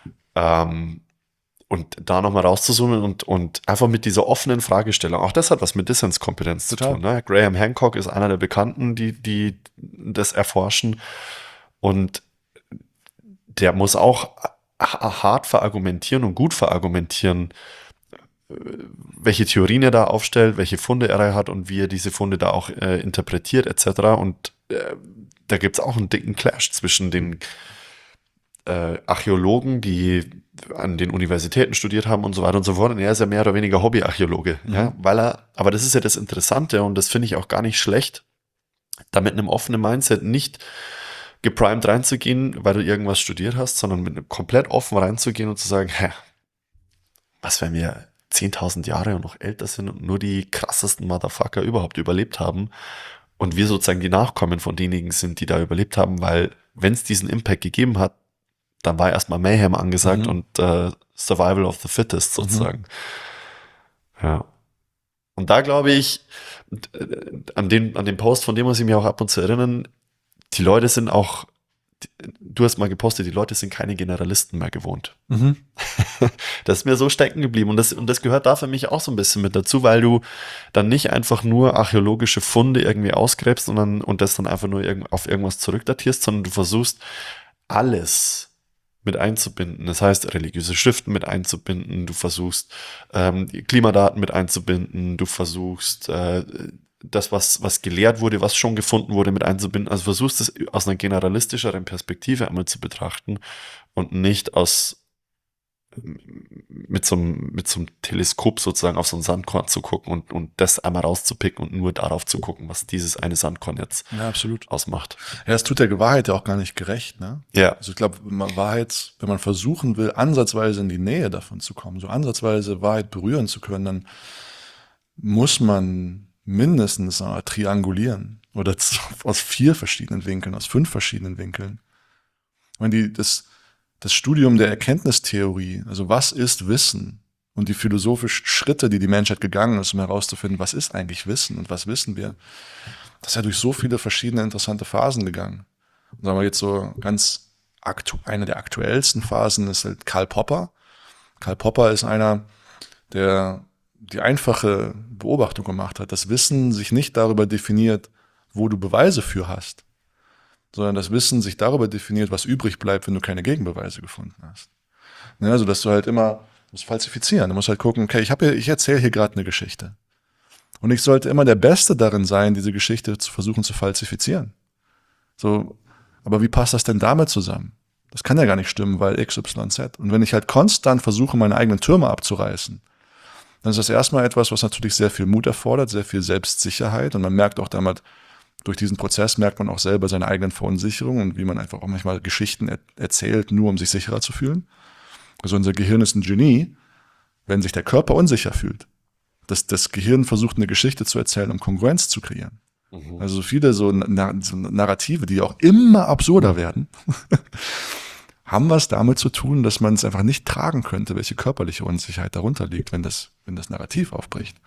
Und da nochmal rauszuzoomen und einfach mit dieser offenen Fragestellung, auch das hat was mit Dissenskompetenz zu tun. Ne? Graham Hancock ist einer der Bekannten, die das erforschen und der muss auch hart verargumentieren und gut verargumentieren, welche Theorien er da aufstellt, welche Funde er hat und wie er diese Funde da auch interpretiert etc. Und da gibt es auch einen dicken Clash zwischen den Archäologen, die an den Universitäten studiert haben und so weiter und so fort. Und er ist ja mehr oder weniger Hobbyarchäologe, ja, aber das ist ja das Interessante und das finde ich auch gar nicht schlecht, da mit einem offenen Mindset nicht geprimed reinzugehen, weil du irgendwas studiert hast, sondern mit komplett offen reinzugehen und zu sagen, was, wenn wir 10.000 Jahre und noch älter sind und nur die krassesten Motherfucker überhaupt überlebt haben und wir sozusagen die Nachkommen von denjenigen sind, die da überlebt haben, weil wenn es diesen Impact gegeben hat, dann war erstmal Mayhem angesagt und Survival of the Fittest sozusagen. Ja. Und da glaube ich, an dem Post, von dem muss ich mich auch ab und zu erinnern, die Leute sind auch, du hast mal gepostet, die Leute sind keine Generalisten mehr gewohnt. Das ist mir so stecken geblieben und das gehört da für mich auch so ein bisschen mit dazu, weil du dann nicht einfach nur archäologische Funde irgendwie ausgräbst und das dann einfach nur auf irgendwas zurückdatierst, sondern du versuchst alles mit einzubinden. Das heißt, religiöse Schriften mit einzubinden, du versuchst Klimadaten mit einzubinden, du versuchst das, was gelehrt wurde, was schon gefunden wurde, mit einzubinden. Also versuchst es aus einer generalistischeren Perspektive einmal zu betrachten und nicht mit so einem Teleskop sozusagen auf so ein Sandkorn zu gucken und das einmal rauszupicken und nur darauf zu gucken, was dieses eine Sandkorn jetzt absolut ausmacht. Ja, das tut der Wahrheit ja auch gar nicht gerecht, ne? Ja. Also ich glaube, Wahrheit, wenn man versuchen will, ansatzweise in die Nähe davon zu kommen, so ansatzweise Wahrheit berühren zu können, dann muss man mindestens triangulieren oder aus 4 verschiedenen Winkeln, aus 5 verschiedenen Winkeln. Wenn das Studium der Erkenntnistheorie, also was ist Wissen und die philosophischen Schritte, die Menschheit gegangen ist, um herauszufinden, was ist eigentlich Wissen und was wissen wir, das ist ja durch so viele verschiedene interessante Phasen gegangen. Und sagen wir jetzt so eine der aktuellsten Phasen ist halt Karl Popper. Karl Popper ist einer, der die einfache Beobachtung gemacht hat, dass Wissen sich nicht darüber definiert, wo du Beweise für hast, sondern das Wissen sich darüber definiert, was übrig bleibt, wenn du keine Gegenbeweise gefunden hast. Ja, also dass du halt immer musst falsifizieren. Du musst halt gucken, okay, ich erzähle hier gerade eine Geschichte. Und ich sollte immer der Beste darin sein, diese Geschichte zu versuchen zu falsifizieren. So, aber wie passt das denn damit zusammen? Das kann ja gar nicht stimmen, weil X, Y, Z. Und wenn ich halt konstant versuche, meine eigenen Türme abzureißen, dann ist das erstmal etwas, was natürlich sehr viel Mut erfordert, sehr viel Selbstsicherheit. Und man merkt auch damit, durch diesen Prozess merkt man auch selber seine eigenen Verunsicherungen und wie man einfach auch manchmal Geschichten erzählt, nur um sich sicherer zu fühlen. Also unser Gehirn ist ein Genie, wenn sich der Körper unsicher fühlt. Das Gehirn versucht, eine Geschichte zu erzählen, um Kongruenz zu kreieren. Mhm. Also viele so Narrative, die auch immer absurder werden, haben was damit zu tun, dass man es einfach nicht tragen könnte, welche körperliche Unsicherheit darunter liegt, wenn das Narrativ aufbricht.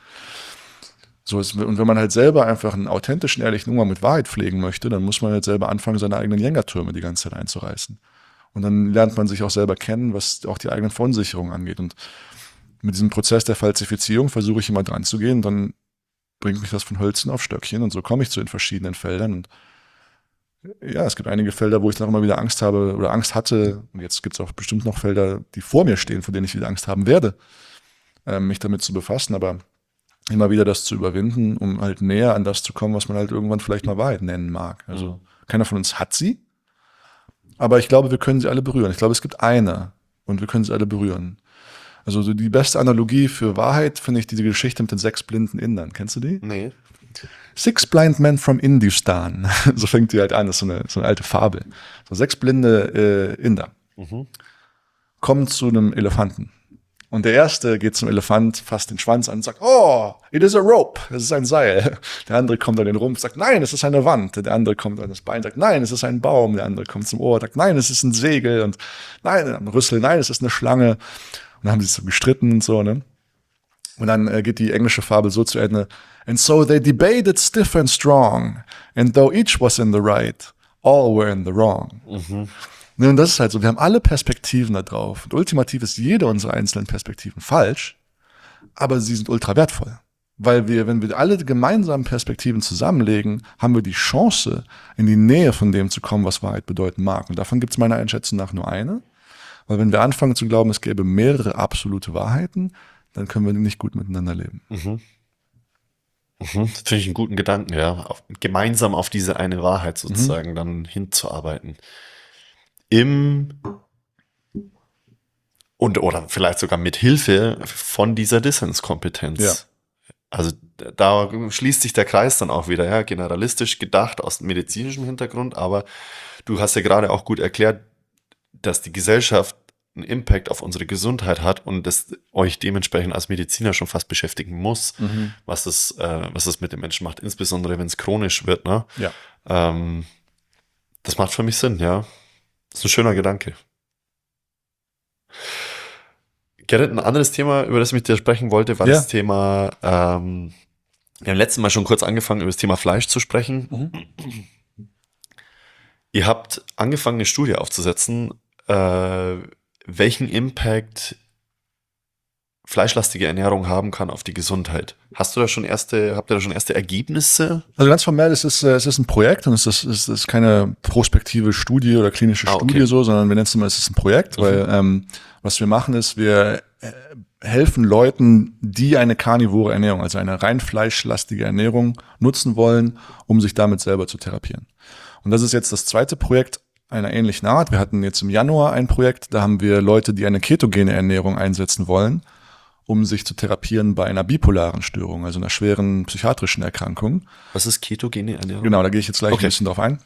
Und wenn man halt selber einfach einen authentischen, ehrlichen Umgang mit Wahrheit pflegen möchte, dann muss man halt selber anfangen, seine eigenen Jenga-Türme die ganze Zeit einzureißen. Und dann lernt man sich auch selber kennen, was auch die eigenen Verunsicherungen angeht. Und mit diesem Prozess der Falsifizierung versuche ich immer dran zu gehen. Und dann bringt mich das von Hölzchen auf Stöckchen. Und so komme ich zu den verschiedenen Feldern. Und ja, es gibt einige Felder, wo ich noch immer wieder Angst habe oder Angst hatte. Und jetzt gibt es auch bestimmt noch Felder, die vor mir stehen, vor denen ich wieder Angst haben werde, mich damit zu befassen. Aber immer wieder das zu überwinden, um halt näher an das zu kommen, was man halt irgendwann vielleicht mal Wahrheit nennen mag. Also keiner von uns hat sie, aber ich glaube, wir können sie alle berühren. Ich glaube, es gibt eine und wir können sie alle berühren. Also so die beste Analogie für Wahrheit finde ich diese Geschichte mit den 6 blinden Indern. Kennst du die? Nee. 6 blind men from Indistan. So fängt die halt an, das ist so eine alte Fabel. So 6 blinde Inder kommen zu einem Elefanten. Und der erste geht zum Elefant, fasst den Schwanz an und sagt, oh, it is a rope, es ist ein Seil. Der andere kommt an den Rumpf, sagt, nein, es ist eine Wand. Der andere kommt an das Bein, sagt, nein, es ist ein Baum. Der andere kommt zum Ohr, sagt, nein, es ist ein Segel. Und nein, am Rüssel, nein, es ist eine Schlange. Und dann haben sie sich so gestritten und so, ne? Und dann geht die englische Fabel so zu Ende. And so they debated stiff and strong. And though each was in the right, all were in the wrong. Und das ist halt so, wir haben alle Perspektiven da drauf. Und ultimativ ist jede unserer einzelnen Perspektiven falsch, aber sie sind ultra wertvoll. Weil wenn wir alle gemeinsamen Perspektiven zusammenlegen, haben wir die Chance, in die Nähe von dem zu kommen, was Wahrheit bedeuten mag. Und davon gibt es meiner Einschätzung nach nur eine. Weil wenn wir anfangen zu glauben, es gäbe mehrere absolute Wahrheiten, dann können wir nicht gut miteinander leben. Das finde ich einen guten Gedanken, ja. Gemeinsam auf diese eine Wahrheit sozusagen dann hinzuarbeiten. Oder vielleicht sogar mit Hilfe von dieser Dissenskompetenz. Ja. Also da schließt sich der Kreis dann auch wieder, ja, generalistisch gedacht aus medizinischem Hintergrund, aber du hast ja gerade auch gut erklärt, dass die Gesellschaft einen Impact auf unsere Gesundheit hat und das euch dementsprechend als Mediziner schon fast beschäftigen muss, was das mit den Menschen macht, insbesondere wenn es chronisch wird, ne? Ja. Das macht für mich Sinn, ja. Das ist ein schöner Gedanke. Gerrit, ein anderes Thema, über das ich mit dir sprechen wollte, war das Thema, wir haben letztes Mal schon kurz angefangen, über das Thema Fleisch zu sprechen. Ihr habt angefangen, eine Studie aufzusetzen, welchen Impact fleischlastige Ernährung haben kann auf die Gesundheit. Habt ihr da schon erste Ergebnisse? Also ganz formell, es ist ein Projekt und es ist keine prospektive Studie oder klinische Studie so, sondern wir nennen es immer, es ist ein Projekt, weil was wir machen ist, wir helfen Leuten, die eine karnivore Ernährung, also eine rein fleischlastige Ernährung nutzen wollen, um sich damit selber zu therapieren. Und das ist jetzt das zweite Projekt einer ähnlichen Art. Wir hatten jetzt im Januar ein Projekt, da haben wir Leute, die eine ketogene Ernährung einsetzen wollen, um sich zu therapieren bei einer bipolaren Störung, also einer schweren psychiatrischen Erkrankung. Was ist ketogene Ernährung? Genau, da gehe ich jetzt gleich ein bisschen drauf ein.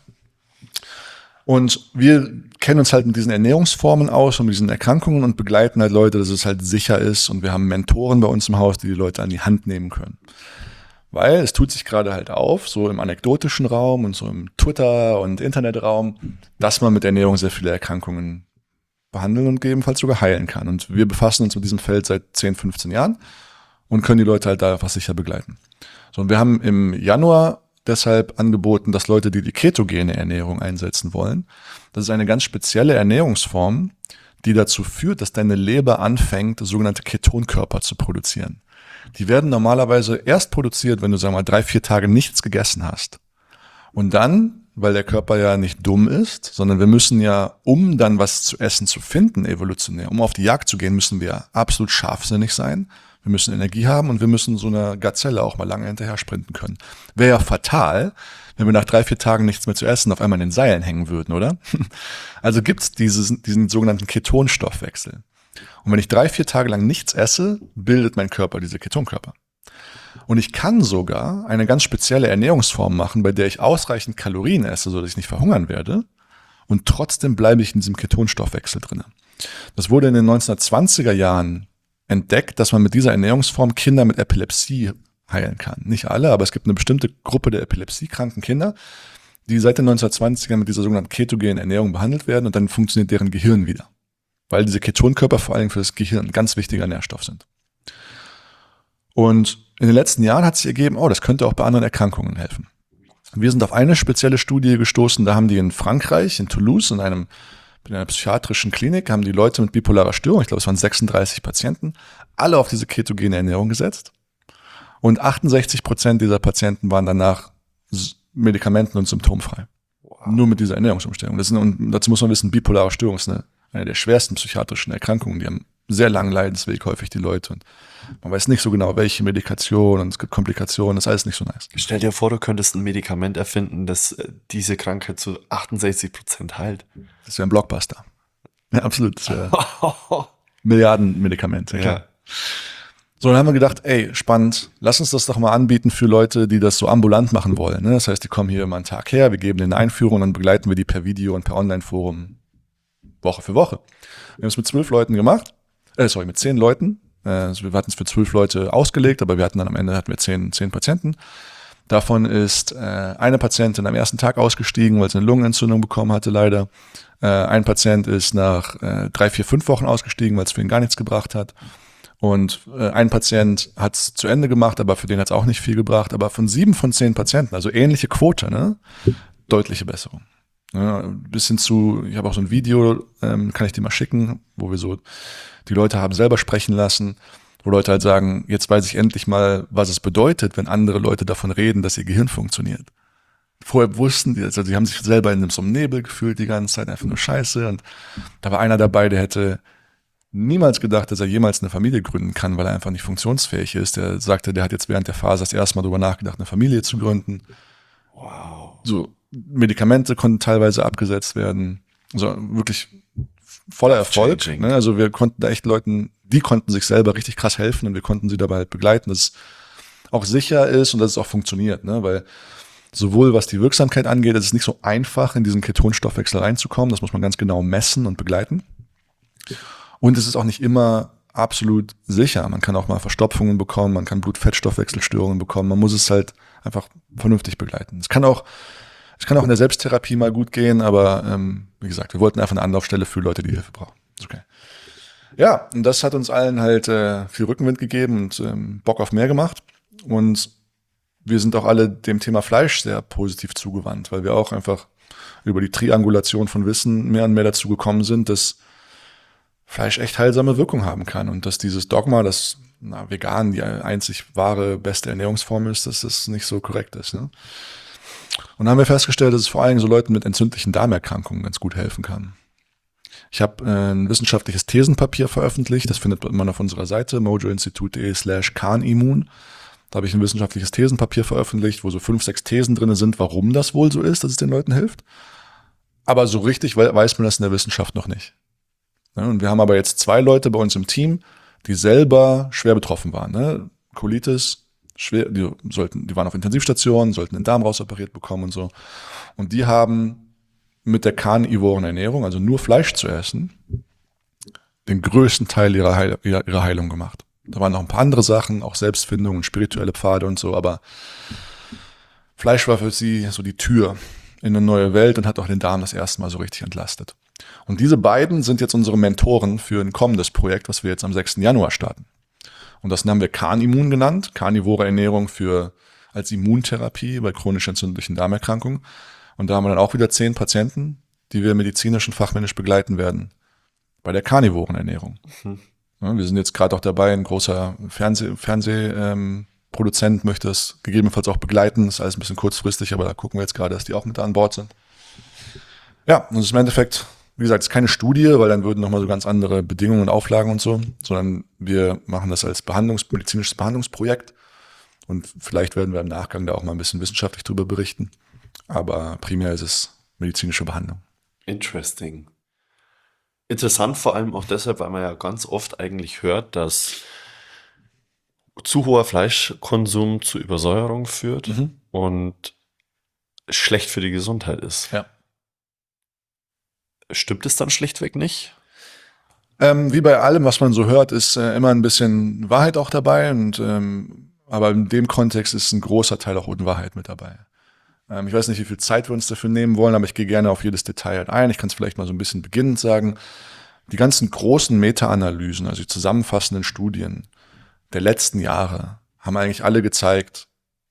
Und wir kennen uns halt mit diesen Ernährungsformen aus und mit diesen Erkrankungen und begleiten halt Leute, dass es halt sicher ist. Und wir haben Mentoren bei uns im Haus, die Leute an die Hand nehmen können. Weil es tut sich gerade halt auf, so im anekdotischen Raum und so im Twitter- und Internetraum, dass man mit Ernährung sehr viele Erkrankungen behandeln und gegebenenfalls sogar heilen kann. Und wir befassen uns mit diesem Feld seit 10, 15 Jahren und können die Leute halt da einfach sicher begleiten. So, und wir haben im Januar deshalb angeboten, dass Leute, die ketogene Ernährung einsetzen wollen, das ist eine ganz spezielle Ernährungsform, die dazu führt, dass deine Leber anfängt, sogenannte Ketonkörper zu produzieren. Die werden normalerweise erst produziert, wenn du, sagen wir mal, 3, 4 Tage nichts gegessen hast. Und dann, weil der Körper ja nicht dumm ist, sondern wir müssen ja, um dann was zu essen zu finden, evolutionär, um auf die Jagd zu gehen, müssen wir absolut scharfsinnig sein. Wir müssen Energie haben und wir müssen so einer Gazelle auch mal lange hinterher sprinten können. Wäre ja fatal, wenn wir nach 3, 4 Tagen nichts mehr zu essen auf einmal in den Seilen hängen würden, oder? Also gibt's diesen sogenannten Ketonstoffwechsel. Und wenn ich 3, 4 Tage lang nichts esse, bildet mein Körper diese Ketonkörper. Und ich kann sogar eine ganz spezielle Ernährungsform machen, bei der ich ausreichend Kalorien esse, sodass ich nicht verhungern werde. Und trotzdem bleibe ich in diesem Ketonstoffwechsel drin. Das wurde in den 1920er Jahren entdeckt, dass man mit dieser Ernährungsform Kinder mit Epilepsie heilen kann. Nicht alle, aber es gibt eine bestimmte Gruppe der epilepsiekranken Kinder, die seit den 1920ern mit dieser sogenannten ketogenen Ernährung behandelt werden und dann funktioniert deren Gehirn wieder. Weil diese Ketonkörper vor allem für das Gehirn ein ganz wichtiger Nährstoff sind. Und in den letzten Jahren hat sich ergeben, das könnte auch bei anderen Erkrankungen helfen. Wir sind auf eine spezielle Studie gestoßen, da haben die in Frankreich, in Toulouse, in einer psychiatrischen Klinik, haben die Leute mit bipolarer Störung, ich glaube es waren 36 Patienten, alle auf diese ketogene Ernährung gesetzt. Und 68% dieser Patienten waren danach medikamenten- und symptomfrei. Wow. Nur mit dieser Ernährungsumstellung. Und dazu muss man wissen, bipolare Störung ist eine der schwersten psychiatrischen Erkrankungen. Die haben sehr langen Leidensweg häufig die Leute und man weiß nicht so genau, welche Medikation und es gibt Komplikationen, das ist alles nicht so nice. Stell dir vor, du könntest ein Medikament erfinden, das diese Krankheit zu 68% heilt. Das wäre ein Blockbuster. Ja, absolut. Das wäre Milliarden-Medikamente. Ja. So, dann haben wir gedacht, spannend, lass uns das doch mal anbieten für Leute, die das so ambulant machen wollen. Ne? Das heißt, die kommen hier mal einen Tag her, wir geben denen eine Einführung und dann begleiten wir die per Video und per Online-Forum Woche für Woche. Wir haben es mit 12 Leuten gemacht. Mit 10 Leuten. Also wir hatten es für 12 Leute ausgelegt, aber wir hatten dann am Ende 10 Patienten. Davon ist eine Patientin am ersten Tag ausgestiegen, weil sie eine Lungenentzündung bekommen hatte, leider. Ein Patient ist nach 3, 4, 5 Wochen ausgestiegen, weil es für ihn gar nichts gebracht hat. Und ein Patient hat es zu Ende gemacht, aber für den hat es auch nicht viel gebracht. Aber von 7 von 10 Patienten, also ähnliche Quote, ne? Deutliche Besserung. Ja, bis hin zu, ich habe auch so ein Video, kann ich dir mal schicken, wo wir so die Leute haben selber sprechen lassen, wo Leute halt sagen, jetzt weiß ich endlich mal, was es bedeutet, wenn andere Leute davon reden, dass ihr Gehirn funktioniert. Vorher wussten die, also die haben sich selber in so einem Nebel gefühlt die ganze Zeit, einfach nur Scheiße. Und da war einer dabei, der hätte niemals gedacht, dass er jemals eine Familie gründen kann, weil er einfach nicht funktionsfähig ist. Der sagte, der hat jetzt während der Phase das erste Mal darüber nachgedacht, eine Familie zu gründen. Wow. So, Medikamente konnten teilweise abgesetzt werden. Also wirklich voller Erfolg. Ne? Also wir konnten da echt Leuten, die konnten sich selber richtig krass helfen und wir konnten sie dabei halt begleiten, dass es auch sicher ist und dass es auch funktioniert. Ne? Weil sowohl was die Wirksamkeit angeht, ist es nicht so einfach, in diesen Ketonstoffwechsel reinzukommen. Das muss man ganz genau messen und begleiten. Und es ist auch nicht immer absolut sicher. Man kann auch mal Verstopfungen bekommen, man kann Blut-Fettstoffwechselstörungen bekommen. Man muss es halt einfach vernünftig begleiten. Es kann auch in der Selbsttherapie mal gut gehen, aber wie gesagt, wir wollten einfach eine Anlaufstelle für Leute, die Hilfe brauchen. Ist okay. Ja, und das hat uns allen halt viel Rückenwind gegeben und Bock auf mehr gemacht. Und wir sind auch alle dem Thema Fleisch sehr positiv zugewandt, weil wir auch einfach über die Triangulation von Wissen mehr und mehr dazu gekommen sind, dass Fleisch echt heilsame Wirkung haben kann und dass dieses Dogma, dass vegan die einzig wahre, beste Ernährungsform ist, dass das nicht so korrekt ist. Ne? Und dann haben wir festgestellt, dass es vor allem so Leuten mit entzündlichen Darmerkrankungen ganz gut helfen kann. Ich habe ein wissenschaftliches Thesenpapier veröffentlicht, das findet man auf unserer Seite mojoinstitut.de/Carnimmun. Da habe ich ein wissenschaftliches Thesenpapier veröffentlicht, wo so 5, 6 Thesen drin sind, warum das wohl so ist, dass es den Leuten hilft. Aber so richtig weiß man das in der Wissenschaft noch nicht. Ja, und wir haben aber jetzt 2 Leute bei uns im Team, die selber schwer betroffen waren. Ne? Colitis, schwer, die waren auf Intensivstationen, sollten den Darm rausoperiert bekommen und so. Und die haben mit der karnivoren Ernährung, also nur Fleisch zu essen, den größten Teil ihrer Heilung gemacht. Da waren noch ein paar andere Sachen, auch Selbstfindung und spirituelle Pfade und so, aber Fleisch war für sie so die Tür in eine neue Welt und hat auch den Darm das erste Mal so richtig entlastet. Und diese beiden sind jetzt unsere Mentoren für ein kommendes Projekt, was wir jetzt am 6. Januar starten. Und das haben wir Carnimmun genannt, karnivore Ernährung als Immuntherapie bei chronisch entzündlichen Darmerkrankungen. Und da haben wir dann auch wieder 10 Patienten, die wir medizinisch und fachmännisch begleiten werden bei der karnivoren Ernährung. Ja, wir sind jetzt gerade auch dabei, ein großer Fernsehproduzent möchte das gegebenenfalls auch begleiten. Das ist alles ein bisschen kurzfristig, aber da gucken wir jetzt gerade, dass die auch mit an Bord sind. Ja, und das ist im Endeffekt, wie gesagt, es ist keine Studie, weil dann würden nochmal so ganz andere Bedingungen und Auflagen und so, sondern wir machen das als medizinisches Behandlungsprojekt und vielleicht werden wir im Nachgang da auch mal ein bisschen wissenschaftlich drüber berichten. Aber primär ist es medizinische Behandlung. Interesting. Interessant vor allem auch deshalb, weil man ja ganz oft eigentlich hört, dass zu hoher Fleischkonsum zu Übersäuerung führt und schlecht für die Gesundheit ist. Ja. Stimmt es dann schlichtweg nicht? Wie bei allem, was man so hört, ist immer ein bisschen Wahrheit auch dabei. Aber in dem Kontext ist ein großer Teil auch Unwahrheit mit dabei. Ich weiß nicht, wie viel Zeit wir uns dafür nehmen wollen, aber ich gehe gerne auf jedes Detail halt ein. Ich kann es vielleicht mal so ein bisschen beginnend sagen. Die ganzen großen Meta-Analysen, also die zusammenfassenden Studien der letzten Jahre, haben eigentlich alle gezeigt,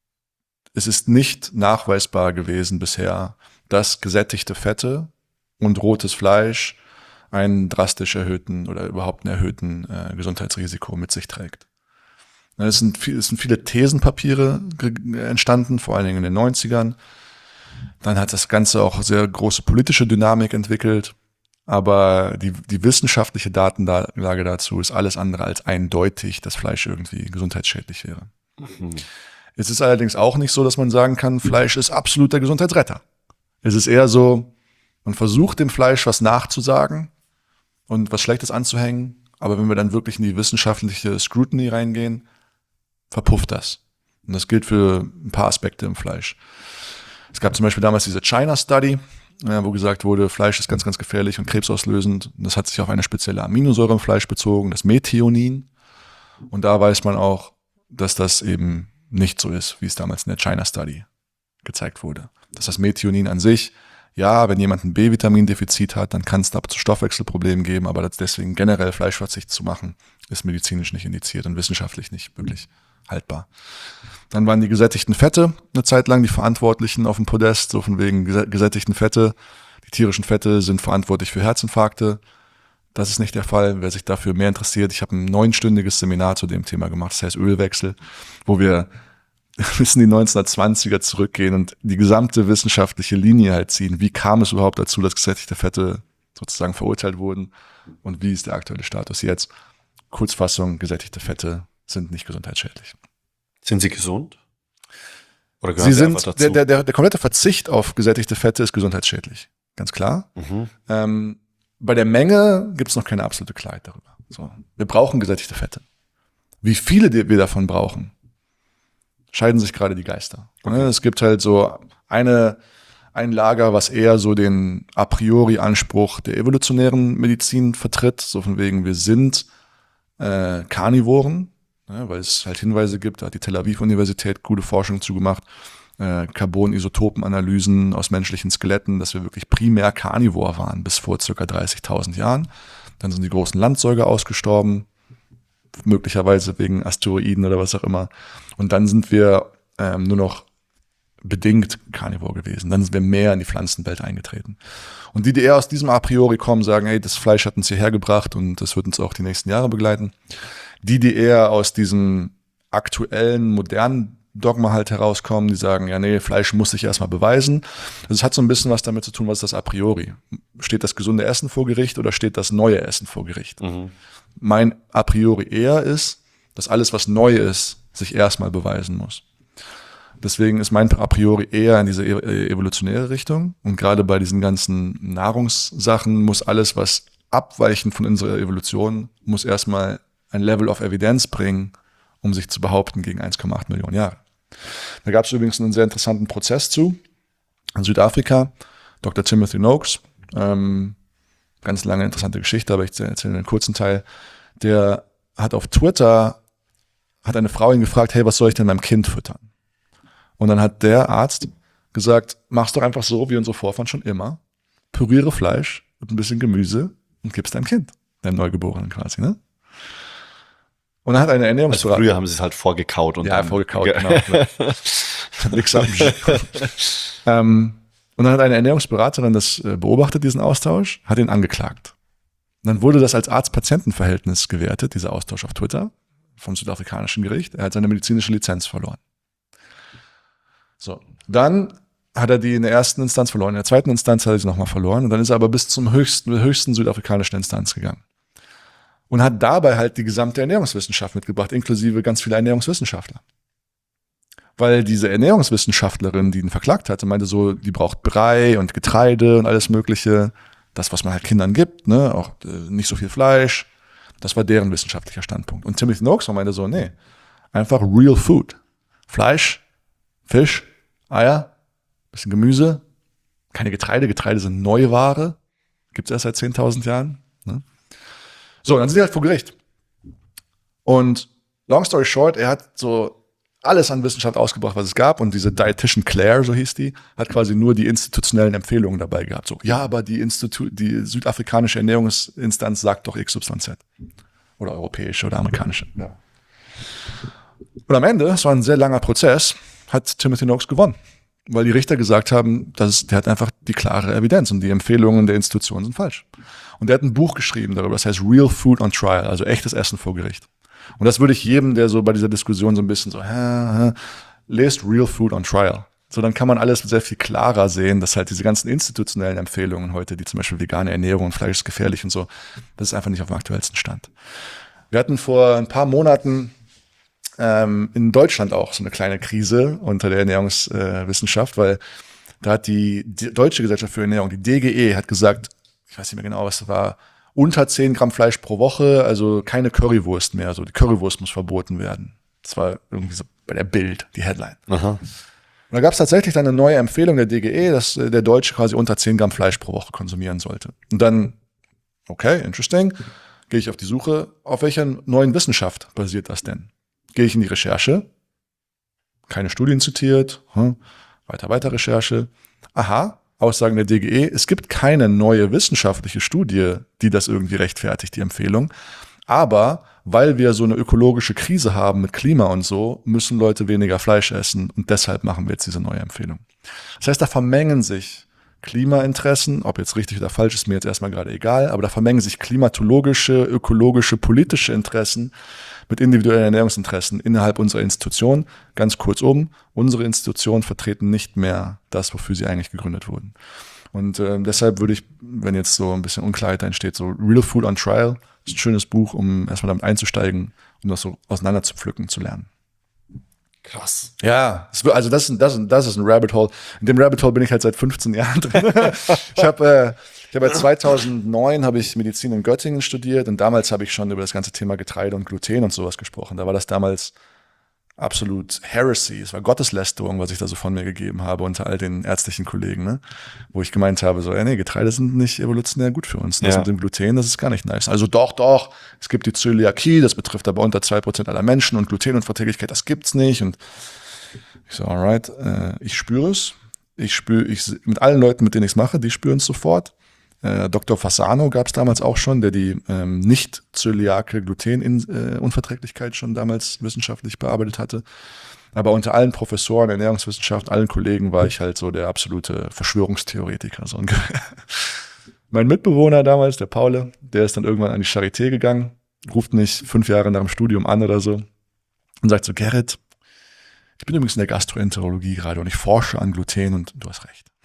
es ist nicht nachweisbar gewesen bisher, dass gesättigte Fette und rotes Fleisch einen drastisch erhöhten oder überhaupt einen erhöhten Gesundheitsrisiko mit sich trägt. Es sind viele Thesenpapiere entstanden, vor allen Dingen in den 90ern. Dann hat das Ganze auch sehr große politische Dynamik entwickelt. Aber die wissenschaftliche Datenlage dazu ist alles andere als eindeutig, dass Fleisch irgendwie gesundheitsschädlich wäre. Es ist allerdings auch nicht so, dass man sagen kann, Fleisch ist absoluter Gesundheitsretter. Es ist eher so, man versucht dem Fleisch was nachzusagen und was Schlechtes anzuhängen. Aber wenn wir dann wirklich in die wissenschaftliche Scrutiny reingehen, verpufft das. Und das gilt für ein paar Aspekte im Fleisch. Es gab zum Beispiel damals diese China Study, wo gesagt wurde, Fleisch ist ganz, ganz gefährlich und krebsauslösend. Und das hat sich auf eine spezielle Aminosäure im Fleisch bezogen, das Methionin. Und da weiß man auch, dass das eben nicht so ist, wie es damals in der China Study gezeigt wurde. Dass das Methionin an sich, ja, wenn jemand ein B-Vitamin-Defizit hat, dann kann es da zu Stoffwechselproblemen geben, aber deswegen generell Fleischverzicht zu machen, ist medizinisch nicht indiziert und wissenschaftlich nicht wirklich haltbar. Dann waren die gesättigten Fette eine Zeit lang die Verantwortlichen auf dem Podest, so von wegen gesättigten Fette. Die tierischen Fette sind verantwortlich für Herzinfarkte. Das ist nicht der Fall. Wer sich dafür mehr interessiert, ich habe ein 9-stündiges Seminar zu dem Thema gemacht, das heißt Ölwechsel, wo wir bis in die 1920er zurückgehen und die gesamte wissenschaftliche Linie halt ziehen. Wie kam es überhaupt dazu, dass gesättigte Fette sozusagen verurteilt wurden und wie ist der aktuelle Status jetzt? Kurzfassung, gesättigte Fette sind nicht gesundheitsschädlich. Sind sie gesund? Oder Sie sind, der komplette Verzicht auf gesättigte Fette ist gesundheitsschädlich. Ganz klar. Bei der Menge gibt es noch keine absolute Klarheit darüber. So. Wir brauchen gesättigte Fette. Wie viele wir davon brauchen, scheiden sich gerade die Geister. Okay. Es gibt halt so ein Lager, was eher so den a priori Anspruch der evolutionären Medizin vertritt, so von wegen, wir sind Karnivoren, weil es halt Hinweise gibt, da hat die Tel Aviv-Universität gute Forschung zugemacht, Carbonisotopenanalysen aus menschlichen Skeletten, dass wir wirklich primär Karnivor waren bis vor ca. 30.000 Jahren. Dann sind die großen Landsäuger ausgestorben, möglicherweise wegen Asteroiden oder was auch immer. Und dann sind wir nur noch bedingt Carnivore gewesen. Dann sind wir mehr in die Pflanzenwelt eingetreten. Und die eher aus diesem A priori kommen, sagen, hey, das Fleisch hat uns hierher gebracht und das wird uns auch die nächsten Jahre begleiten. Die eher aus diesem aktuellen, modernen Dogma halt herauskommen, die sagen, ja, nee, Fleisch muss sich erstmal beweisen. Also es hat so ein bisschen was damit zu tun, was ist das A priori? Steht das gesunde Essen vor Gericht oder steht das neue Essen vor Gericht? Mein A priori eher ist, dass alles, was neu ist, sich erstmal beweisen muss. Deswegen ist mein A priori eher in diese evolutionäre Richtung. Und gerade bei diesen ganzen Nahrungssachen muss alles, was abweichend von unserer Evolution, muss erstmal ein Level of Evidenz bringen, um sich zu behaupten gegen 1,8 Millionen Jahre. Da gab es übrigens einen sehr interessanten Prozess zu. In Südafrika, Dr. Timothy Noakes, ganz lange interessante Geschichte, aber ich erzähle einen kurzen Teil. Der hat auf Twitter, hat eine Frau ihn gefragt, hey, was soll ich denn meinem Kind füttern? Und dann hat der Arzt gesagt, mach's doch einfach so, wie unsere Vorfahren schon immer. Püriere Fleisch mit ein bisschen Gemüse und gib's deinem Kind, deinem Neugeborenen quasi, ne? Und dann hat eine Ernährungsberaterin. Also früher haben sie es halt vorgekaut. Und ja, dann vorgekaut, genau. Nix ab. Und dann hat eine Ernährungsberaterin das beobachtet, diesen Austausch, hat ihn angeklagt. Und dann wurde das als Arzt-Patienten-Verhältnis gewertet, dieser Austausch auf Twitter vom südafrikanischen Gericht. Er hat seine medizinische Lizenz verloren. So, dann hat er die in der ersten Instanz verloren. In der zweiten Instanz hat er sie nochmal verloren. Und dann ist er aber bis zum höchsten südafrikanischen Instanz gegangen. Und hat dabei halt die gesamte Ernährungswissenschaft mitgebracht, inklusive ganz vieler Ernährungswissenschaftler. Weil diese Ernährungswissenschaftlerin, die ihn verklagt hatte, meinte so, die braucht Brei und Getreide und alles Mögliche. Das, was man halt Kindern gibt, ne, auch nicht so viel Fleisch. Das war deren wissenschaftlicher Standpunkt. Und Timothy Noakes meinte so, nee, einfach real food. Fleisch, Fisch, Eier, bisschen Gemüse, keine Getreide. Getreide sind Neuware. Gibt's erst seit 10.000 Jahren. Ne? So, dann sind die halt vor Gericht. Und long story short, er hat so alles an Wissenschaft ausgebracht, was es gab. Und diese Dietitian Claire, so hieß die, hat quasi nur die institutionellen Empfehlungen dabei gehabt. So, ja, aber die südafrikanische Ernährungsinstanz sagt doch XYZ. Oder europäische oder amerikanische. Ja. Und am Ende, es war ein sehr langer Prozess, hat Timothy Noakes gewonnen. Weil die Richter gesagt haben, der hat einfach die klare Evidenz und die Empfehlungen der Institutionen sind falsch. Und der hat ein Buch geschrieben darüber, das heißt Real Food on Trial, also echtes Essen vor Gericht. Und das würde ich jedem, der so bei dieser Diskussion so ein bisschen so, lest Real Food on Trial. So, dann kann man alles sehr viel klarer sehen, dass halt diese ganzen institutionellen Empfehlungen heute, die zum Beispiel vegane Ernährung, Fleisch ist gefährlich und so, das ist einfach nicht auf dem aktuellsten Stand. Wir hatten vor ein paar Monaten in Deutschland auch so eine kleine Krise unter der Ernährungswissenschaft, weil da hat die Deutsche Gesellschaft für Ernährung, die DGE, hat gesagt, ich weiß nicht mehr genau, was das war, unter 10 Gramm Fleisch pro Woche, also keine Currywurst mehr, also die Currywurst muss verboten werden. Das war irgendwie so bei der Bild, die Headline. Aha. Und da gab es tatsächlich dann eine neue Empfehlung der DGE, dass der Deutsche quasi unter 10 Gramm Fleisch pro Woche konsumieren sollte. Und dann, okay, interesting, gehe ich auf die Suche, auf welcher neuen Wissenschaft basiert das denn? Gehe ich in die Recherche, keine Studien zitiert, weiter Recherche. Aha, Aussagen der DGE, es gibt keine neue wissenschaftliche Studie, die das irgendwie rechtfertigt, die Empfehlung. Aber weil wir so eine ökologische Krise haben mit Klima und so, müssen Leute weniger Fleisch essen und deshalb machen wir jetzt diese neue Empfehlung. Das heißt, da vermengen sich Klimainteressen, ob jetzt richtig oder falsch, ist mir jetzt erstmal gerade egal, aber da vermengen sich klimatologische, ökologische, politische Interessen mit individuellen Ernährungsinteressen innerhalb unserer Institution. Ganz kurzum, unsere Institutionen vertreten nicht mehr das, wofür sie eigentlich gegründet wurden. Und deshalb würde ich, wenn jetzt so ein bisschen Unklarheit entsteht, so Real Food on Trial ist ein schönes Buch, um erstmal damit einzusteigen, um das so auseinander zu pflücken, zu lernen. Krass. Ja, also das ist ein Rabbit Hole. In dem Rabbit Hole bin ich halt seit 15 Jahren drin. Ich habe 2009 habe ich Medizin in Göttingen studiert und damals habe ich schon über das ganze Thema Getreide und Gluten und sowas gesprochen. Da war das damals absolut Heresy. Es war Gotteslästerung, was ich da so von mir gegeben habe unter all den ärztlichen Kollegen, ne? Wo ich gemeint habe, so, nee, Getreide sind nicht evolutionär gut für uns. Das mit dem Gluten, das ist gar nicht nice. Also doch, es gibt die Zöliakie, das betrifft aber unter 2% aller Menschen und Glutenunverträglichkeit, das gibt's nicht. Und ich so, alright, ich spüre es. Mit allen Leuten, mit denen ich es mache, die spüren es sofort. Dr. Fasano gab es damals auch schon, der die nicht-zöliake Glutenunverträglichkeit schon damals wissenschaftlich bearbeitet hatte. Aber unter allen Professoren der Ernährungswissenschaft, allen Kollegen, war ich halt so der absolute Verschwörungstheoretiker. So ungefähr. Mein Mitbewohner damals, der Paule, der ist dann irgendwann an die Charité gegangen, ruft mich 5 Jahre nach dem Studium an oder so und sagt so, Gerrit, ich bin übrigens in der Gastroenterologie gerade und ich forsche an Gluten und du hast recht.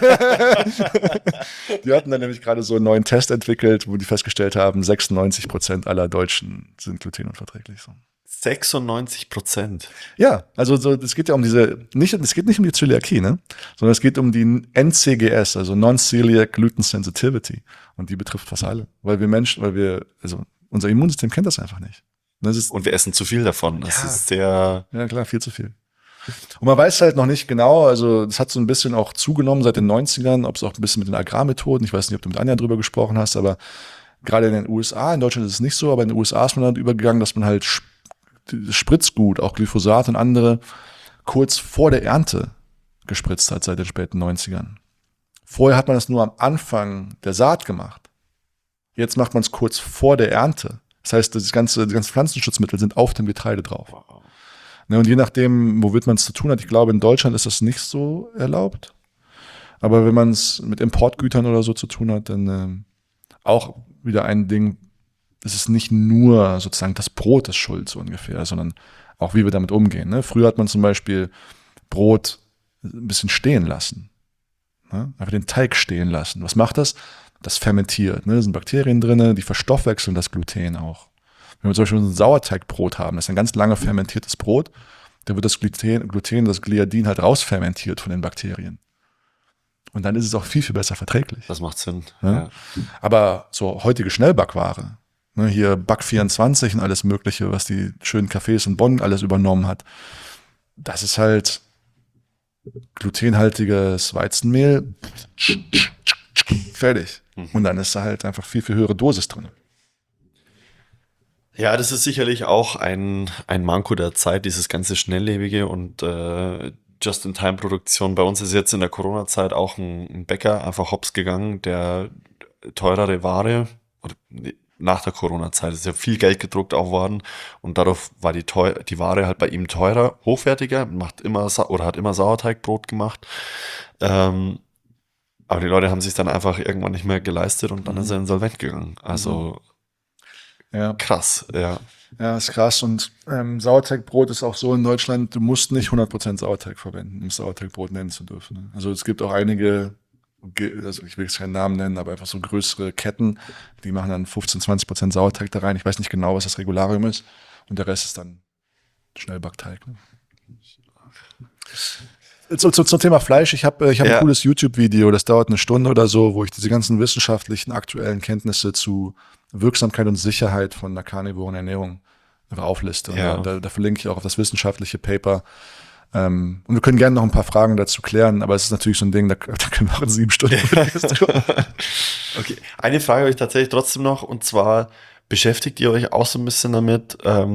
Die hatten dann nämlich gerade so einen neuen Test entwickelt, wo die festgestellt haben, 96% aller Deutschen sind glutenunverträglich. So. 96%. Ja, also so, es geht ja um es geht nicht um die Zöliakie, ne? Sondern es geht um die NCGS, also Non-Celiac Gluten Sensitivity. Und die betrifft fast alle. Also unser Immunsystem kennt das einfach nicht. Und wir essen zu viel davon. Das ist sehr. Ja, klar, viel zu viel. Und man weiß halt noch nicht genau, also das hat so ein bisschen auch zugenommen seit den 90ern, ob es auch ein bisschen mit den Agrarmethoden, ich weiß nicht, ob du mit Anja drüber gesprochen hast, aber gerade in den USA, in Deutschland ist es nicht so, aber in den USA ist man dann übergegangen, dass man halt Spritzgut, auch Glyphosat und andere, kurz vor der Ernte gespritzt hat seit den späten 90ern. Vorher hat man das nur am Anfang der Saat gemacht. Jetzt macht man es kurz vor der Ernte. Das heißt, die ganzen Pflanzenschutzmittel sind auf dem Getreide drauf. Wow. Ne, und je nachdem, womit man es zu tun hat, ich glaube, in Deutschland ist das nicht so erlaubt. Aber wenn man es mit Importgütern oder so zu tun hat, dann auch wieder ein Ding, es ist nicht nur sozusagen das Brot ist schuld, so ungefähr, sondern auch, wie wir damit umgehen. Ne? Früher hat man zum Beispiel Brot ein bisschen stehen lassen. Ne? Einfach den Teig stehen lassen. Was macht das? Das fermentiert. Ne? Da sind Bakterien drin, die verstoffwechseln das Gluten auch. Wenn wir zum Beispiel ein Sauerteigbrot haben, das ist ein ganz lange fermentiertes Brot, da wird das Gluten, das Gliadin halt rausfermentiert von den Bakterien. Und dann ist es auch viel, viel besser verträglich. Das macht Sinn. Ja? Ja. Aber so heutige Schnellbackware, ne, hier Back24 und alles Mögliche, was die schönen Cafés in Bonn alles übernommen hat, das ist halt glutenhaltiges Weizenmehl, fertig. Und dann ist da halt einfach viel, viel höhere Dosis drin. Ja, das ist sicherlich auch ein Manko der Zeit, dieses ganze Schnelllebige und Just-in-Time-Produktion. Bei uns ist jetzt in der Corona-Zeit auch ein Bäcker einfach hops gegangen, der teurere Ware, oder nach der Corona-Zeit ist ja viel Geld gedruckt auch worden und dadurch war die Ware halt bei ihm teurer, hochwertiger, hat immer Sauerteigbrot gemacht. Aber die Leute haben sich dann einfach irgendwann nicht mehr geleistet und dann ist er insolvent gegangen. Also Ja. krass, ja. Ja, ist krass. Und Sauerteigbrot ist auch so in Deutschland, du musst nicht 100% Sauerteig verwenden, um Sauerteigbrot nennen zu dürfen. Ne? Also es gibt auch einige, also ich will jetzt keinen Namen nennen, aber einfach so größere Ketten, die machen dann 15-20% Sauerteig da rein. Ich weiß nicht genau, was das Regularium ist. Und der Rest ist dann Schnellbackteig. Ne? Zum Thema Fleisch, ich hab ein cooles YouTube-Video, das dauert 1 Stunde oder so, wo ich diese ganzen wissenschaftlichen aktuellen Kenntnisse zu Wirksamkeit und Sicherheit von einer karnivoren Ernährung aufliste. Ja. Und da verlinke ich auch auf das wissenschaftliche Paper. Und wir können gerne noch ein paar Fragen dazu klären, aber es ist natürlich so ein Ding, da können wir auch in 7 Stunden. Okay, eine Frage habe ich tatsächlich trotzdem noch, und zwar beschäftigt ihr euch auch so ein bisschen damit,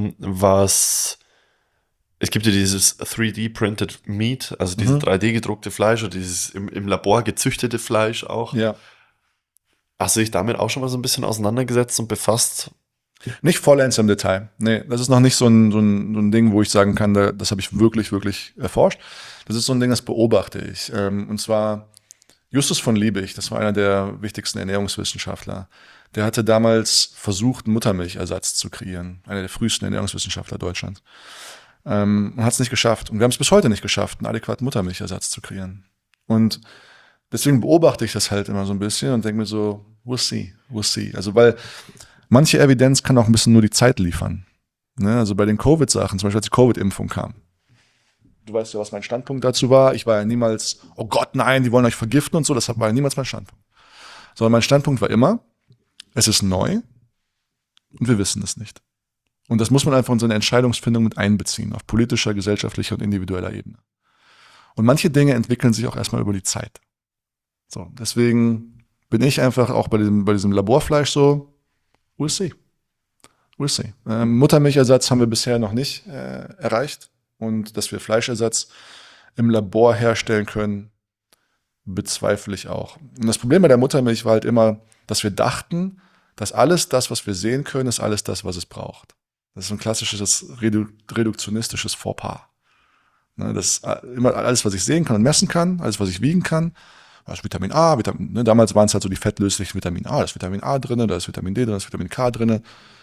es gibt ja dieses 3D-printed Meat, also dieses 3D-gedruckte Fleisch oder dieses im Labor gezüchtete Fleisch auch. Ja. Hast du dich damit auch schon mal so ein bisschen auseinandergesetzt und befasst? Nicht vollends im Detail. Nee, das ist noch nicht so ein Ding, wo ich sagen kann, das habe ich wirklich, wirklich erforscht. Das ist so ein Ding, das beobachte ich. Und zwar Justus von Liebig, das war einer der wichtigsten Ernährungswissenschaftler. Der hatte damals versucht, Muttermilchersatz zu kreieren. Einer der frühesten Ernährungswissenschaftler Deutschlands. Und hat es nicht geschafft. Und wir haben es bis heute nicht geschafft, einen adäquaten Muttermilchersatz zu kreieren. Und deswegen beobachte ich das halt immer so ein bisschen und denke mir so, we'll see. Also weil manche Evidenz kann auch ein bisschen nur die Zeit liefern. Ne? Also bei den Covid-Sachen, zum Beispiel als die Covid-Impfung kam. Du weißt ja, was mein Standpunkt dazu war. Ich war ja niemals, oh Gott, nein, die wollen euch vergiften und so. Das war ja niemals mein Standpunkt. Sondern mein Standpunkt war immer, es ist neu und wir wissen es nicht. Und das muss man einfach in seine Entscheidungsfindung mit einbeziehen, auf politischer, gesellschaftlicher und individueller Ebene. Und manche Dinge entwickeln sich auch erstmal über die Zeit. So, deswegen bin ich einfach auch bei diesem Laborfleisch so, we'll see. Muttermilchersatz haben wir bisher noch nicht erreicht. Und dass wir Fleischersatz im Labor herstellen können, bezweifle ich auch. Und das Problem bei der Muttermilch war halt immer, dass wir dachten, dass alles das, was wir sehen können, ist alles das, was es braucht. Das ist ein klassisches reduktionistisches Fauxpas. Ne, das immer alles, was ich sehen kann und messen kann, alles, was ich wiegen kann, da ist Vitamin A, damals waren es halt so die fettlöslichen Vitamin A, da ist Vitamin A drin, da ist Vitamin D drin, da ist Vitamin K drin.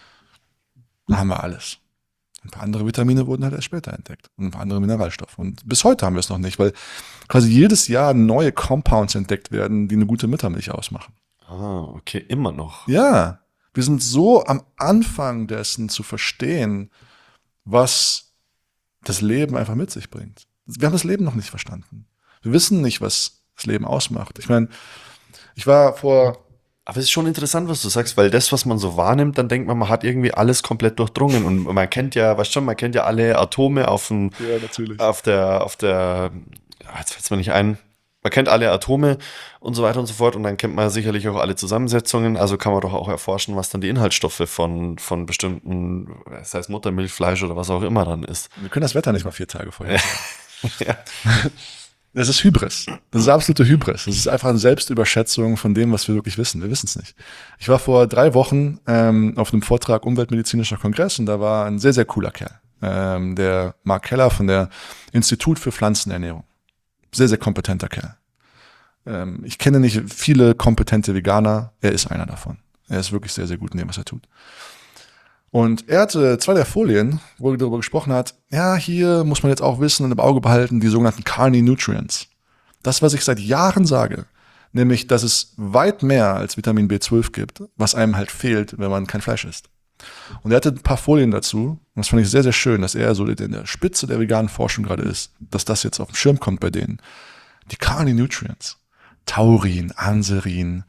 Da haben wir alles. Ein paar andere Vitamine wurden halt erst später entdeckt und ein paar andere Mineralstoffe. Und bis heute haben wir es noch nicht, weil quasi jedes Jahr neue Compounds entdeckt werden, die eine gute Muttermilch ausmachen. Ah, okay, immer noch. Ja, wir sind so am Anfang dessen zu verstehen, was das Leben einfach mit sich bringt. Wir haben das Leben noch nicht verstanden. Wir wissen nicht, was das Leben ausmacht. Ich meine, ich war vor... Aber es ist schon interessant, was du sagst, weil das, was man so wahrnimmt, dann denkt man, man hat irgendwie alles komplett durchdrungen. Und man kennt ja, weißt schon, man kennt ja alle Atome natürlich. auf der, jetzt fällt es mir nicht ein, man kennt alle Atome und so weiter und so fort. Und dann kennt man sicherlich auch alle Zusammensetzungen. Also kann man doch auch erforschen, was dann die Inhaltsstoffe von bestimmten, sei es Muttermilch, Fleisch oder was auch immer dann ist. Wir können das Wetter nicht mal 4 Tage vorher. Ja. Das ist Hybris. Das ist absolute Hybris. Das ist einfach eine Selbstüberschätzung von dem, was wir wirklich wissen. Wir wissen es nicht. Ich war vor 3 Wochen auf einem Vortrag Umweltmedizinischer Kongress und da war ein sehr, sehr cooler Kerl. Der Mark Keller von der Institut für Pflanzenernährung. Sehr, sehr kompetenter Kerl. Ich kenne nicht viele kompetente Veganer. Er ist einer davon. Er ist wirklich sehr, sehr gut in dem, was er tut. Und er hatte 2 der Folien, wo er darüber gesprochen hat, ja, hier muss man jetzt auch wissen und im Auge behalten, die sogenannten Carni Nutrients. Das, was ich seit Jahren sage, nämlich, dass es weit mehr als Vitamin B12 gibt, was einem halt fehlt, wenn man kein Fleisch isst. Und er hatte ein paar Folien dazu, und das fand ich sehr, sehr schön, dass er so in der Spitze der veganen Forschung gerade ist, dass das jetzt auf den Schirm kommt bei denen. Die Carni Nutrients. Taurin, Anserin,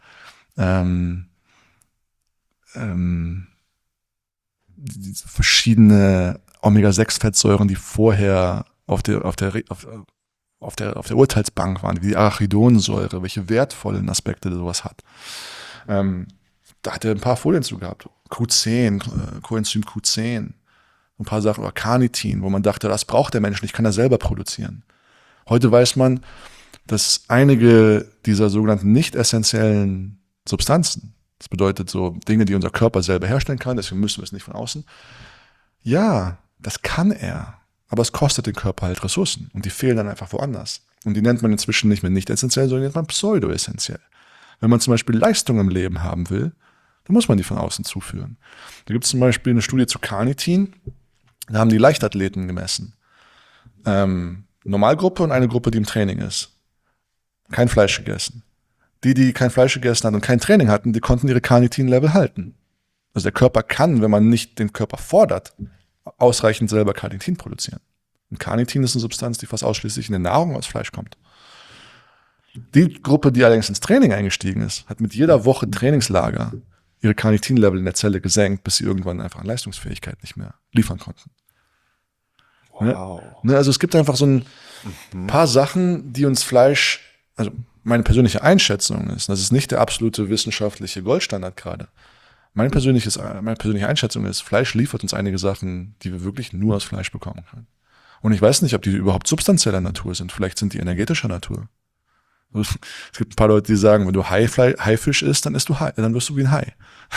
diese verschiedene Omega-6-Fettsäuren, die vorher auf der Urteilsbank waren, wie die Arachidonsäure, welche wertvollen Aspekte sowas hat. Da hat er ein paar Folien zu gehabt. Q10, Coenzym Q10, ein paar Sachen, oder Carnitin, wo man dachte, das braucht der Mensch nicht, kann er selber produzieren. Heute weiß man, dass einige dieser sogenannten nicht essentiellen Substanzen, das bedeutet so Dinge, die unser Körper selber herstellen kann, deswegen müssen wir es nicht von außen. Ja, das kann er, aber es kostet den Körper halt Ressourcen und die fehlen dann einfach woanders. Und die nennt man inzwischen nicht mehr nicht essentiell, sondern nennt man pseudo-essentiell. Wenn man zum Beispiel Leistung im Leben haben will, dann muss man die von außen zuführen. Da gibt es zum Beispiel eine Studie zu Carnitin, da haben die Leichtathleten gemessen. Normalgruppe und eine Gruppe, die im Training ist. Kein Fleisch gegessen. Die kein Fleisch gegessen hatten und kein Training hatten, die konnten ihre Carnitin-Level halten. Also der Körper kann, wenn man nicht den Körper fordert, ausreichend selber Carnitin produzieren. Und Carnitin ist eine Substanz, die fast ausschließlich in der Nahrung aus Fleisch kommt. Die Gruppe, die allerdings ins Training eingestiegen ist, hat mit jeder Woche Trainingslager ihre Carnitin-Level in der Zelle gesenkt, bis sie irgendwann einfach an Leistungsfähigkeit nicht mehr liefern konnten. Wow. Also es gibt einfach so ein paar Sachen, die uns Fleisch, also meine persönliche Einschätzung ist, das ist nicht der absolute wissenschaftliche Goldstandard gerade. Meine persönliche Einschätzung ist, Fleisch liefert uns einige Sachen, die wir wirklich nur aus Fleisch bekommen können. Und ich weiß nicht, ob die überhaupt substanzieller Natur sind. Vielleicht sind die energetischer Natur. Es gibt ein paar Leute, die sagen, wenn du Haifisch isst, dann wirst du wie ein Hai.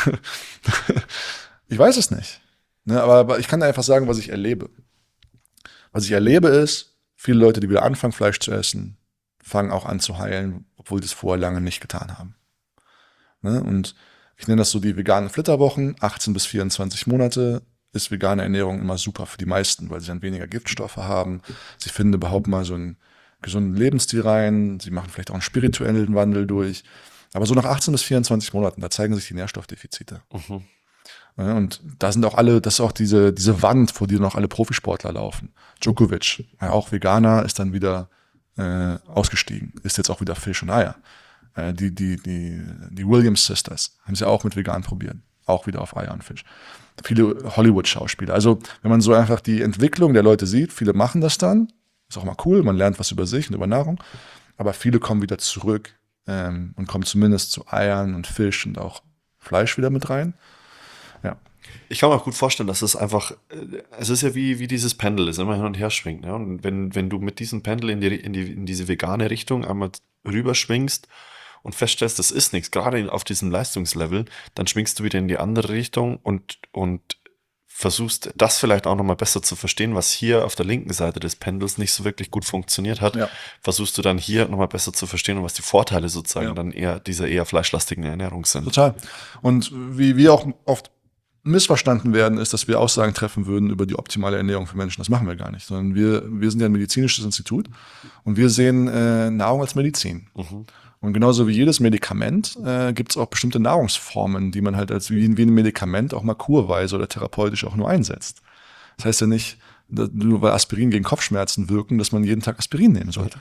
Ich weiß es nicht. Aber ich kann einfach sagen, was ich erlebe. Was ich erlebe ist, viele Leute, die wieder anfangen, Fleisch zu essen, fangen auch an zu heilen, obwohl die es vorher lange nicht getan haben. Und ich nenne das so die veganen Flitterwochen, 18 bis 24 Monate ist vegane Ernährung immer super für die meisten, weil sie dann weniger Giftstoffe haben. Sie finden überhaupt mal so einen gesunden Lebensstil rein, sie machen vielleicht auch einen spirituellen Wandel durch. Aber so nach 18 bis 24 Monaten, da zeigen sich die Nährstoffdefizite. Mhm. Und da sind auch alle, das ist auch diese Wand, vor der noch alle Profisportler laufen. Djokovic, auch Veganer, ist dann wieder ausgestiegen, isst jetzt auch wieder Fisch und Eier. Die Williams Sisters haben sie auch mit vegan probiert, auch wieder auf Eier und Fisch. Viele Hollywood-Schauspieler. Also wenn man so einfach die Entwicklung der Leute sieht, viele machen das dann, ist auch mal cool, man lernt was über sich und über Nahrung, aber viele kommen wieder zurück und kommen zumindest zu Eiern und Fisch und auch Fleisch wieder mit rein. Ja. Ich kann mir auch gut vorstellen, dass es einfach, es ist ja wie dieses Pendel, das immer hin und her schwingt. Ne? Und wenn du mit diesem Pendel in diese vegane Richtung einmal rüberschwingst und feststellst, das ist nichts, gerade auf diesem Leistungslevel, dann schwingst du wieder in die andere Richtung und versuchst das vielleicht auch nochmal besser zu verstehen, was hier auf der linken Seite des Pendels nicht so wirklich gut funktioniert hat. Ja. Versuchst du dann hier nochmal besser zu verstehen und was die Vorteile sozusagen Ja. dann eher dieser eher fleischlastigen Ernährung sind. Total. Und wie wir auch oft missverstanden werden, ist, dass wir Aussagen treffen würden über die optimale Ernährung für Menschen. Das machen wir gar nicht, sondern wir sind ja ein medizinisches Institut und wir sehen Nahrung als Medizin. Und genauso wie jedes Medikament gibt es auch bestimmte Nahrungsformen, die man halt als wie ein Medikament auch mal kurweise oder therapeutisch auch nur einsetzt. Das heißt ja nicht, nur weil Aspirin gegen Kopfschmerzen wirken, dass man jeden Tag Aspirin nehmen sollte.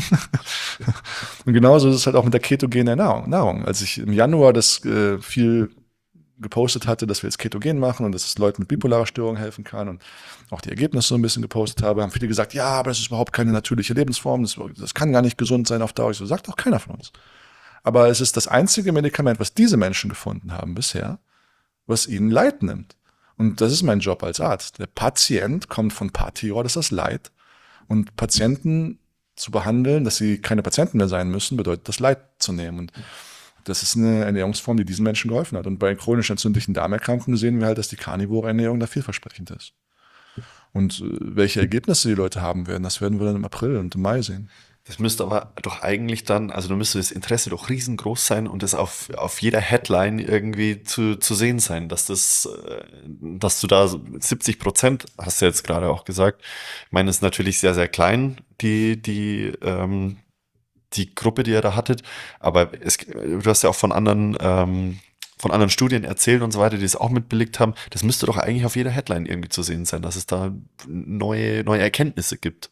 Und genauso ist es halt auch mit der ketogenen Nahrung. Als ich im Januar das viel gepostet hatte, dass wir jetzt ketogen machen und dass es Leuten mit bipolarer Störung helfen kann und auch die Ergebnisse so ein bisschen gepostet habe, haben viele gesagt, ja, aber das ist überhaupt keine natürliche Lebensform, das kann gar nicht gesund sein auf Dauer. Ich so, sagt auch keiner von uns. Aber es ist das einzige Medikament, was diese Menschen gefunden haben bisher, was ihnen Leid nimmt. Und das ist mein Job als Arzt. Der Patient kommt von Patior, das ist das Leid. Und Patienten zu behandeln, dass sie keine Patienten mehr sein müssen, bedeutet das Leid zu nehmen. Und das ist eine Ernährungsform, die diesen Menschen geholfen hat. Und bei chronisch entzündlichen Darmerkrankungen sehen wir halt, dass die karnivore Ernährung da vielversprechend ist. Und welche Ergebnisse die Leute haben werden, das werden wir dann im April und im Mai sehen. Das müsste aber doch eigentlich dann, also da müsste das Interesse doch riesengroß sein und das auf jeder Headline irgendwie zu sehen sein, dass dass du da 70%, hast du jetzt gerade auch gesagt, ich meine, es ist natürlich sehr, sehr klein, die Gruppe, die ihr da hattet, aber du hast ja auch von anderen Studien erzählt und so weiter, die es auch mitbelegt haben. Das müsste doch eigentlich auf jeder Headline irgendwie zu sehen sein, dass es da neue Erkenntnisse gibt.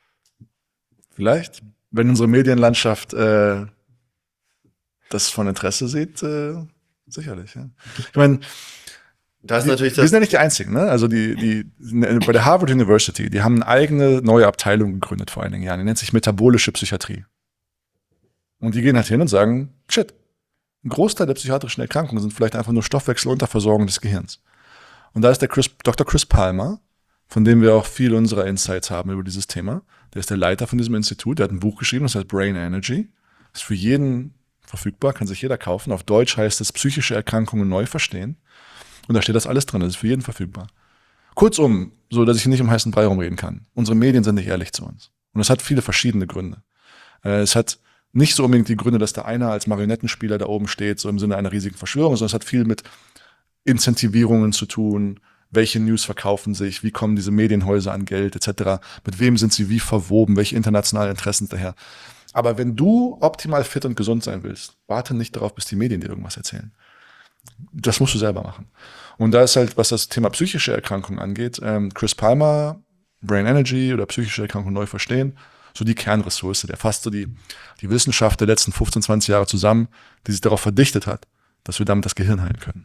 Vielleicht, wenn unsere Medienlandschaft das von Interesse sieht, sicherlich. Ja. Ich meine, da ist natürlich wir sind ja nicht die Einzigen. Ne? Also bei der Harvard University, die haben eine eigene neue Abteilung gegründet vor einigen Jahren. Die nennt sich metabolische Psychiatrie. Und die gehen halt hin und sagen, shit, ein Großteil der psychiatrischen Erkrankungen sind vielleicht einfach nur Stoffwechselunterversorgung des Gehirns. Und da ist der Dr. Chris Palmer, von dem wir auch viel unserer Insights haben über dieses Thema. Der ist der Leiter von diesem Institut, der hat ein Buch geschrieben, das heißt Brain Energy. Das ist für jeden verfügbar, kann sich jeder kaufen. Auf Deutsch heißt es psychische Erkrankungen neu verstehen. Und da steht das alles drin, das ist für jeden verfügbar. Kurzum, so dass ich nicht um heißen Brei rumreden kann. Unsere Medien sind nicht ehrlich zu uns. Und das hat viele verschiedene Gründe. Es hat nicht so unbedingt die Gründe, dass da einer als Marionettenspieler da oben steht, so im Sinne einer riesigen Verschwörung, sondern es hat viel mit Incentivierungen zu tun, welche News verkaufen sich, wie kommen diese Medienhäuser an Geld etc., mit wem sind sie wie verwoben, welche internationalen Interessen daher. Aber wenn du optimal fit und gesund sein willst, warte nicht darauf, bis die Medien dir irgendwas erzählen. Das musst du selber machen. Und da ist halt, was das Thema psychische Erkrankungen angeht, Chris Palmer, Brain Energy oder psychische Erkrankungen neu verstehen, so die Kernressource, der fasst so die Wissenschaft der letzten 15, 20 Jahre zusammen, die sich darauf verdichtet hat, dass wir damit das Gehirn heilen können.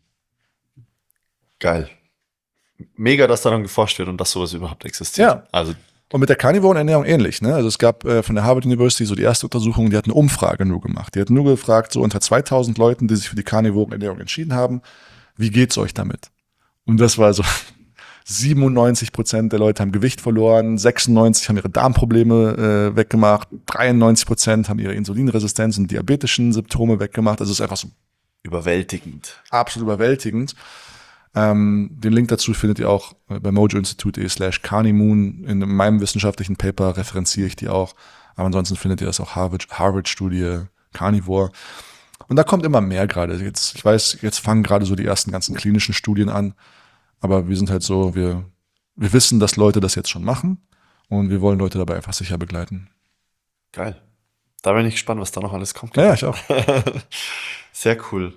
Geil. Mega, dass daran geforscht wird und dass sowas überhaupt existiert. Ja. Also und mit der karnivoren Ernährung ähnlich. Ne? Also es gab von der Harvard University so die erste Untersuchung, die hat eine Umfrage nur gemacht. Die hat nur gefragt, so unter 2000 Leuten, die sich für die karnivore Ernährung entschieden haben, wie geht's euch damit? Und das war so 97% der Leute haben Gewicht verloren, 96% haben ihre Darmprobleme weggemacht, 93% haben ihre Insulinresistenz und diabetischen Symptome weggemacht. Also es ist einfach so überwältigend. Absolut überwältigend. Den Link dazu findet ihr auch bei mojoinstitute.de/carnimoon. In meinem wissenschaftlichen Paper referenziere ich die auch. Aber ansonsten findet ihr das auch Harvard-Studie Carnivore. Und da kommt immer mehr gerade. Ich weiß, jetzt fangen gerade so die ersten ganzen klinischen Studien an. Aber wir sind halt so, wir wissen, dass Leute das jetzt schon machen. Und wir wollen Leute dabei einfach sicher begleiten. Geil. Da bin ich gespannt, was da noch alles kommt. Ja, ich auch. Sehr cool.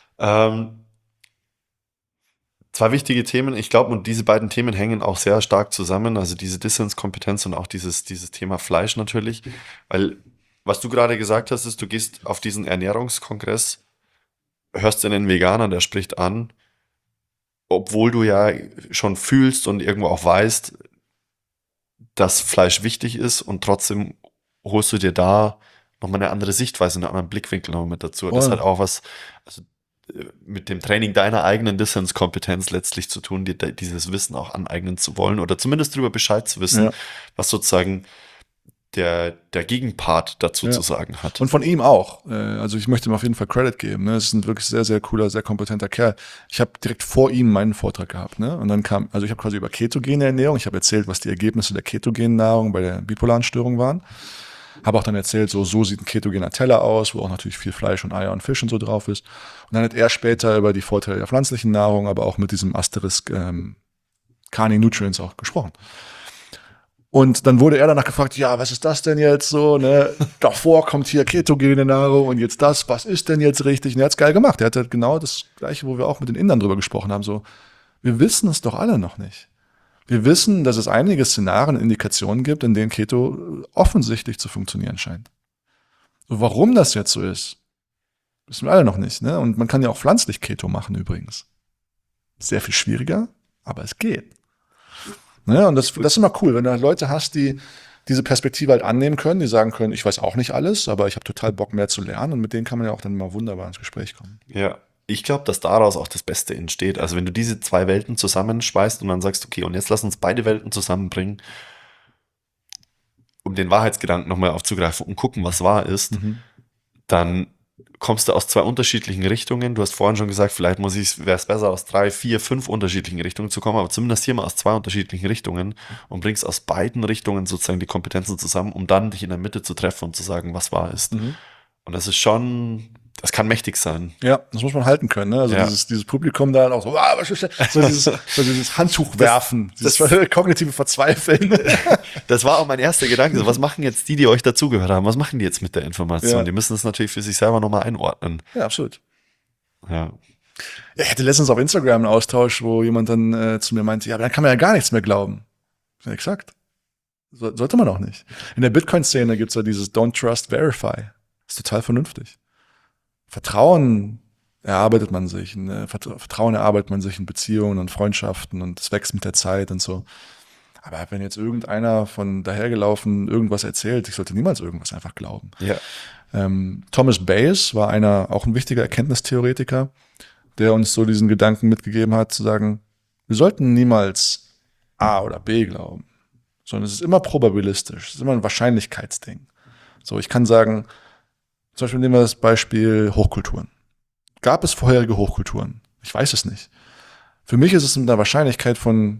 Zwei wichtige Themen, ich glaube, und diese beiden Themen hängen auch sehr stark zusammen, also diese Dissenskompetenz und auch dieses Thema Fleisch natürlich, weil was du gerade gesagt hast, ist, du gehst auf diesen Ernährungskongress, hörst einen Veganer, der spricht an, obwohl du ja schon fühlst und irgendwo auch weißt, dass Fleisch wichtig ist und trotzdem holst du dir da nochmal eine andere Sichtweise, einen anderen Blickwinkel noch mit dazu. Das ist halt auch was, also mit dem Training deiner eigenen Dissenskompetenz letztlich zu tun, dir dieses Wissen auch aneignen zu wollen oder zumindest darüber Bescheid zu wissen, Ja. was sozusagen der Gegenpart dazu Ja. zu sagen hat. Und von ihm auch. Also ich möchte ihm auf jeden Fall Credit geben. Ne? Es ist ein wirklich sehr, sehr cooler, sehr kompetenter Kerl. Ich habe direkt vor ihm meinen Vortrag gehabt. Ne? Und dann ich habe quasi über ketogene Ernährung, ich habe erzählt, was die Ergebnisse der ketogenen Nahrung bei der bipolaren Störung waren. Habe auch dann erzählt, so sieht ein ketogener Teller aus, wo auch natürlich viel Fleisch und Eier und Fisch und so drauf ist. Und dann hat er später über die Vorteile der pflanzlichen Nahrung, aber auch mit diesem Asterisk Carni Nutrients auch gesprochen. Und dann wurde er danach gefragt, ja, was ist das denn jetzt so, ne? Davor kommt hier ketogene Nahrung und jetzt das, was ist denn jetzt richtig? Und er hat's geil gemacht. Er hat halt genau das Gleiche, wo wir auch mit den Indern drüber gesprochen haben, so, wir wissen es doch alle noch nicht. Wir wissen, dass es einige Szenarien, Indikationen gibt, in denen Keto offensichtlich zu funktionieren scheint. So, warum das jetzt so ist, wissen wir alle noch nicht, ne? Und man kann ja auch pflanzlich Keto machen übrigens. Sehr viel schwieriger, aber es geht. Ne? Und das ist immer cool, wenn du halt Leute hast, die diese Perspektive halt annehmen können, die sagen können, ich weiß auch nicht alles, aber ich habe total Bock mehr zu lernen und mit denen kann man ja auch dann mal wunderbar ins Gespräch kommen. Ja, ich glaube, dass daraus auch das Beste entsteht. Also wenn du diese zwei Welten zusammenschweißt und dann sagst, okay, und jetzt lass uns beide Welten zusammenbringen, um den Wahrheitsgedanken nochmal aufzugreifen und gucken, was wahr ist, dann kommst du aus zwei unterschiedlichen Richtungen. Du hast vorhin schon gesagt, vielleicht wäre es besser, aus 3, 4, 5 unterschiedlichen Richtungen zu kommen, aber zumindest hier mal aus zwei unterschiedlichen Richtungen und bringst aus beiden Richtungen sozusagen die Kompetenzen zusammen, um dann dich in der Mitte zu treffen und zu sagen, was wahr ist. Und das ist schon, das kann mächtig sein. Ja, das muss man halten können. Ne? Also Ja. dieses Publikum da auch so, was ist das? So dieses Handtuch werfen, dieses kognitive Verzweifeln. Das war auch mein erster Gedanke. So, was machen jetzt die euch dazugehört haben? Was machen die jetzt mit der Information? Ja. Die müssen es natürlich für sich selber nochmal einordnen. Ja, absolut. Ja. Ja, ich hatte letztens auf Instagram einen Austausch, wo jemand dann zu mir meinte, ja, aber dann kann man ja gar nichts mehr glauben. Ja, exakt. Sollte man auch nicht. In der Bitcoin-Szene gibt's ja dieses Don't Trust, Verify. Ist total vernünftig. Vertrauen erarbeitet man sich. Vertrauen erarbeitet man sich in Beziehungen und Freundschaften und es wächst mit der Zeit und so. Aber wenn jetzt irgendeiner von dahergelaufen irgendwas erzählt, ich sollte niemals irgendwas einfach glauben. Ja. Thomas Bayes war auch ein wichtiger Erkenntnistheoretiker, der uns so diesen Gedanken mitgegeben hat, zu sagen, wir sollten niemals A oder B glauben, sondern es ist immer probabilistisch, es ist immer ein Wahrscheinlichkeitsding. So, ich kann sagen, zum Beispiel nehmen wir das Beispiel Hochkulturen. Gab es vorherige Hochkulturen? Ich weiß es nicht. Für mich ist es mit einer Wahrscheinlichkeit von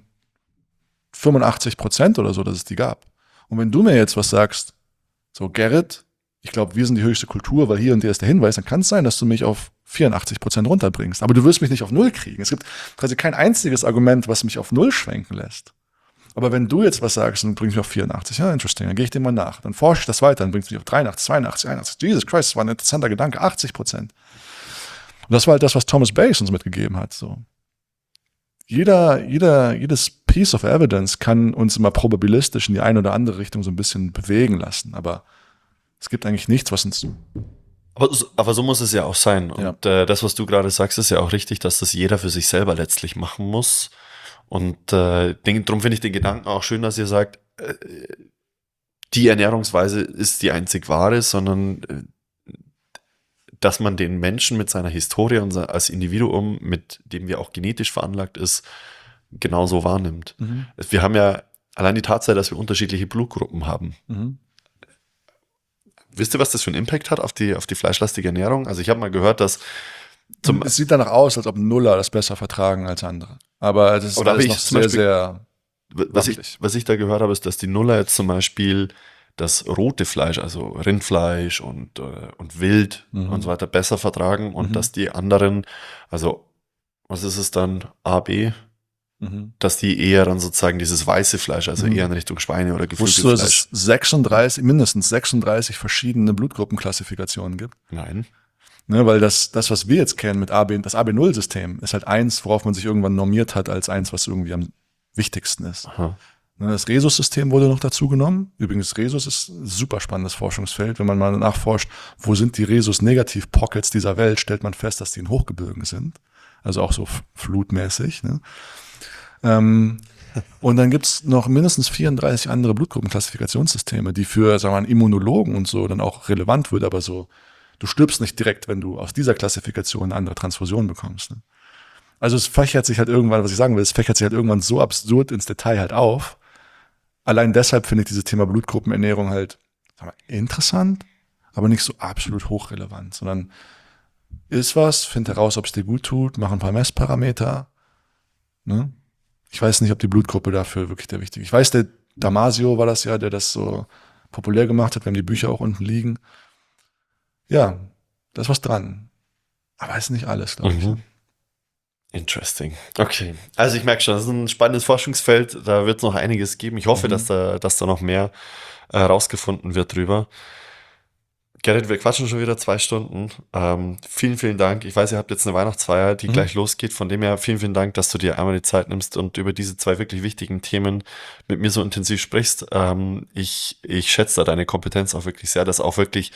85% oder so, dass es die gab. Und wenn du mir jetzt was sagst, so Gerrit, ich glaube, wir sind die höchste Kultur, weil hier und der ist der Hinweis, dann kann es sein, dass du mich auf 84% runterbringst. Aber du wirst mich nicht auf 0 kriegen. Es gibt quasi kein einziges Argument, was mich auf 0 schwenken lässt. Aber wenn du jetzt was sagst und bringst mich auf 84, ja, interesting, dann gehe ich dem mal nach. Dann forsche ich das weiter, dann bringst du mich auf 83, 82, 81. Jesus Christ, das war ein interessanter Gedanke, 80%. Und das war halt das, was Thomas Bayes uns mitgegeben hat. So. Jedes Piece of Evidence kann uns immer probabilistisch in die eine oder andere Richtung so ein bisschen bewegen lassen. Aber es gibt eigentlich nichts, was uns... Aber so muss es ja auch sein. Ja. Und das, was du gerade sagst, ist ja auch richtig, dass das jeder für sich selber letztlich machen muss. Und darum finde ich den Gedanken auch schön, dass ihr sagt, die Ernährungsweise ist die einzig wahre, sondern dass man den Menschen mit seiner Historie und als Individuum, mit dem wir auch genetisch veranlagt ist, genauso wahrnimmt. Wir haben ja allein die Tatsache, dass wir unterschiedliche Blutgruppen haben. Wisst ihr, was das für einen Impact hat auf die fleischlastige Ernährung? Also ich habe mal gehört, dass es sieht danach aus, als ob Nuller das besser vertragen als andere. Aber das ist alles noch sehr, sehr was ich da gehört habe, ist, dass die Nuller jetzt zum Beispiel das rote Fleisch, also Rindfleisch und Wild und so weiter besser vertragen und dass die anderen, also was ist es dann, A, B, dass die eher dann sozusagen dieses weiße Fleisch, also eher in Richtung Schweine oder Wusstest du, Geflügelfleisch. dass es mindestens 36 verschiedene Blutgruppenklassifikationen gibt? Nein. Ne, weil das, was wir jetzt kennen mit das AB0-System, ist halt eins, worauf man sich irgendwann normiert hat, als eins, was irgendwie am wichtigsten ist. Aha. Ne, das Rhesus-System wurde noch dazu genommen. Übrigens, Rhesus ist ein super spannendes Forschungsfeld. Wenn man mal nachforscht, wo sind die Rhesus-Negativ-Pockets dieser Welt, stellt man fest, dass die in Hochgebirgen sind. Also auch so flutmäßig. Ne? Und dann gibt's noch mindestens 34 andere Blutgruppenklassifikationssysteme, die für, sagen wir mal, Immunologen und so dann auch relevant wird, aber so du stirbst nicht direkt, wenn du aus dieser Klassifikation eine andere Transfusion bekommst. Ne? Also es fächert sich halt irgendwann, was ich sagen will, es fächert sich halt irgendwann so absurd ins Detail halt auf. Allein deshalb finde ich dieses Thema Blutgruppenernährung halt interessant, aber nicht so absolut hochrelevant, sondern ist was, find heraus, ob es dir gut tut, mach ein paar Messparameter. Ne? Ich weiß nicht, ob die Blutgruppe dafür wirklich der wichtige ist. Ich weiß, der Damasio war das ja, der das so populär gemacht hat. Wir haben die Bücher auch unten liegen. Ja, da ist was dran. Aber ist nicht alles, glaube ich. Interesting. Okay. Also ich merke schon, das ist ein spannendes Forschungsfeld. Da wird es noch einiges geben. Ich hoffe, dass da noch mehr rausgefunden wird drüber. Gerrit, wir quatschen schon wieder 2 Stunden. Vielen, vielen Dank. Ich weiß, ihr habt jetzt eine Weihnachtsfeier, die gleich losgeht. Von dem her vielen, vielen Dank, dass du dir einmal die Zeit nimmst und über diese 2 wirklich wichtigen Themen mit mir so intensiv sprichst. Ich schätze da deine Kompetenz auch wirklich sehr, das auch wirklich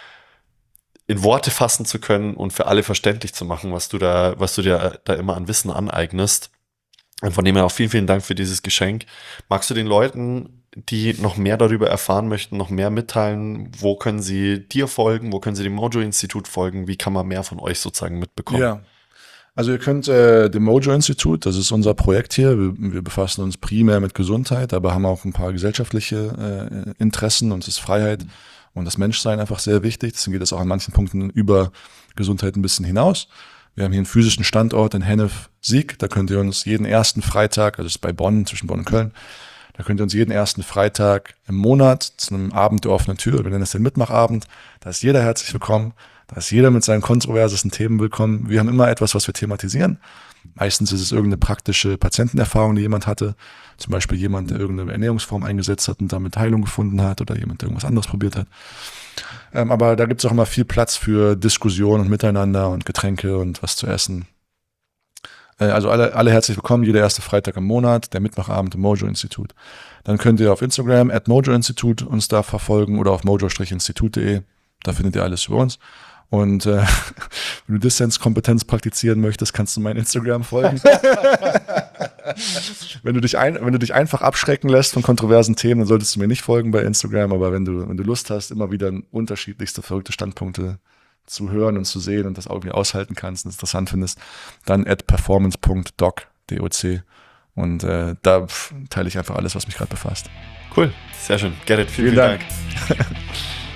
in Worte fassen zu können und für alle verständlich zu machen, was du dir da immer an Wissen aneignest. Und von dem her auch vielen, vielen Dank für dieses Geschenk. Magst du den Leuten, die noch mehr darüber erfahren möchten, noch mehr mitteilen? Wo können sie dir folgen? Wo können sie dem Mojo-Institut folgen? Wie kann man mehr von euch sozusagen mitbekommen? Ja, also ihr könnt dem Mojo-Institut, das ist unser Projekt hier, wir befassen uns primär mit Gesundheit, aber haben auch ein paar gesellschaftliche Interessen, uns ist Freiheit und das Menschsein einfach sehr wichtig. Deswegen geht es auch an manchen Punkten über Gesundheit ein bisschen hinaus. Wir haben hier einen physischen Standort in Hennef-Sieg. Da könnt ihr uns jeden ersten Freitag, also das ist bei Bonn, zwischen Bonn und Köln, da könnt ihr uns jeden ersten Freitag im Monat zu einem Abend der offenen Tür, wir nennen das den Mitmachabend, da ist jeder herzlich willkommen, da ist jeder mit seinen kontroversesten Themen willkommen. Wir haben immer etwas, was wir thematisieren. Meistens ist es irgendeine praktische Patientenerfahrung, die jemand hatte. Zum Beispiel jemand, der irgendeine Ernährungsform eingesetzt hat und damit Heilung gefunden hat oder jemand, der irgendwas anderes probiert hat. Aber da gibt es auch immer viel Platz für Diskussion und Miteinander und Getränke und was zu essen. Also alle herzlich willkommen, jeder erste Freitag im Monat, der Mitmachabend im Mojo-Institut. Dann könnt ihr auf Instagram @Mojo-Institut uns da verfolgen oder auf mojo-institut.de. Da findet ihr alles über uns. Und wenn du Dissens-Kompetenz praktizieren möchtest, kannst du mein Instagram folgen. Wenn du dich einfach abschrecken lässt von kontroversen Themen, dann solltest du mir nicht folgen bei Instagram. Aber wenn du Lust hast, immer wieder unterschiedlichste verrückte Standpunkte zu hören und zu sehen und das auch irgendwie aushalten kannst und interessant findest, dann @performance.doc, DOC. Und da teile ich einfach alles, was mich gerade befasst. Cool, sehr schön. Gerrit, vielen Dank.